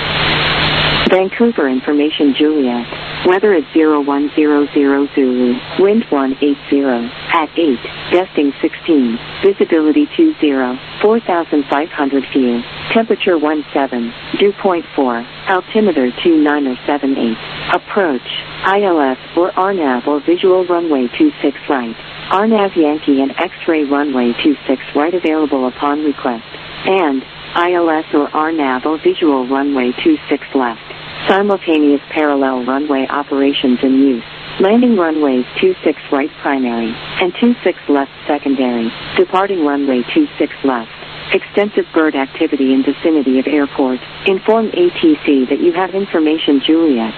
Vancouver information Juliet. Weather at zero one zero zero Zulu, wind one eight zero, at eight, gusting sixteen, visibility two zero, four thousand five hundred view, temperature one seven, dew point four, altimeter two nine or seven eight, approach, I L S or R NAV or visual runway two six right, R NAV Yankee and X-ray runway two six right available upon request, and I L S or R NAV or visual runway two six left. Simultaneous parallel runway operations in use. Landing runways two six right primary and two six left secondary. Departing runway two six left. Extensive bird activity in vicinity of airport. Inform A T C that you have information Juliet.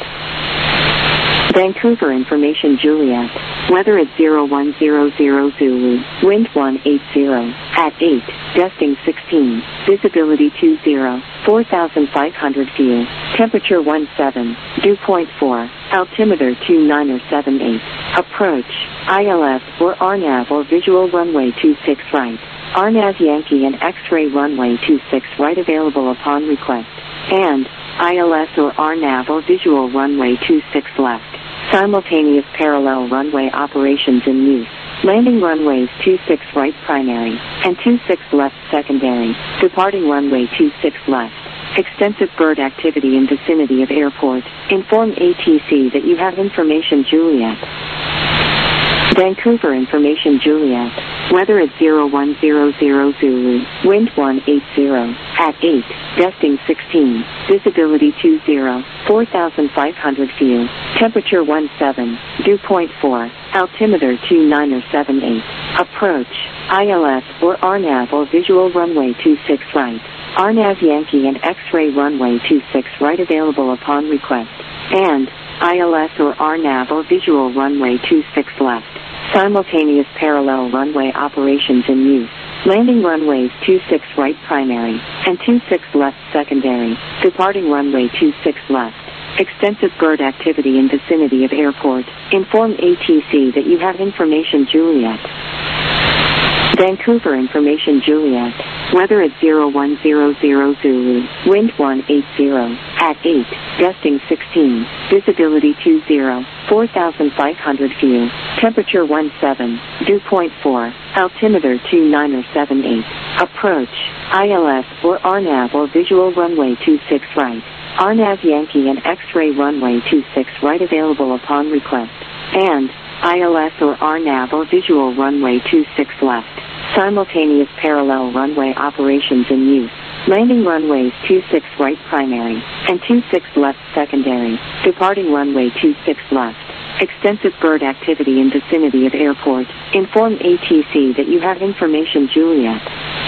Vancouver information Juliet. Weather at zero one zero zero Zulu, wind one eight zero, at eight, gusting sixteen, visibility two zero, four thousand five hundred view, temperature one seven, dew point four, altimeter two nine or seven eight, approach, I L S or R NAV or visual runway two six right, R NAV Yankee and X-ray runway two six right available upon request, and I L S or R NAV or visual runway two six left, simultaneous parallel runway operations in use. Landing runways two six right primary, and two six left secondary, departing runway two six left. Extensive bird activity in vicinity of airport. Inform A T C that you have information Juliet. Vancouver information Juliet. Weather at zero one zero zero Zulu, wind one eight zero, at eight, gusting sixteen, visibility two zero, four thousand five hundred view, temperature one seven, dew point four, altimeter two nine or seven eight, approach, I L S or R NAV or visual runway two six right, R NAV Yankee and X-ray runway two six right available upon request, and I L S or R NAV or visual runway two six left. Simultaneous parallel runway operations in use. Landing runways two six right primary, and two six left secondary, departing runway two six left. Extensive bird activity in vicinity of airport. Inform A T C that you have information Juliet. Vancouver information Juliet. Weather at zero one zero zero Zulu, wind one eight zero, at eight, gusting sixteen, visibility two zero, four thousand five hundred view, temperature one seven, dew point four, altimeter two nine or seven eight, approach, I L S or R NAV or visual runway two six right, R NAV Yankee and X-ray runway two six right available upon request, and I L S or R NAV or visual runway two six left. Simultaneous parallel runway operations in use. Landing runways two six right primary, and two six left secondary, departing runway two six left. Extensive bird activity in vicinity of airport. Inform A T C that you have information Juliet.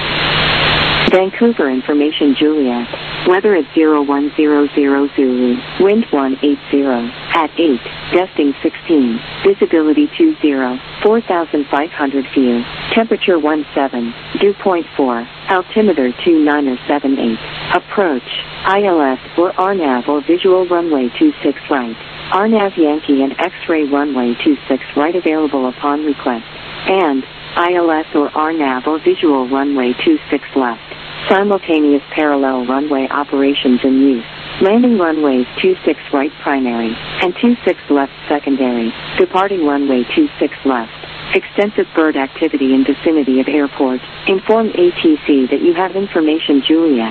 Vancouver information Juliet. Weather at zero one zero zero Zulu, wind one eight zero, at eight, gusting sixteen, visibility two zero, four thousand five hundred view, temperature one seven, dew point four, altimeter two nine or seven eight, approach, I L S or R NAV or visual runway two six right, R NAV Yankee and X-ray runway two six right available upon request, and I L S or R NAV or visual runway two six left. Simultaneous parallel runway operations in use. Landing runways two six right primary, and two six left secondary, departing runway two six left. Extensive bird activity in vicinity of airport. Inform A T C that you have information Juliet.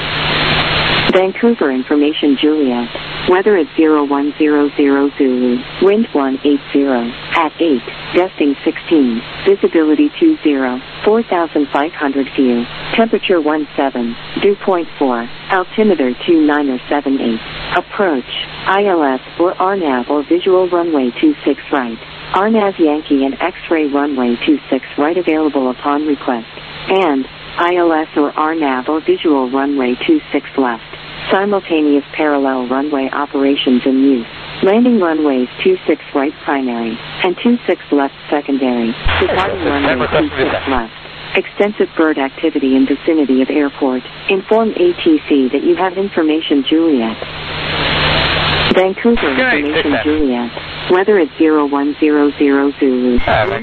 Vancouver information Juliet. Weather at zero one zero zero Zulu, wind one eight zero, at eight, gusting sixteen, visibility two zero, four thousand five hundred view, temperature one seven, dew point four, altimeter two nine or seven eight, approach, I L S or R NAV or visual runway two six right, R NAV Yankee and X-ray runway two six right available upon request, and I L S or R NAV or visual runway two six left. Simultaneous parallel runway operations in use. Landing runways two six right primary, and two six left secondary, departing runway two six left. Extensive bird activity in vicinity of airport. Inform A T C that you have information Juliet. Vancouver information Juliet. Weather at zero one zero zero Zulu.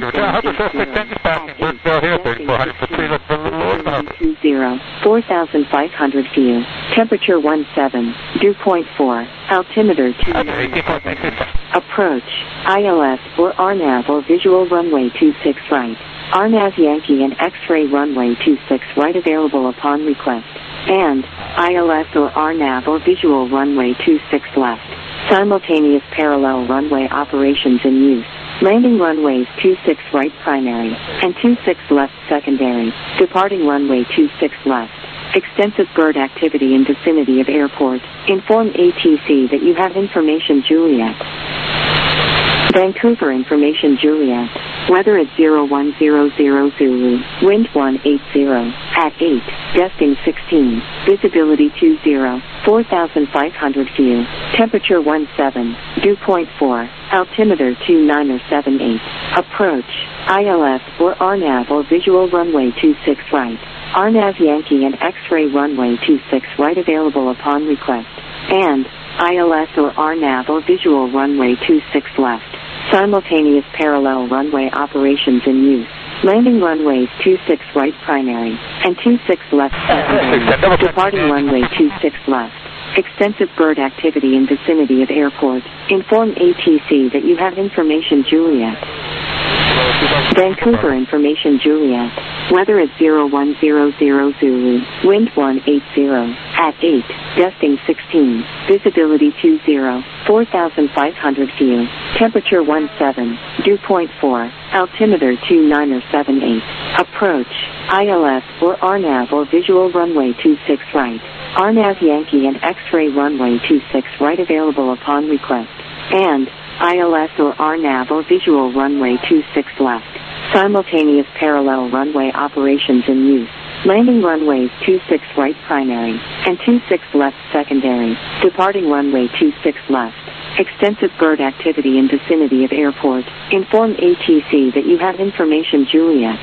two zero, four thousand five hundred view. Temperature one seven, dew point four, altimeter two nine. Approach, I L S or R NAV or visual runway two six right, R NAV Yankee and X-ray runway two six right available upon request, and I L S or R NAV or visual runway two six left. Simultaneous parallel runway operations in use. Landing runways two six right primary, and two six left secondary, departing runway two six left. Extensive bird activity in vicinity of airport. Inform A T C that you have information Juliet. Vancouver information Juliet. Weather at zero one zero zero Zulu, wind one eight zero, at eight, gusting sixteen, visibility two zero, four thousand five hundred view, temperature one seven, dew point four, altimeter two nine or seven eight, approach, I L S or R NAV or visual runway two six right, R N A V Yankee and X-ray runway two six right available upon request. And I L S or R N A V or visual runway two six left. Simultaneous parallel runway operations in use. Landing runways two six right primary and two six left secondary. Departing runway two six left. Extensive bird activity in vicinity of airport. Inform A T C that you have information Juliet. Vancouver information Juliet. Weather at zero one zero zero Zulu. Wind one eight zero. At eight. Gusting sixteen. Visibility two zero. four thousand five hundred view. Temperature one seven. Dew point four. Altimeter two nine or seven eight. Approach. I L S or R N A V or visual runway two six right. R N A V Yankee and X-ray runway two six right available upon request. And I L S or R N A V or visual runway two six left. Simultaneous parallel runway operations in use. Landing runways two six right primary and two six left secondary. Departing runway two six left. Extensive bird activity in vicinity of airport. Inform A T C that you have information Juliet.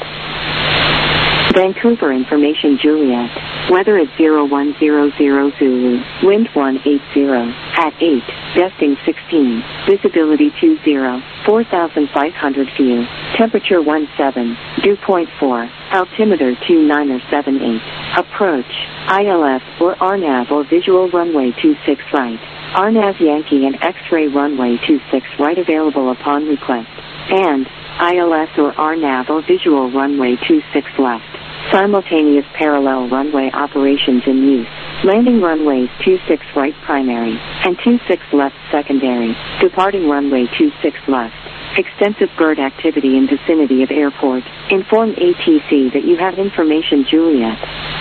Vancouver information Juliet. Weather at zero one zero zero Zulu. Wind one eight zero. At eight. Gusting sixteen. Visibility two zero. four thousand five hundred view. Temperature one seven. Dew point four. Altimeter two nine or seven eight. Approach. I L S or R N A V or visual runway two six right. R N A V Yankee and X-ray runway two six right available upon request. And I L S or R N A V or visual runway two six left. Simultaneous parallel runway operations in use. Landing runways two six right primary and two six left secondary. Departing runway two six left. Extensive bird activity in vicinity of airport. Inform A T C that you have information Juliet.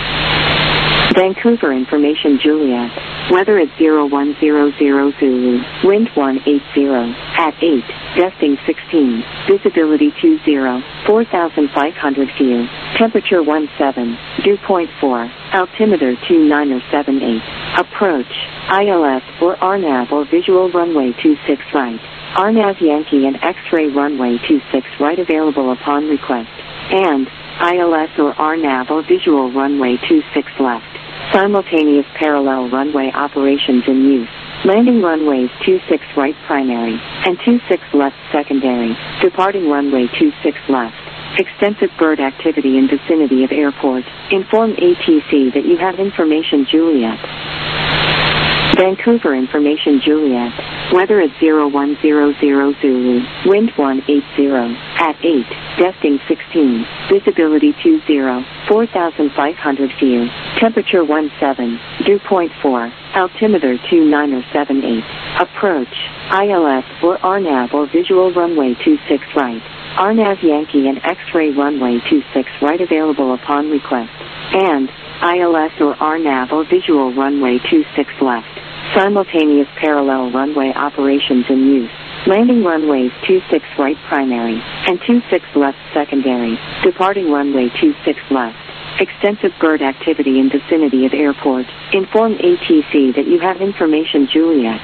Vancouver information Juliet. Weather at zero one zero zero Zulu. Wind one eight zero. At eight. Gusting sixteen. Visibility two zero. four thousand five hundred view. Temperature one seven. Dew point four. Altimeter two nine or seven eight. Approach. I L S or R N A V or visual runway two six right. R N A V Yankee and X-ray runway two six right available upon request. And I L S or R N A V or visual runway two six left. Simultaneous parallel runway operations in use. Landing runways two six right primary and two six left secondary. Departing runway two six left. Extensive bird activity in vicinity of airport. Inform A T C that you have information Juliet. Vancouver information Juliet. Weather at zero one zero zero Zulu. Wind one eight zero. At eight. Gusting sixteen. Visibility two zero. four thousand five hundred view. Temperature one seven. Dew point four. Altimeter two nine or seven eight. Approach. I L S or R N A V or visual runway two six right. R N A V Yankee and X-ray runway two six right available upon request. And I L S or R N A V or visual runway two six left. Simultaneous parallel runway operations in use. Landing runways two six right primary and two six left secondary. Departing runway two six left. Extensive bird activity in vicinity of airport. Inform A T C that you have information Juliet.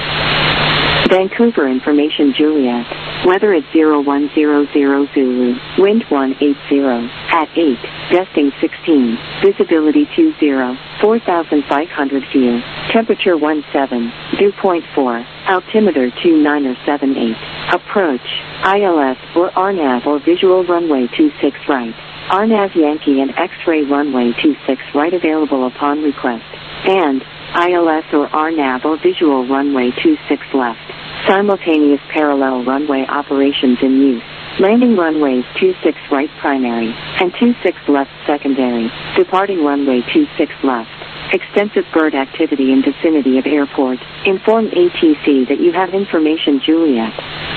Vancouver information Juliet. Weather at zero one zero zero Zulu. Wind one eight zero. At eight. Gusting sixteen. Visibility two zero. four thousand five hundred view. Temperature one seven. Dew point four. Altimeter two nine or seven eight. Approach. I L S or R N A V or visual runway two six right. R N A V Yankee and X-ray runway two six right available upon request. And I L S or R N A V or visual runway two six left. Simultaneous parallel runway operations in use. Landing runways two six right primary and two six left secondary. Departing runway two six left. Extensive bird activity in vicinity of airport. Inform A T C that you have information Juliet.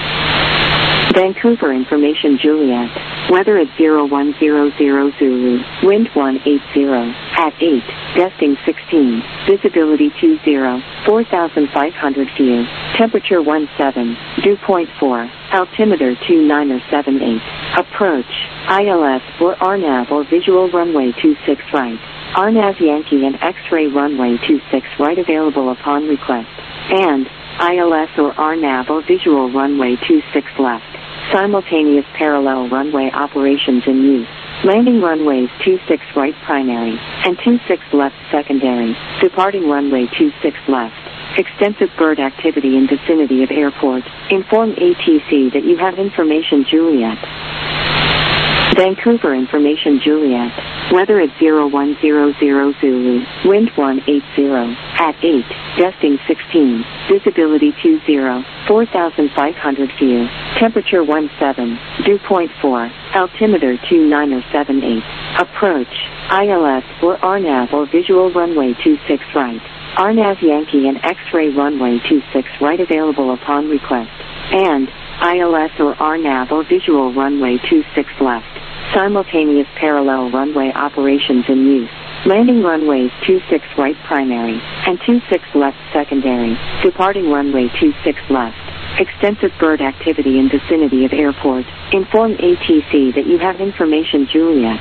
Vancouver information Juliet. Weather at zero one zero zero Zulu. Wind one eight zero. At eight. Gusting sixteen. Visibility two zero. four thousand five hundred view. Temperature one seven. Dew point four. Altimeter two nine or seven eight. Approach. I L S or R N A V or visual runway two six right. R N A V Yankee and X-ray runway two six right available upon request. And I L S or R N A V or visual runway two six left. Simultaneous parallel runway operations in use. Landing runways two six right primary and two six left secondary. Departing runway two six left. Extensive bird activity in vicinity of airport. Inform A T C that you have information Juliet. Vancouver information Juliet. Weather at zero one zero zero Zulu. Wind one eight zero. At eight. Gusting sixteen. Visibility two zero. four thousand five hundred view. Temperature one seven. Dew point four. Altimeter two nine or seven eight. Approach. I L S or R NAV or visual runway two six right. R NAV Yankee and X-ray runway two six right available upon request. And I L S or R NAV or visual runway two six left. Simultaneous parallel runway operations in use. Landing runways two six right primary and two six left secondary. Departing runway two six left. Extensive bird activity in vicinity of airport. Inform A T C that you have information Juliet.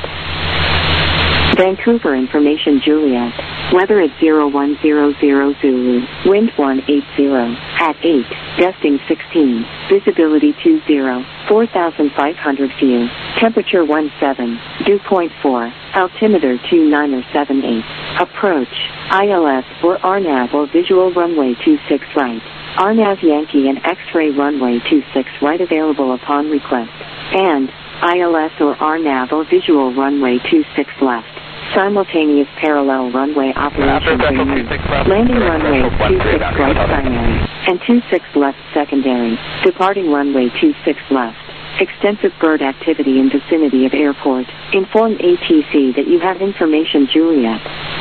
Vancouver information Juliet. Weather at zero one zero zero Zulu. Wind one eight zero. At eight. Gusting sixteen. Visibility two zero. four thousand five hundred view. Temperature one seven. Dew point four. Altimeter two nine or seven eight. Approach. I L S or R NAV or visual runway two six right. R NAV Yankee and X-ray runway two six right available upon request. And I L S or R NAV or visual runway two six left. Simultaneous parallel runway operations in use. Landing runways two six right primary and two six left secondary. Departing runway two six left. Extensive bird activity in vicinity of airport. Inform A T C that you have information Juliet.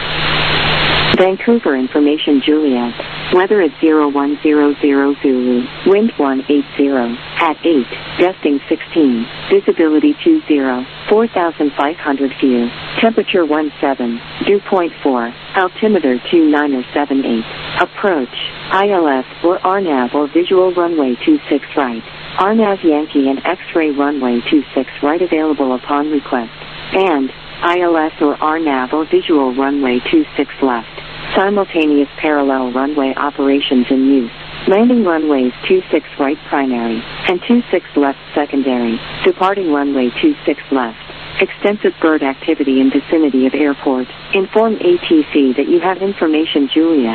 Vancouver information Juliet. Weather at zero one zero zero Zulu. Wind one eight zero. At eight. Gusting sixteen. Visibility two zero. four thousand five hundred view. Temperature one seven. Dew point four. Altimeter two nine or seven eight. Approach. I L S or R NAV or visual runway two six right. R NAV Yankee and X-ray runway two six right available upon request. And I L S or R NAV or visual runway two six left. Simultaneous parallel runway operations in use. Landing runways two six right primary and two six left secondary. Departing runway two six left. Extensive bird activity in vicinity of airport. Inform A T C that you have information Juliet.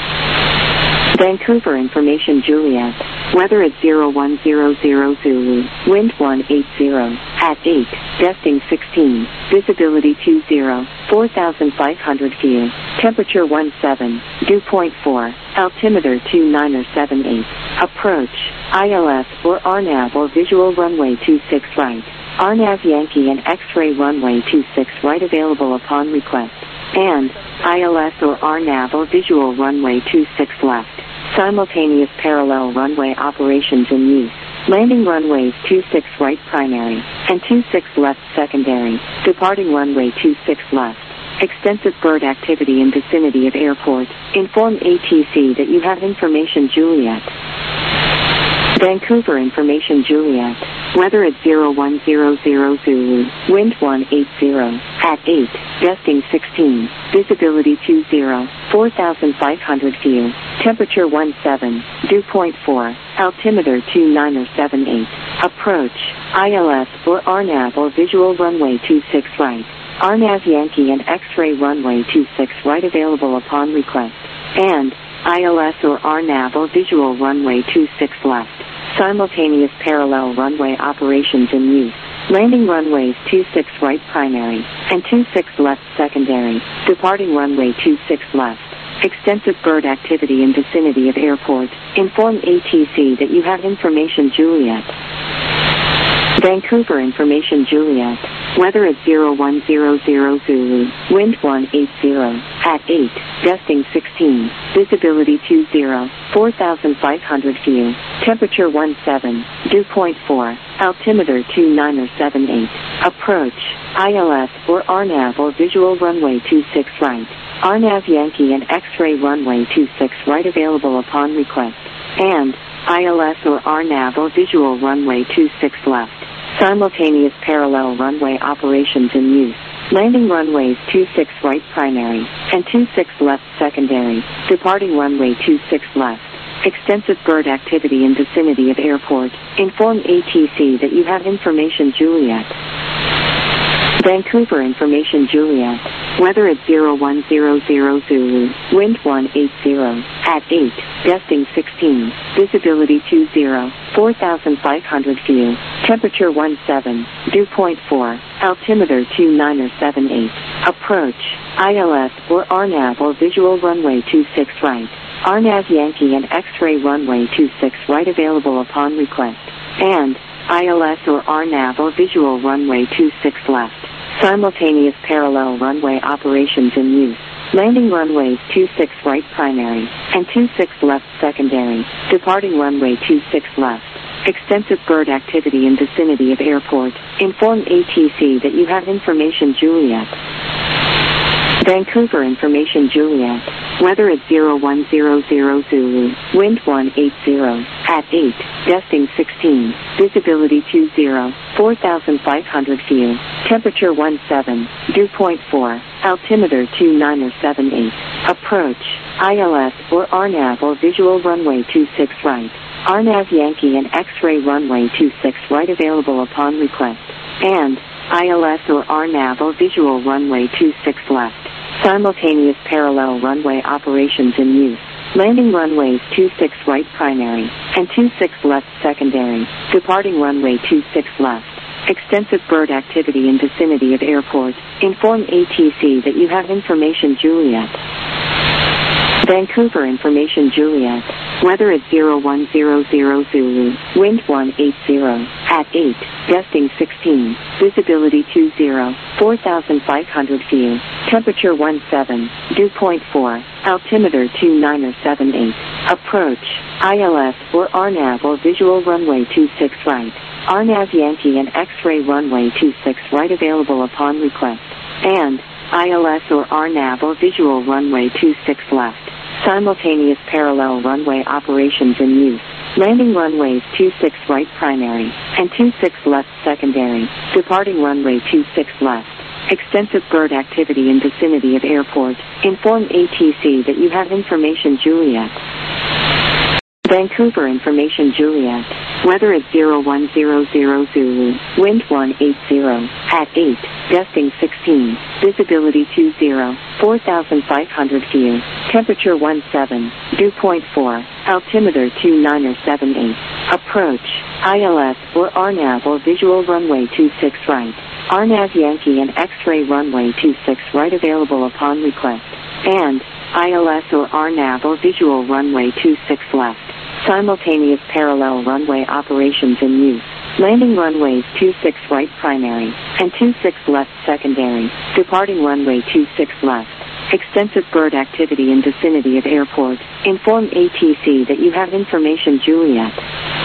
Vancouver information Juliet. Weather at zero one zero zero Zulu. Wind one eight zero. At eight. Gusting sixteen. Visibility two zero. four thousand five hundred view. Temperature one seven. Dew point four. Altimeter two nine or seven eight. Approach. I L S or R NAV or visual runway two six right. R NAV Yankee and X-ray runway two six right available upon request. And I L S or R NAV or visual runway two six left. Simultaneous parallel runway operations in use. Landing runways two six right primary and two six left secondary. Departing runway two six left. Extensive bird activity in vicinity of airport. Inform A T C that you have information Juliet. Vancouver information Juliet. Weather at zero one zero zero Zulu. Wind one eight zero. At eight. Gusting sixteen. Visibility two zero. four thousand five hundred view. Temperature one seven. Dew point four. Altimeter two nine or seven eight. Approach. I L S or R NAV or visual runway two six right. R NAV Yankee and X-ray runway two six right available upon request. And I L S or R NAV or visual runway two six left. Simultaneous parallel runway operations in use. Landing runways two six right primary and two six left secondary. Departing runway two six left. Extensive bird activity in vicinity of airport. Inform A T C that you have information Juliet. Vancouver information Juliet. Weather at zero one zero zero Zulu. Wind one eight zero. At eight. Gusting sixteen. Visibility two zero. four thousand five hundred view. Temperature one seven. Dew point four. Altimeter two nine or seven eight. Approach. I L S or R NAV or visual runway two six right. R NAV Yankee and X-ray runway two six right available upon request. And I L S or R NAV or visual runway two six left. Simultaneous parallel runway operations in use. Landing runways two six right primary and two six left secondary. Departing runway two six left. Extensive bird activity in vicinity of airport. Inform A T C that you have information Juliet. Vancouver Information Juliet. Weather at zero one zero zero Zulu. Wind one eight zero. At eight. Gusting sixteen. Visibility two zero. four thousand five hundred view. Temperature one seven. Dew point four. Altimeter two nine seven eight. Approach. I L S or R NAV or visual runway two six right. R NAV Yankee and X-ray runway two six right available upon request. And I L S or R NAV or visual runway two six left. Simultaneous parallel runway operations in use. Landing runways two six right primary and two six left secondary. Departing runway two six left. Extensive bird activity in vicinity of airport. Inform A T C that you have information Juliet. Vancouver Information Juliet. Weather at zero one zero zero Zulu. Wind one eight zero. At eight. Gusting sixteen. Visibility two zero. four thousand five hundred view. Temperature one seven. Dew point four. Altimeter two nine seven eight. Approach. I L S or R NAV or visual runway two six right. R NAV Yankee and X-ray runway two six right available upon request. And I L S or R NAV or visual runway two six left. Simultaneous parallel runway operations in use. Landing runways two six right primary and two six left secondary. Departing runway two six left. Extensive bird activity in vicinity of airport. Inform A T C that you have information Juliet. Vancouver Information Juliet. Weather at zero one zero zero Zulu. Wind one eight zero. At eight. Gusting sixteen. Visibility two zero. four thousand five hundred view. Temperature one seven. Dew point four. Altimeter two nine seven eight. Approach. I L S or R NAV or visual runway two six right. R NAV Yankee and X-ray runway two six right available upon request. And I L S or R NAV or visual runway two six left. Simultaneous parallel runway operations in use. Landing runways two six right primary and two six left secondary. Departing runway two six left. Extensive bird activity in vicinity of airport. Inform A T C that you have information Juliet. Vancouver Information Juliet. Weather at zero one zero zero Zulu. Wind one eight zero. At eight. Gusting sixteen. Visibility two zero. four thousand five hundred view. Temperature one seven. Dew point four. Altimeter two nine seven eight. Approach. I L S or R NAV or visual runway two six right. R NAV Yankee and X-ray runway two six right available upon request. And I L S or R NAV or visual runway two six left. Simultaneous parallel runway operations in use. Landing runways two six right primary and two six left secondary. Departing runway two six left. Extensive bird activity in vicinity of airport. Inform A T C that you have information Juliet.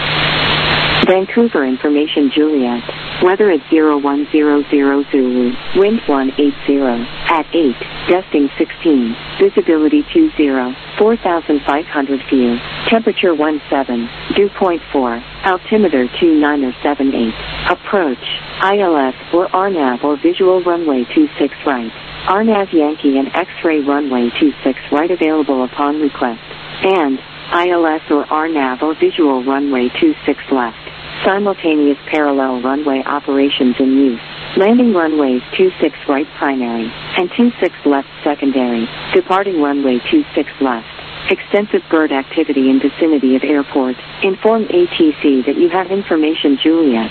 Vancouver Information Juliet. Weather at zero one zero zero Zulu. Wind one eight zero. At eight. Gusting sixteen. Visibility two zero. four thousand five hundred view. Temperature one seven. Dew point four. Altimeter two nine seven eight. Approach. I L S or R NAV or visual runway two six right. R NAV Yankee and X-ray runway two six right available upon request. And I L S or R NAV or visual runway two six left. Simultaneous parallel runway operations in use. Landing runways two six right primary and two six left secondary. Departing runway two six left. Extensive bird activity in vicinity of airport. Inform A T C that you have information Juliet.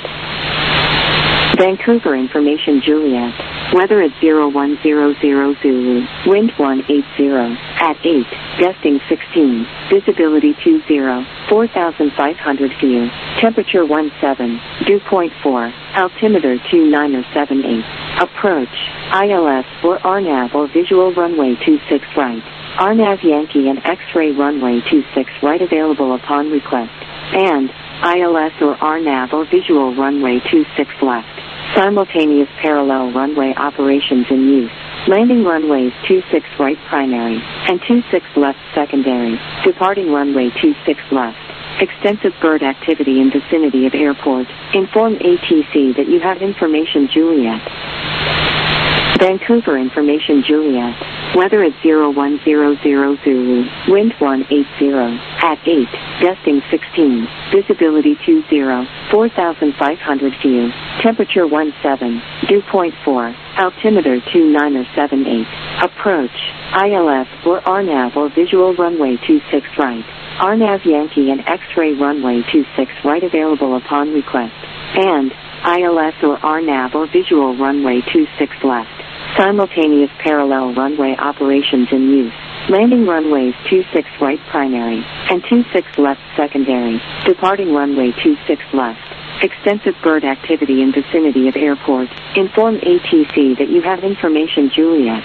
Vancouver Information Juliet. Weather at zero one zero zero Zulu. Wind one eight zero. At eight. Gusting sixteen. Visibility two zero. four thousand five hundred view. Temperature one seven. Dew point four. Altimeter two nine seven eight. Approach. I L S or R NAV or visual runway two six right. R NAV Yankee and X-ray runway two six right available upon request. And I L S or R NAV or visual runway two six left. Simultaneous parallel runway operations in use. Landing runways two six right primary and two six left secondary. Departing runway two six left. Extensive bird activity in vicinity of airport. Inform A T C that you have information Juliet. Vancouver Information Juliet. Weather at zero one zero zero Zulu. Wind one eight zero. At eight. Gusting sixteen. Visibility two zero. four thousand five hundred feet. Temperature one seven. Dew point four. Altimeter two nine seven eight. Approach. I L S or R NAV or visual runway two six right. R NAV Yankee and X-ray runway two six right available upon request. And I L S or R NAV or visual runway two six left. Simultaneous parallel runway operations in use. Landing runways two six right primary and two six left secondary. Departing runway two six left. Extensive bird activity in vicinity of airport. Inform A T C that you have information Juliet.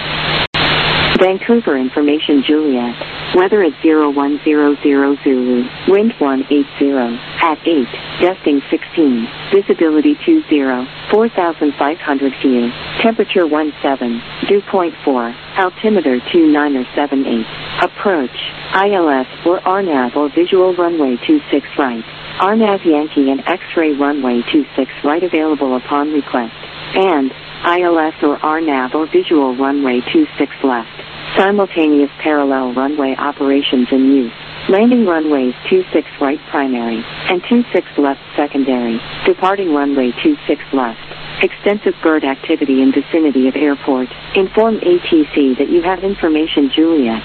Vancouver Information Juliet. Weather at zero one zero zero Zulu. Wind one eight zero. At eight. Gusting sixteen. Visibility two zero. four thousand five hundred feet. Temperature one seven. Dew point four. Altimeter two nine seven eight. Approach. I L S or R NAV or visual runway two six right. R NAV Yankee and X-ray runway two six right available upon request. And I L S or R NAV or visual runway two six left. Simultaneous parallel runway operations in use. Landing runways two six right primary and two six left secondary. Departing runway two six left. Extensive bird activity in vicinity of airport. Inform A T C that you have information Juliet.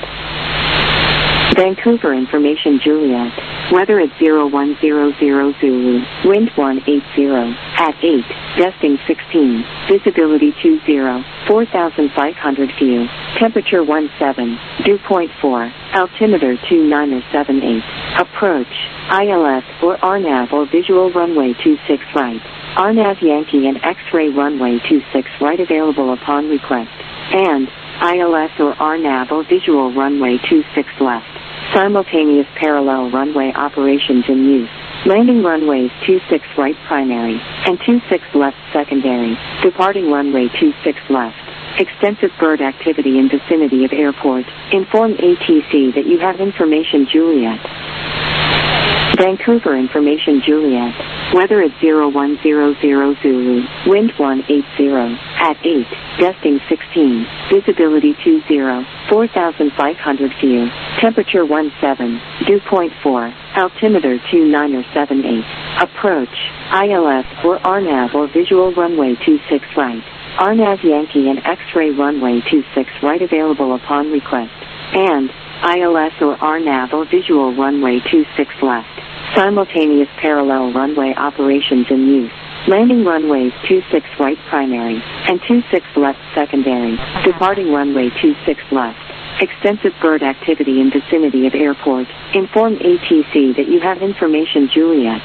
Vancouver Information Juliet. Weather at zero one zero zero Zulu. Wind one eight zero. At eight. Gusting sixteen. Visibility two zero. four thousand five hundred feet. Temperature one seven. Dew point four. Altimeter two nine seven eight. Approach. I L S or R NAV or visual runway two six right. R NAV Yankee and X-ray runway two six right available upon request. And I L S or R NAV or visual runway two six left. Simultaneous parallel runway operations in use. Landing runways two six right primary and two six left secondary. Departing runway two six left. Extensive bird activity in vicinity of airport. Inform A T C that you have information Juliet. Vancouver Information Juliet. Weather at zero one zero zero Zulu. Wind one eight zero. At eight. Gusting sixteen. Visibility two zero. four thousand five hundred feet. Temperature one seven. Dew point four. Altimeter two nine seven eight. Approach. I L S or R NAV or visual runway two six right. R NAV Yankee and X-ray runway two six right available upon request. And I L S or R NAV or visual runway two six left. Simultaneous parallel runway operations in use. Landing runways two six right primary and two six left secondary. Departing runway two six left. Extensive bird activity in vicinity of airport. Inform A T C that you have information Juliet.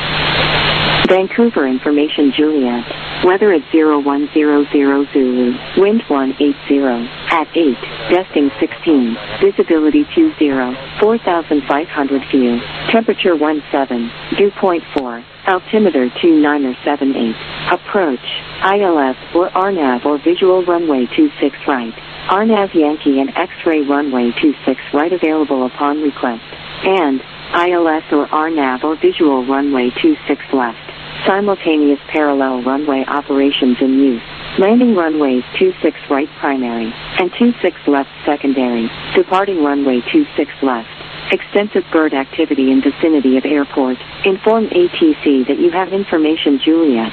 Vancouver Information Juliet. Weather at zero one zero zero Zulu. Wind one eight zero. At eight. Gusting sixteen. Visibility two zero. four thousand five hundred feet. Temperature one seven. Dew point four. Altimeter two nine seven eight. Approach. I L S or R NAV or visual runway two six right. R NAV Yankee and X-ray runway two six right available upon request. And I L S or R NAV or visual runway two six left. Simultaneous parallel runway operations in use. Landing runways two six right primary and two six left secondary. Departing runway two six left. Extensive bird activity in vicinity of airport. Inform A T C that you have information Juliet.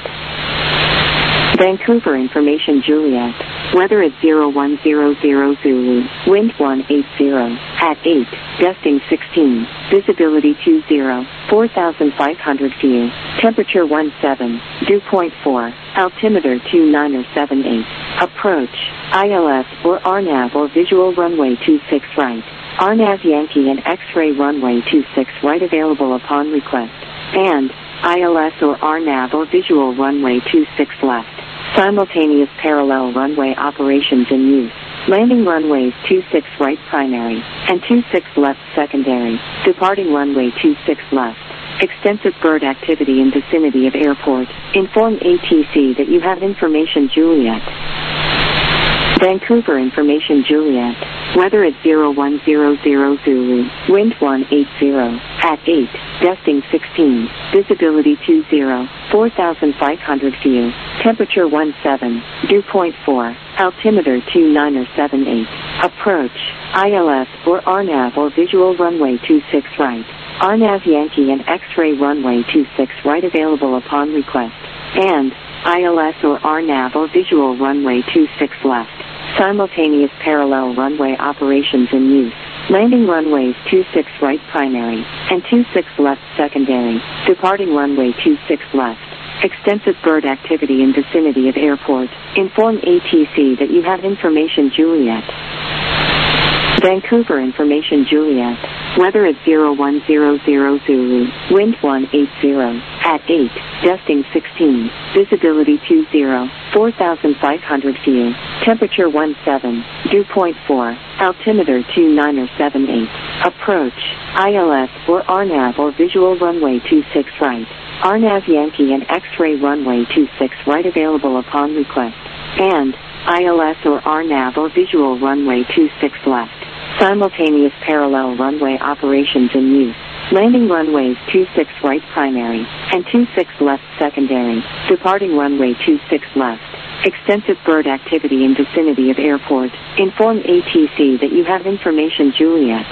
Vancouver Information Juliet. Weather at zero one zero zero Zulu. Wind one eight zero. At eight. Gusting sixteen. Visibility two zero. four thousand five hundred feet. Temperature one seven. Dew point four. Altimeter two nine seven eight. Approach. I L S or R NAV or visual runway two six right. R NAV Yankee and X-ray runway two six right available upon request. And I L S or R NAV or visual runway two six left. Simultaneous parallel runway operations in use. Landing runways two six right primary and two six left secondary. Departing runway two six left. Extensive bird activity in vicinity of airport. Inform A T C that you have information Juliet. Vancouver Information Juliet. Weather at zero one zero zero Zulu, wind one eight zero, at eight, gusting sixteen, visibility two zero, four thousand five hundred view, temperature one seven, dew point four, altimeter two nine seven eight, approach, I L S or R NAV or visual runway two six right, R NAV Yankee and X-ray runway two six right available upon request, and I L S or R NAV or visual runway two six left. Simultaneous parallel runway operations in use. Landing runways two six right primary and two six left secondary. Departing runway two six left. Extensive bird activity in vicinity of airport. Inform A T C that you have information Juliet. Vancouver information Juliet. Weather at zero one zero zero Zulu, wind one eight zero, at eight, gusting sixteen, visibility two zero, four thousand five hundred view, temperature one seven, dew point four, altimeter two nine seven eight, approach, I L S or R NAV or visual runway two six right, R NAV Yankee and X-ray runway two six right available upon request, and I L S or R NAV or visual runway two six left. Simultaneous parallel runway operations in use. Landing runways two six right primary and two six left secondary. Departing runway two six left. Extensive bird activity in vicinity of airport. Inform A T C that you have information Juliet.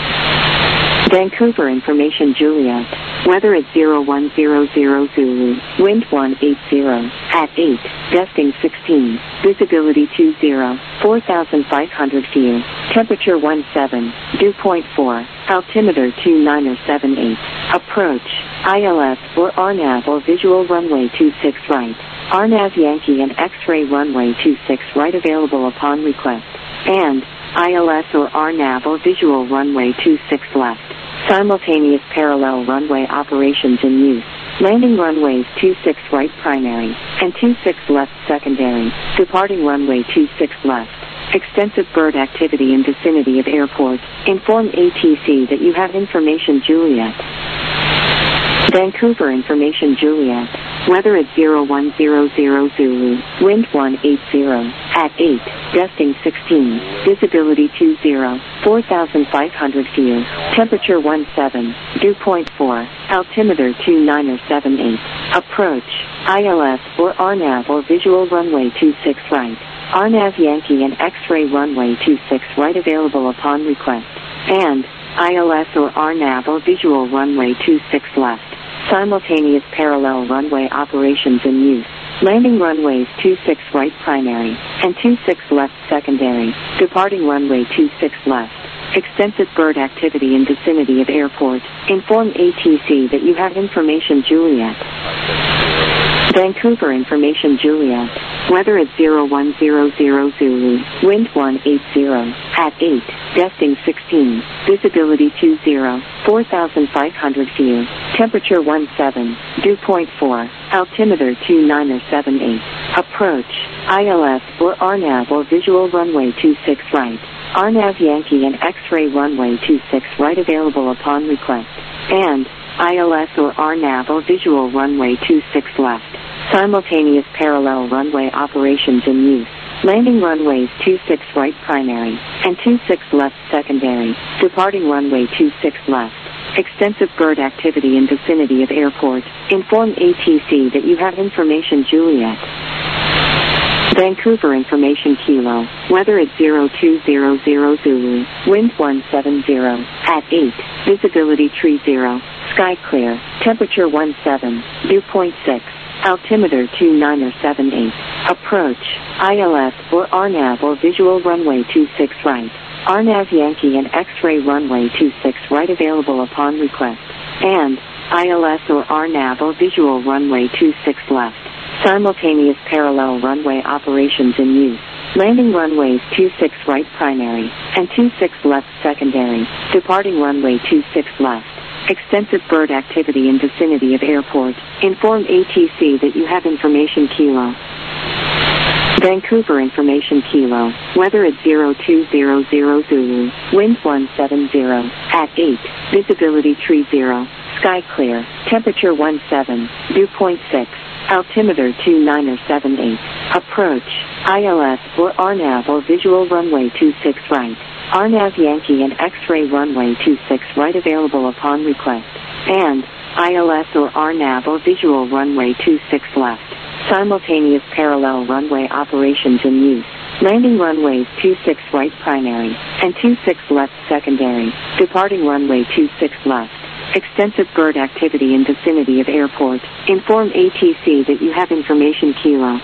Vancouver information Juliet. Weather at zero one zero zero Zulu, wind one eight zero, at eight, gusting sixteen, visibility two zero, four thousand five hundred view, temperature one seven, dew point four, altimeter two nine seven eight, approach, I L S or R NAV or visual runway two six right, R NAV Yankee and X-ray runway two six right available upon request, and I L S or R NAV or visual runway two six left. Simultaneous parallel runway operations in use. Landing runways two six right primary and two six left secondary. Departing runway two six left. Extensive bird activity in vicinity of airport. Inform A T C that you have information Juliet. Vancouver information Juliet. Weather at zero one zero zero Zulu, wind one eight zero, at eight, gusting sixteen, visibility two zero, four thousand five hundred view, temperature one seven, dew point four, altimeter two nine seven eight, approach, I L S or R NAV or visual runway two six right, R NAV Yankee and X-ray runway two six right available upon request, and I L S or R NAV or visual runway two six left. Simultaneous parallel runway operations in use. Landing runways two six right primary and two six left secondary. Departing runway two six left. Extensive bird activity in vicinity of airport. Inform A T C that you have information Juliet. Vancouver information Juliet. Weather at zero one zero zero Zulu, wind one eight zero, at eight, gusting sixteen, visibility two zero, four thousand five hundred view, temperature one seven, dew point four, altimeter two nine seven eight, approach, I L S or R NAV or visual runway two six right, R NAV Yankee and X-ray runway two six right available upon request, and I L S or R NAV or visual runway two six left. Simultaneous parallel runway operations in use. Landing runways two six right primary and two six left secondary. Departing runway two six left. Extensive bird activity in vicinity of airport. Inform A T C that you have information Juliet. Vancouver information Kilo. Weather at zero two zero zero Zulu, wind one seven zero, at eight, visibility tree zero, sky clear, temperature one seven, dew point six, altimeter two nine seven eight, approach, I L S or R NAV or visual runway two six right, R NAV Yankee and X-ray runway two six right available upon request, and I L S or R NAV or visual runway two six left. Simultaneous parallel runway operations in use. Landing runways two six right primary and two six left secondary. Departing runway two six left. Extensive bird activity in vicinity of airport. Inform A T C that you have information Kilo. Vancouver information Kilo. Weather at zero two zero zero Zulu. Wind one seven zero. At eight. Visibility tree zero. Sky clear. Temperature one seven. Dew point six. Altimeter two nine seven eight. Approach, I L S or R NAV or visual runway two six right, R N A V Yankee and X-ray runway two six right available upon request. And I L S or R N A V or visual runway two six left. Simultaneous parallel runway operations in use. Landing runways two six right primary and two six left secondary. Departing runway two six left. Extensive bird activity in vicinity of airport. Inform A T C that you have information Kilo.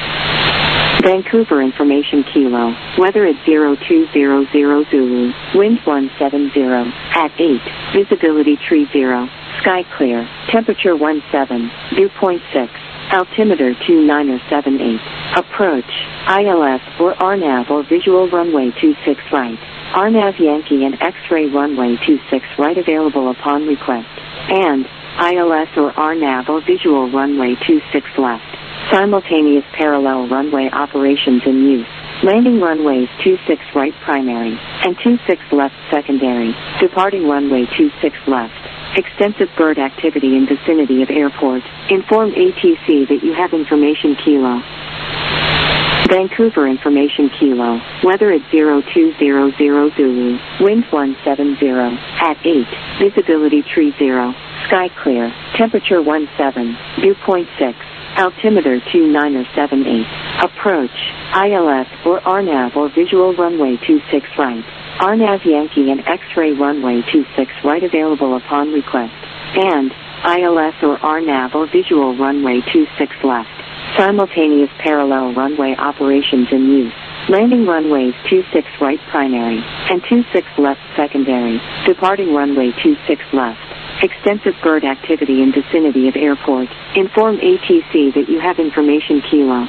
Vancouver information Kilo. Weather at zero two zero zero Zulu. Wind one seven zero. At eight. Visibility tree zero. Sky clear. Temperature one seven. Dew point six. Altimeter two nine seven eight. Approach. I L S or R N A V or visual runway two six right. R N A V Yankee and X-ray runway two six right available upon request. And I L S or R N A V or visual runway two six left. Simultaneous parallel runway operations in use. Landing runways two six right primary and two six left secondary. Departing runway two six left. Extensive bird activity in vicinity of airport. Inform A T C that you have information Kilo. Vancouver information Kilo. Weather at zero two zero zero Zulu. Wind one seven zero. At eight. Visibility tree zero. Sky clear. Temperature one seven. Dew point six. Altimeter two nine seven eight. Approach. I L S or R N A V or visual runway two six right. R N A V Yankee and X-ray runway two six right available upon request. And I L S or R N A V or visual runway two six left. Simultaneous parallel runway operations in use. Landing runways two six right primary and two six left secondary. Departing runway two six left. Extensive bird activity in vicinity of airport. Inform A T C that you have information Kilo.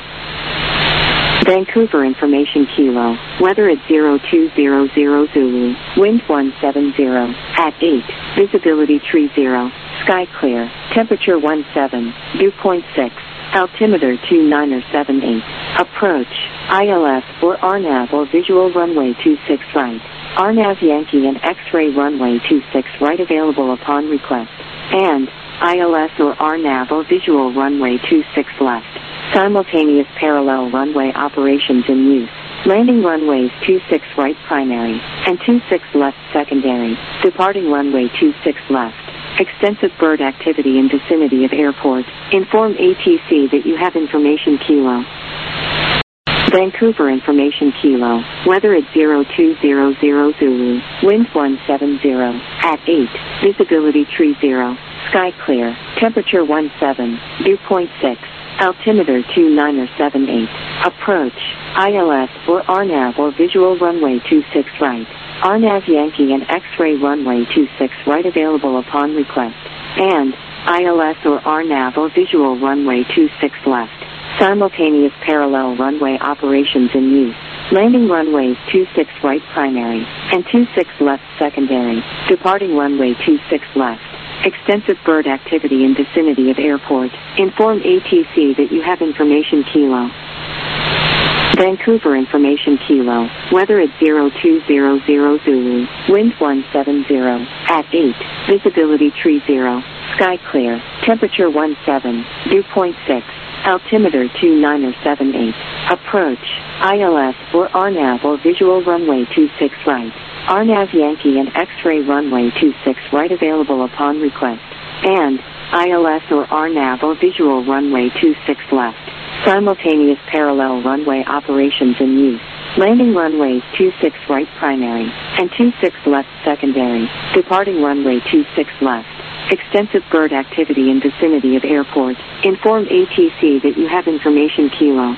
Vancouver information Kilo. Weather at zero two zero zero Zulu. Wind one seven zero. At eight. Visibility tree zero. Sky clear. Temperature one seven. Dew point six. Altimeter two nine seven eight. Approach. I L S or R N A V or visual runway two six right. R N A V Yankee and X-ray runway two six right available upon request. And I L S or R N A V or visual runway two six left. Simultaneous parallel runway operations in use. Landing runways two six right primary and two six left secondary. Departing runway two six left. Extensive bird activity in vicinity of airport. Inform A T C that you have information Kilo. Vancouver information Kilo. Weather at zero two zero zero Zulu. Wind one seven zero. At eight. Visibility tree zero. Sky clear. Temperature one seven. Dew point six. Altimeter two nine seven eight. Approach. I L S or R N A V or visual runway two six right. R N A V Yankee and X-ray runway two six right available upon request. And I L S or R N A V or visual runway two six left. Simultaneous parallel runway operations in use. Landing runways two six right primary and two six left secondary. Departing runway two six left. Extensive bird activity in vicinity of airport. Inform A T C that you have information Kilo. Vancouver information Kilo. Weather at zero two zero zero Zulu. Wind one seven zero. At eight. Visibility tree zero. Sky clear. Temperature one seven. Dew point six. Altimeter two nine seven eight. Approach. I L S or R N A V or visual runway two six right. R N A V Yankee and X-ray runway two six right available upon request. And I L S or R N A V or visual runway two six left. Simultaneous parallel runway operations in use. Landing runways two six right primary and two six left secondary. Departing runway two six left. Extensive bird activity in vicinity of airport. Inform A T C that you have information Kilo.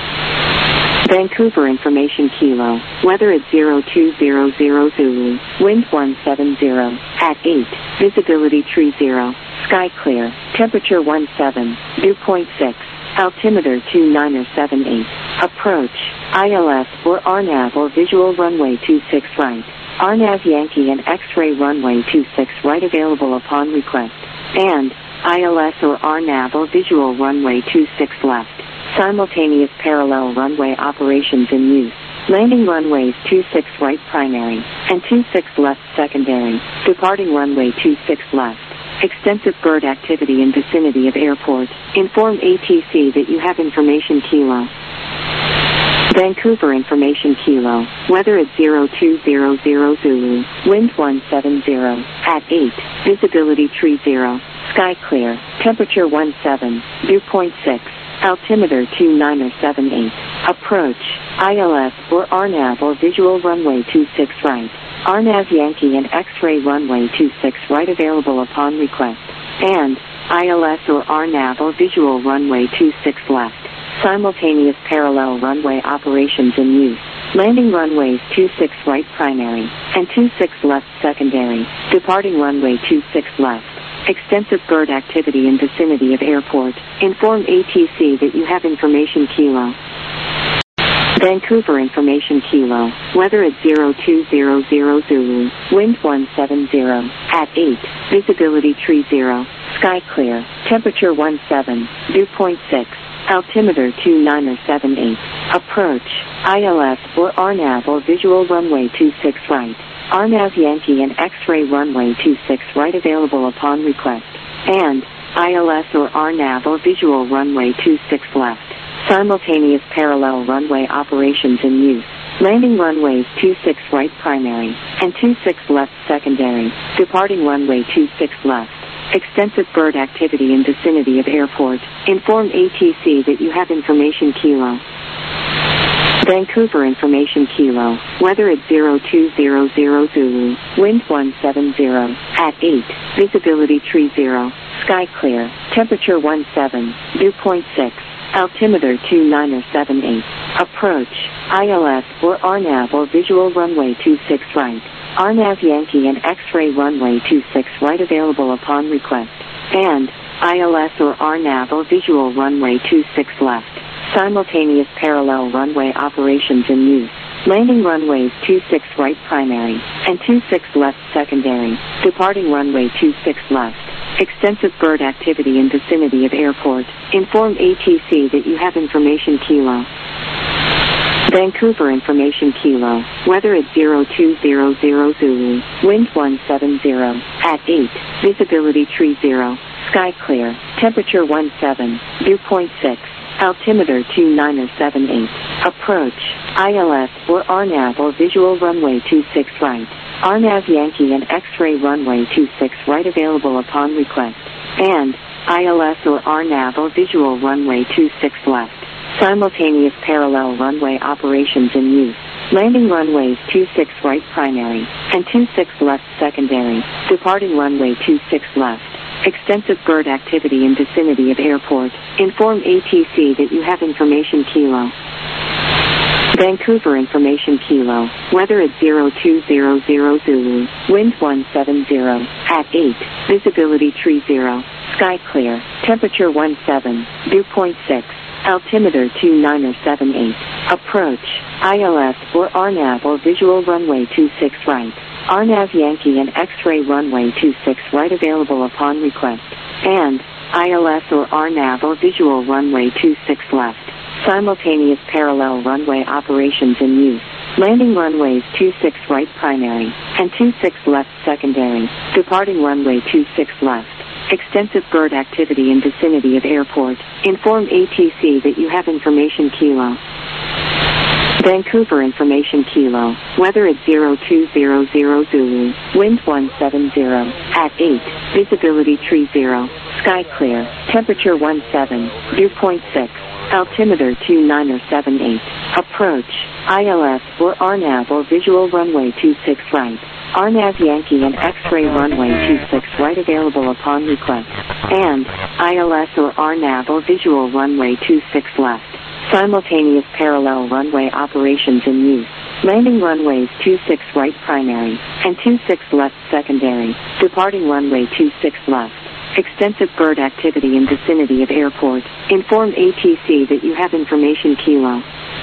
Vancouver information Kilo. Weather at zero two zero zero Zulu. Wind one seven zero. At eight. Visibility tree zero. Sky clear. Temperature one seven. Dew point six. Altimeter two nine seven eight. Approach. I L S or R N A V or visual runway two six right. R N A V Yankee and X-ray runway two six right available upon request. And I L S or R N A V or visual runway two six left. Simultaneous parallel runway operations in use. Landing runways two six right primary and two six left secondary. Departing runway two six left. Extensive bird activity in vicinity of airport. Inform A T C that you have information Kilo. Vancouver Information Kilo, weather at zero two zero zero Zulu, wind one seven zero, at eight, visibility tree zero, sky clear, temperature one seven, dew point six, altimeter two nine seven eight, approach, I L S or R NAV or visual runway two six right, R NAV Yankee and X-ray runway two six right available upon request, and I L S or R NAV or visual runway two six left. Simultaneous parallel runway operations in use. Landing runways two six right primary and two six left secondary. Departing runway two six left. Extensive bird activity in vicinity of airport. Inform A T C that you have information Kilo. Vancouver Information Kilo. Weather at zero two zero zero Zulu. Wind one seven zero. At eight. Visibility tree zero. Sky clear. Temperature one seven. Dew point six. Altimeter two nine seven eight. Approach, I L S or R NAV or visual runway two six right. R NAV Yankee and X-ray runway two six right available upon request. And I L S or R NAV or visual runway two six left. Simultaneous parallel runway operations in use. Landing runways two six right primary and two six left secondary. Departing runway two six left. Extensive bird activity in vicinity of airport. Inform A T C that you have information Kilo. Vancouver Information Kilo. Weather at zero two zero zero Zulu. Wind one seven zero. At eight. Visibility tree zero. Sky clear. Temperature one seven. Dew point six. Altimeter two nine seven eight. Approach, I L S or R NAV or visual runway two six right. R NAV Yankee and X-ray runway two six right available upon request. And I L S or R NAV or visual runway two six left. Simultaneous parallel runway operations in use. Landing runways two six right primary and two six left secondary. Departing runway two six left. Extensive bird activity in vicinity of airport. Inform A T C that you have information Kilo. Vancouver Information Kilo. Weather at zero two zero zero Zulu. Wind one seven zero. At eight. Visibility tree zero. Sky clear. Temperature one seven. Dew point six. Altimeter two nine seven eight. Approach, I L S or R NAV or visual runway two six right. R NAV Yankee and X-ray runway two six right available upon request. And I L S or R NAV or visual runway two six left. Simultaneous parallel runway operations in use. Landing runways two six right primary and two six left secondary. Departing runway two six left. Extensive bird activity in vicinity of airport. Inform A T C that you have information Kilo. Vancouver Information Kilo. Weather at zero two zero zero Zulu. Wind one seven zero. At eight. Visibility tree zero. Sky clear. Temperature one seven. Dew point six. Altimeter two nine seven eight. Approach, I L S or R NAV or visual runway two six right. R NAV Yankee and X-ray runway two six right available upon request. And I L S or R NAV or visual runway two six left. Simultaneous parallel runway operations in use. Landing runways two six right primary and two six left secondary. Departing runway two six left. Extensive bird activity in vicinity of airport. Inform A T C that you have information Kilo. Vancouver Information Kilo. Weather at zero two zero zero Zulu. Wind one seven zero. At eight. Visibility tree zero. Sky clear. Temperature one seven. Dew point six. Altimeter two nine seven eight. Approach, I L S or R NAV or visual runway two six right. R NAV Yankee and X-ray runway two six right available upon request. And I L S or R NAV or visual runway two six left. Simultaneous parallel runway operations in use. Landing runways two six right primary and two six left secondary. Departing runway two six left. Extensive bird activity in vicinity of airport. Inform A T C that you have information Kilo.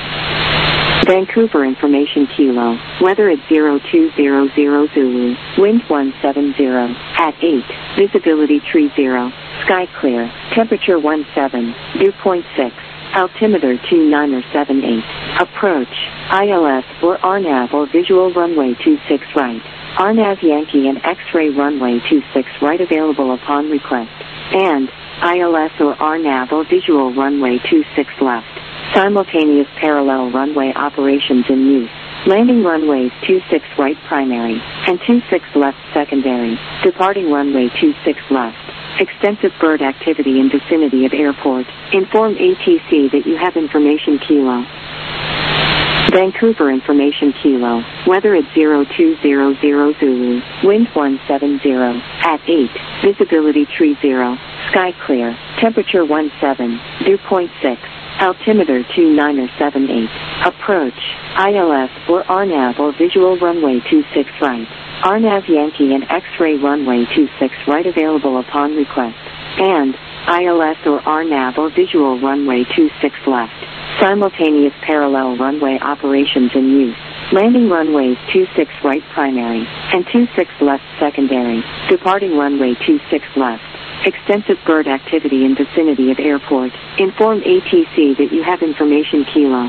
Vancouver Information Kilo. Weather at zero two zero zero Zulu. Wind one seven zero. At eight. Visibility tree zero. Sky clear. Temperature one seven. Dew point six. Altimeter two nine seven eight. Approach, I L S or R NAV or visual runway two six right. R NAV Yankee and X-ray runway two six right available upon request. And I L S or R NAV or visual runway two six left. Simultaneous parallel runway operations in use. Landing runways two six right primary and two six left secondary. Departing runway two six left. Extensive bird activity in vicinity of airport. Inform A T C that you have information Kilo. Vancouver information Kilo. Weather at zero two zero zero Zulu. Wind one seven zero. At eight. Visibility tree zero. Sky clear. Temperature one seven. Dew point six. Altimeter two nine seven eight. Approach. I L S or R NAV or visual runway two six right. R NAV Yankee and X-ray runway two six right available upon request. And I L S or R NAV or visual runway two six left. Simultaneous parallel runway operations in use. Landing runways two six right primary and two six left secondary. Departing runway two six left. Extensive bird activity in vicinity of airport. Inform A T C that you have information Kilo.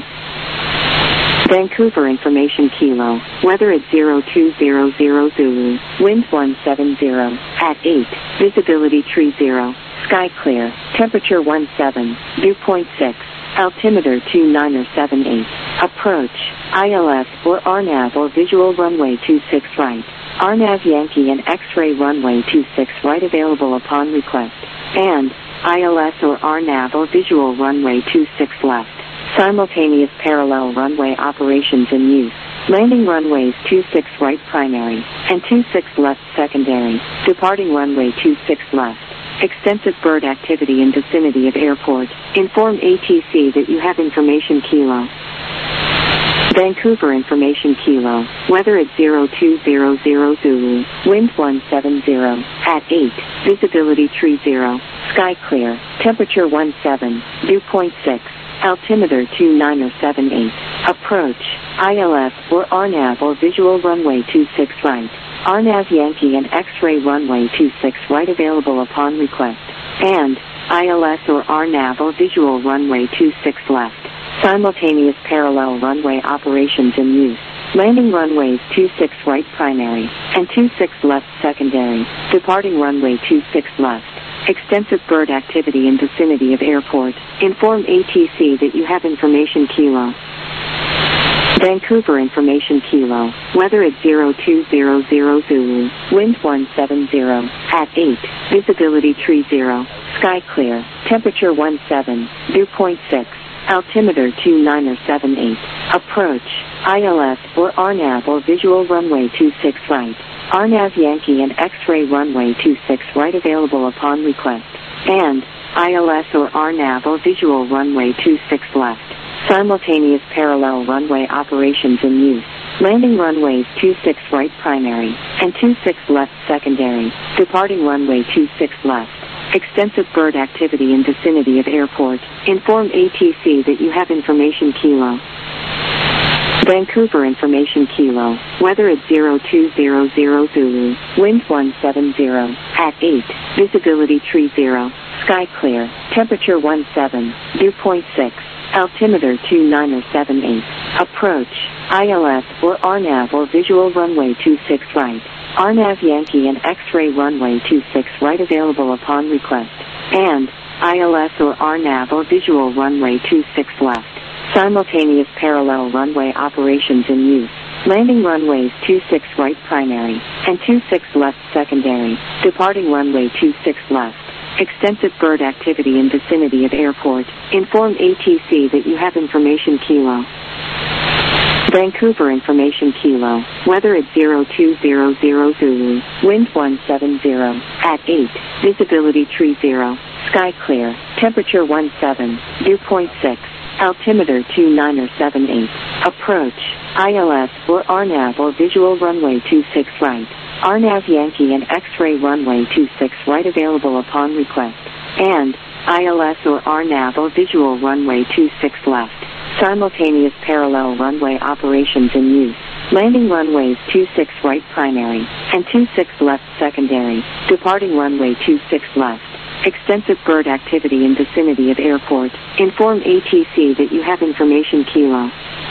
Vancouver information Kilo. Weather at zero two zero zero Zulu. Wind one seven zero. At eight. Visibility tree zero. Sky clear. Temperature one seven. Dew point six. Altimeter two nine seven eight. Approach. I L S or R NAV or visual runway two six right. R NAV Yankee and X-ray runway two six right available upon request. And I L S or R NAV or visual runway two six left. Simultaneous parallel runway operations in use. Landing runways two six right primary and two six left secondary. Departing runway two six left. Extensive bird activity in vicinity of airport. Inform A T C that you have information Kilo. Vancouver information Kilo. Weather at zero two zero zero Zulu. Wind one seven zero. At eight. Visibility tree zero. Sky clear. Temperature one seven. Dew point six. Altimeter two nine seven eight. Approach. I L S or R NAV or visual runway two six right. R NAV Yankee and X-ray runway two six right available upon request. And I L S or R NAV or visual runway two six left. Simultaneous parallel runway operations in use. Landing runways two six right primary and two six left secondary. Departing runway two six left. Extensive bird activity in vicinity of airport. Inform A T C that you have information Kilo. Vancouver information Kilo. Weather at zero two zero zero Zulu. Wind one seven zero. At eight. Visibility tree zero. Sky clear. Temperature one seven. Dew point six. Altimeter two nine seven eight. Approach. I L S or R NAV or visual runway two six right. R NAV Yankee and X-ray runway two six right available upon request. And I L S or R NAV or visual runway two six left. Simultaneous parallel runway operations in use. Landing runways two six right primary and two six left secondary. Departing runway two six left. Extensive bird activity in vicinity of airport. Inform A T C that you have information Kilo. Vancouver information Kilo. Weather at zero two zero zero Zulu. Wind one seven zero. At eight. Visibility tree zero. Sky clear. Temperature one seven. Dew point six. Altimeter two nine seven eight. Approach. I L S or R NAV or visual runway two six right. R NAV Yankee and X-ray runway two six right available upon request. And I L S or R NAV or visual runway two six left. Simultaneous parallel runway operations in use. Landing runways two six right primary and two six left secondary. Departing runway two six left. Extensive bird activity in vicinity of airport. Inform A T C that you have information Kilo. Vancouver information Kilo. Weather at zero two zero zero Zulu. Wind one seven zero. At eight. Visibility tree zero. Sky clear. Temperature one seven. Dew point six. Altimeter two nine seven eight. Approach. I L S or R NAV or visual runway two six right. R NAV Yankee and X-ray runway two six right available upon request. And I L S or R NAV or visual runway two six left. Simultaneous parallel runway operations in use. Landing runways two six right primary and two six left secondary. Departing runway two six left. Extensive bird activity in vicinity of airport. Inform A T C that you have information Kilo.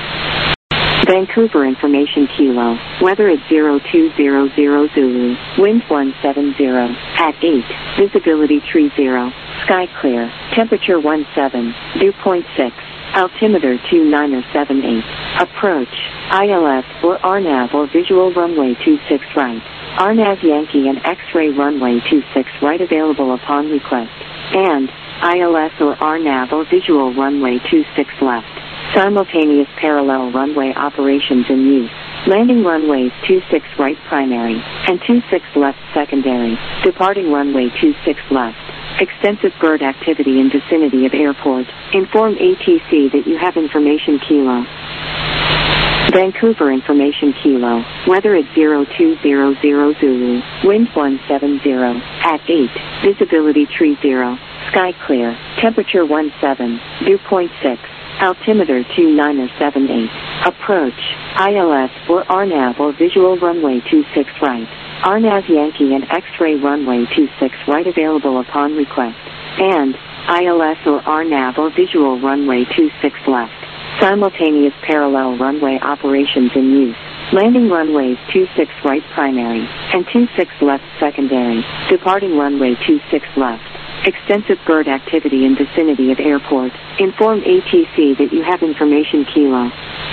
Vancouver information Kilo. Weather at zero two zero zero Zulu. Wind one seven zero. At eight. Visibility tree zero. Sky clear. Temperature one seven. Dew point six. altimeter two niner seven eight, approach, I L S or R NAV or visual runway two six right, R NAV Yankee and X-ray runway two six right available upon request, and I L S or R NAV or visual runway two six left, simultaneous parallel runway operations in use. Landing runways two six right primary and two six left secondary, departing runway two six left. Extensive bird activity in vicinity of airport. Inform A T C that you have information Kilo. Vancouver information Kilo. Weather at zero two zero zero Zulu. Wind one seven zero. At eight. Visibility tree zero. Sky clear. Temperature one seven. Dew point six. Altimeter two niner seven eight. Approach, I L S or R NAV or visual runway two six right, R NAV Yankee and X-ray runway two six right available upon request, and I L S or R NAV or visual runway two six left, simultaneous parallel runway operations in use. Landing runways two six right primary and two six left secondary, departing runway two six left. Extensive bird activity in vicinity of airport. Inform A T C that you have information Kilo.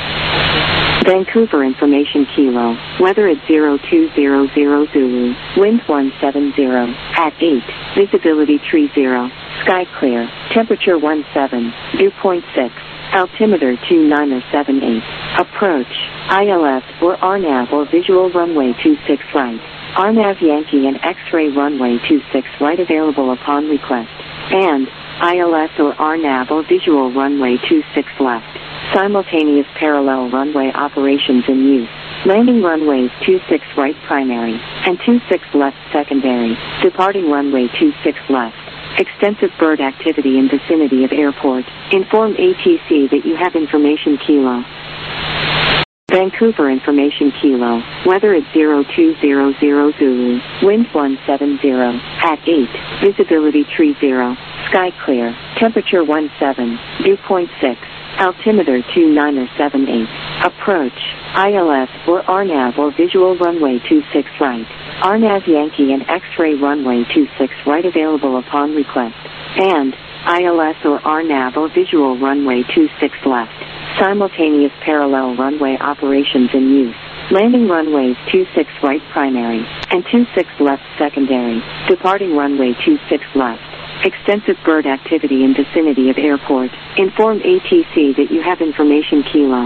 Vancouver information Kilo. Weather at zero two zero zero Zulu. Wind one seven zero. At eight. Visibility tree zero. Sky clear. Temperature one seven. Dew point six. Altimeter two niner seven eight. Approach, I L S or R NAV or visual runway two six right. R NAV Yankee and X-ray runway two six right available upon request, and I L S or R NAV or visual runway two six left, simultaneous parallel runway operations in use. Landing runways two six right primary and two six left secondary, departing runway two six left. Extensive bird activity in vicinity of airport. Inform A T C that you have information Kilo. Vancouver information Kilo. Weather at zero two zero zero Zulu. Wind one seven zero. At eight. Visibility tree zero. Sky clear. Temperature one seven. Dew point six. Altimeter two niner seven eight. Approach, I L S or R NAV or visual runway two six right. R NAV Yankee and X-ray runway two six right available upon request, and I L S or R NAV or visual runway two six left. Simultaneous parallel runway operations in use. Landing runways two six right primary and two six left secondary, departing runway two six left. Extensive bird activity in vicinity of airport. Inform A T C that you have information Kilo.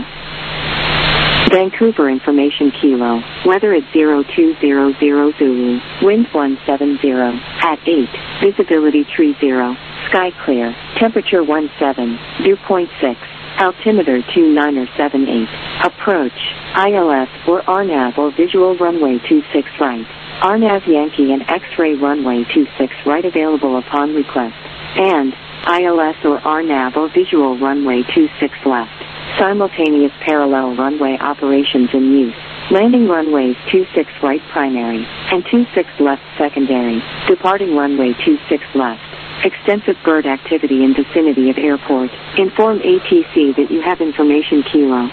Vancouver information Kilo. Weather at zero two zero zero Zulu. Wind one seven zero. At eight. Visibility tree zero. Sky clear. Temperature one seven. Dew point six. Altimeter two niner seven eight. Approach, I L S or R NAV or visual runway two six right. R NAV Yankee and X-ray runway two six right available upon request, and I L S or R NAV or visual runway two six left. Simultaneous parallel runway operations in use. Landing runways two six right primary and two six left secondary, departing runway two six left. Extensive bird activity in vicinity of airport. Inform A T C that you have information Kilo.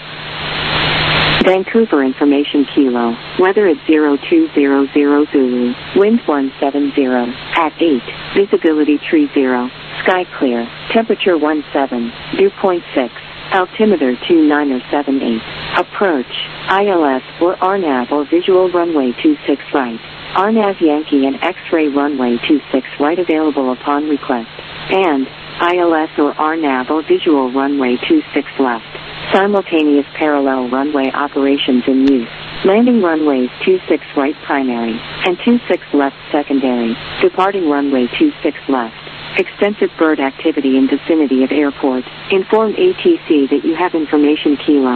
Vancouver information Kilo. Weather at zero two zero zero Zulu. Wind one seven zero. At eight. Visibility tree zero. Sky clear. Temperature one seven. Dew point six. Altimeter two niner seven eight. Approach, I L S or R NAV or visual runway two six right. R NAV Yankee and X-ray runway two six right available upon request, and I L S or R NAV or visual runway two six left. Simultaneous parallel runway operations in use. Landing runways two six right primary and two six left secondary, departing runway two six left. Extensive bird activity in vicinity of airport. Inform A T C that you have information Kilo.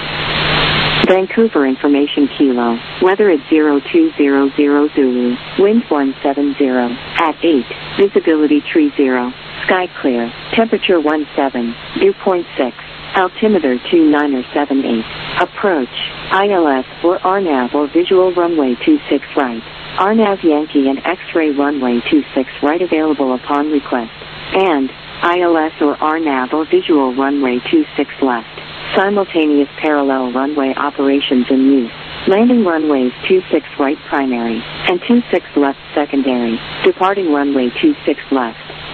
Vancouver information Kilo. Weather at zero two zero zero Zulu. Wind one seven zero. At eight. Visibility tree zero. Sky clear. Temperature one seven. Dew point six. Altimeter two niner seven eight. Approach, I L S or R NAV or visual runway two six right. R NAV Yankee and X-ray runway two six right available upon request, and I L S or R NAV or visual runway two six left. Simultaneous parallel runway operations in use. Landing runways two six right primary and two six left secondary, departing runway two six left.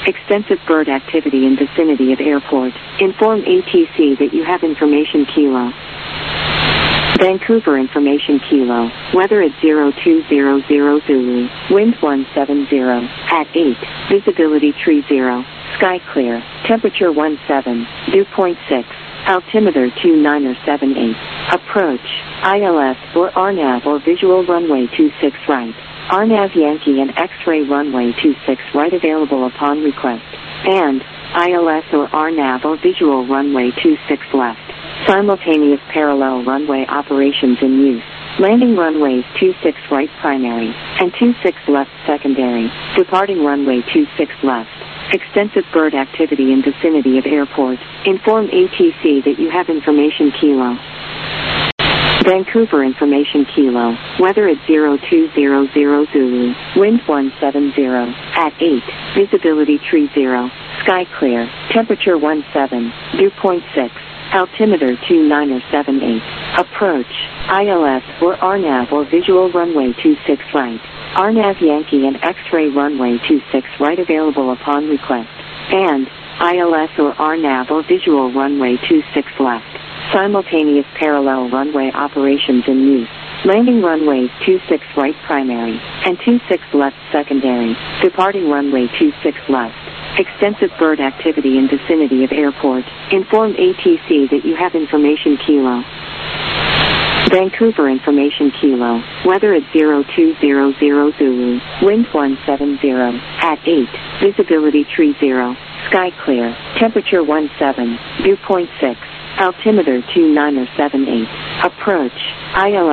Extensive bird activity in vicinity of airport. Inform A T C that you have information Kilo. Vancouver information Kilo. Weather at zero two zero zero Zulu. Wind one seven zero. At eight. Visibility tree zero. Sky clear. Temperature one seven. Dew point six. Altimeter two nine seven eight. Approach. I L S or R NAV or visual runway two six right. R NAV Yankee and X-ray runway two six right available upon request. And I L S or R NAV or visual runway two six left. Simultaneous parallel runway operations in use. Landing runways two six right primary and two six left secondary. Departing runway two six left. Extensive bird activity in vicinity of airport. Inform A T C that you have information Kilo. Vancouver information Kilo. Weather at zero two zero zero Zulu. Wind one seven zero. At eight. Visibility tree zero. Sky clear. Temperature one seven. Dew point six. Altimeter two nine seven eight. Approach. I L S or R NAV or visual runway two six right. R NAV Yankee and X-ray runway two six right available upon request. And I L S or R NAV or visual runway two six left. Simultaneous parallel runway operations in use. Landing runways two six right primary and two six left secondary. Departing runway two six left. Extensive bird activity in vicinity of airport. Inform A T C that you have information Kilo. Vancouver information Kilo. Weather at zero two zero zero Zulu. Wind one seven zero. At eight. Visibility tree zero. Sky clear. Temperature one seven. Dew point six. Altimeter two nine seven eight. Approach. I L S